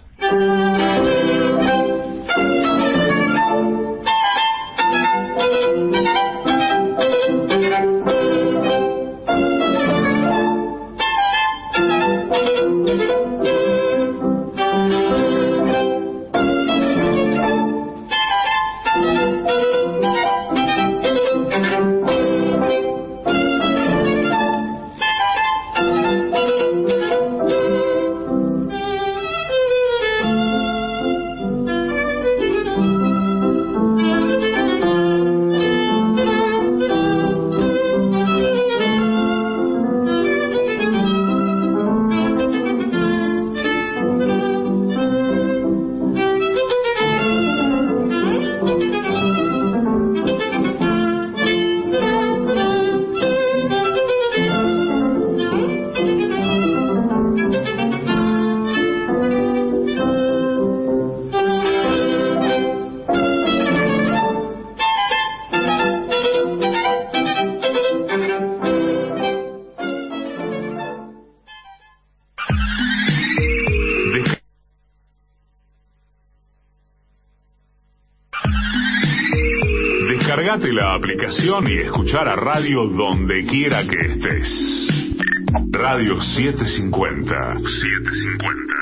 Descargate la aplicación y escuchar a radio donde quiera que estés. Radio 750. 750.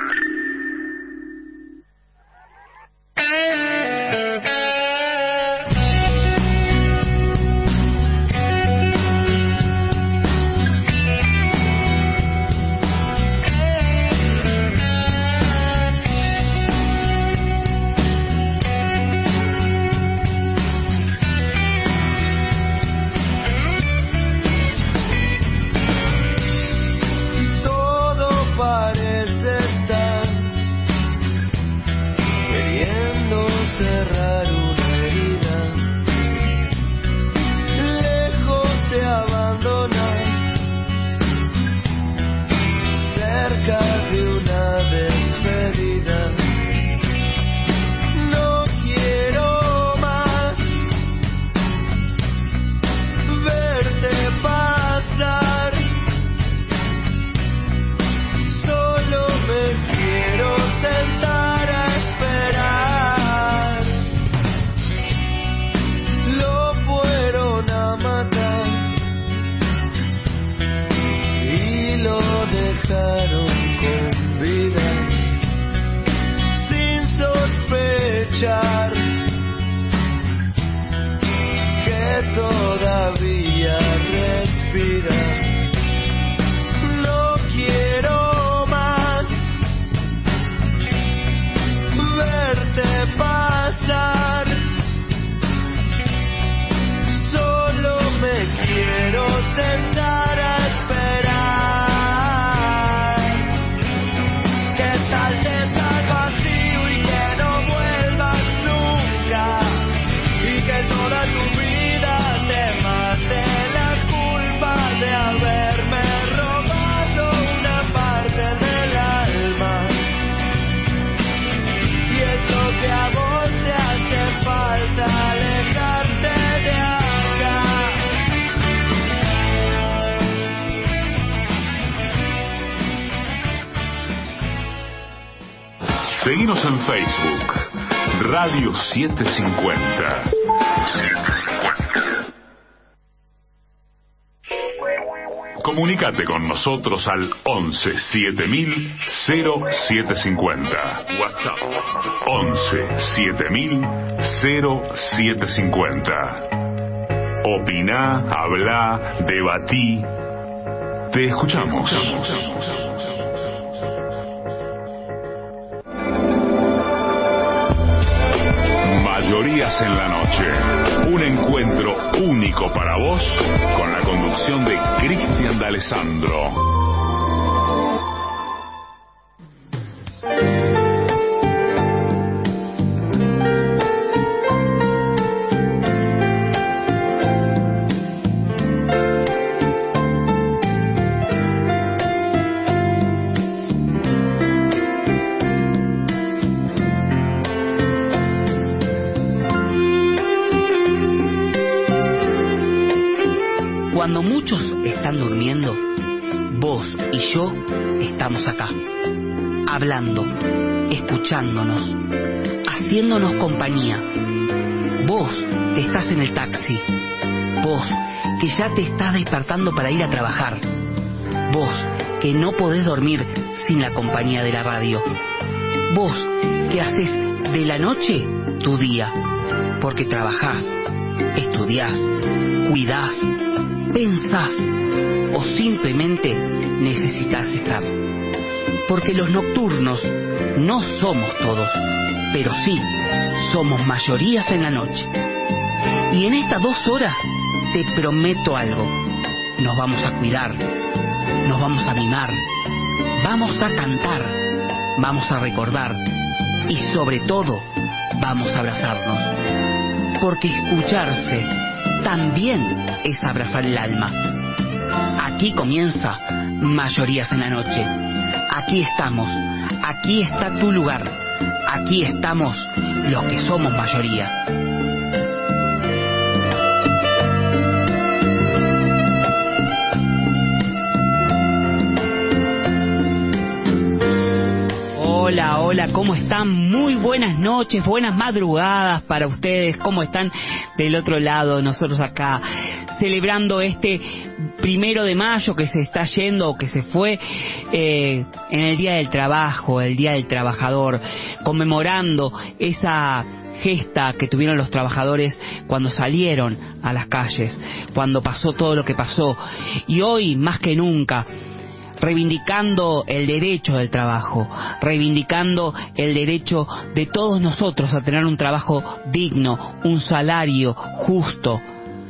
Seguinos en Facebook, Radio 750. 750. Comunicate con nosotros al 11 7000 0750. WhatsApp 11 7000 0750. Opiná, hablá, debatí. Te escuchamos. Mayorías en la noche. Un encuentro único para vos con la conducción de Cristian D'Alessandro. Cuando muchos están durmiendo, vos y yo estamos acá, hablando, escuchándonos, haciéndonos compañía. Vos que estás en el taxi, vos que ya te estás despertando para ir a trabajar, vos que no podés dormir sin la compañía de la radio, vos que haces de la noche tu día, porque trabajás, estudiás, cuidás, pensás o simplemente necesitas estar. Porque los nocturnos no somos todos, pero sí somos mayorías en la noche. Y en estas 2 horas te prometo algo: nos vamos a cuidar, nos vamos a mimar, vamos a cantar, vamos a recordar y sobre todo vamos a abrazarnos. Porque escucharse también es abrazar el alma. Aquí comienza Mayorías en la Noche. Aquí estamos, aquí está tu lugar, aquí estamos los que somos mayoría. Hola, hola, ¿cómo están? Muy buenas noches, buenas madrugadas para ustedes. ¿Cómo están del otro lado? Nosotros acá celebrando este 1 de mayo que se está yendo, o que se fue, en el Día del Trabajo, el Día del Trabajador, conmemorando esa gesta que tuvieron los trabajadores cuando salieron a las calles, cuando pasó todo lo que pasó. Y hoy, más que nunca, reivindicando el derecho del trabajo, reivindicando el derecho de todos nosotros a tener un trabajo digno, un salario justo,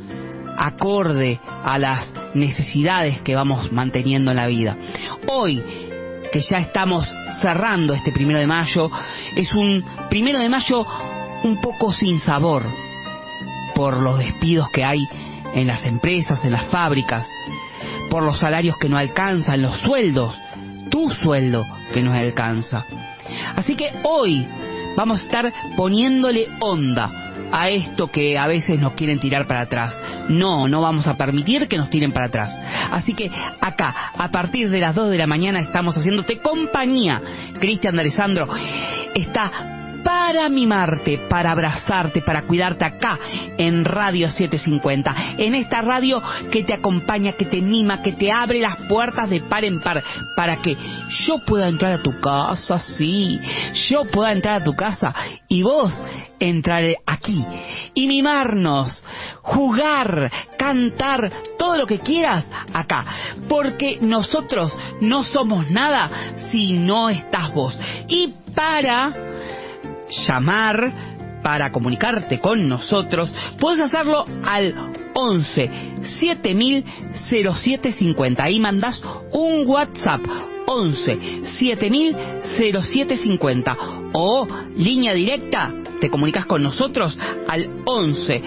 acorde a las necesidades que vamos manteniendo en la vida. Hoy, que ya estamos cerrando este 1 de mayo, es un 1 de mayo un poco sin sabor por los despidos que hay en las empresas, en las fábricas, por los salarios que no alcanzan, los sueldos, tu sueldo que no alcanza. Así que hoy vamos a estar poniéndole onda a esto que a veces nos quieren tirar para atrás. No vamos a permitir que nos tiren para atrás. Así que acá, a partir de las 2 de la mañana, estamos haciéndote compañía. Cristian de Alessandro está para mimarte, para abrazarte, para cuidarte acá en Radio 750, en esta radio que te acompaña, que te mima, que te abre las puertas de par en par, para que yo pueda entrar a tu casa, sí, yo pueda entrar a tu casa y vos entrar aquí y mimarnos, jugar, cantar, todo lo que quieras acá, porque nosotros no somos nada si no estás vos. Y para llamar, para comunicarte con nosotros, puedes hacerlo al 11 7000 0750. Ahí mandás un WhatsApp 11 7000 0750, o línea directa, te comunicas con nosotros al 11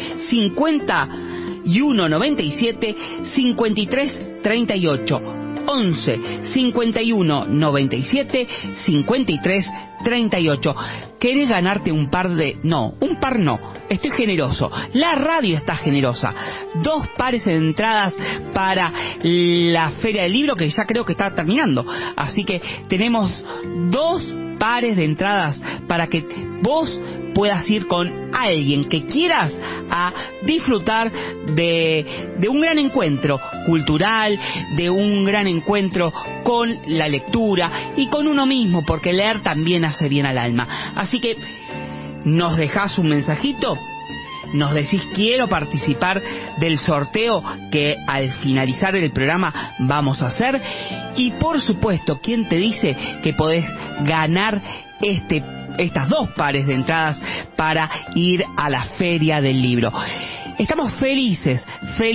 51 97 53 38. 11 51 97 53 38. ¿Querés ganarte un par de...? No, un par no. Estoy generoso. La radio está generosa. 2 pares de entradas para la Feria del Libro, que ya creo que está terminando. Así que tenemos 2 pares de entradas para que vos puedas ir con alguien que quieras a disfrutar de un gran encuentro cultural, de un gran encuentro con la lectura y con uno mismo, porque leer también hace bien al alma. Así que nos dejás un mensajito, nos decís quiero participar del sorteo que al finalizar el programa vamos a hacer, y por supuesto, ¿quién te dice que podés ganar estas 2 pares de entradas para ir a la Feria del Libro? Estamos felices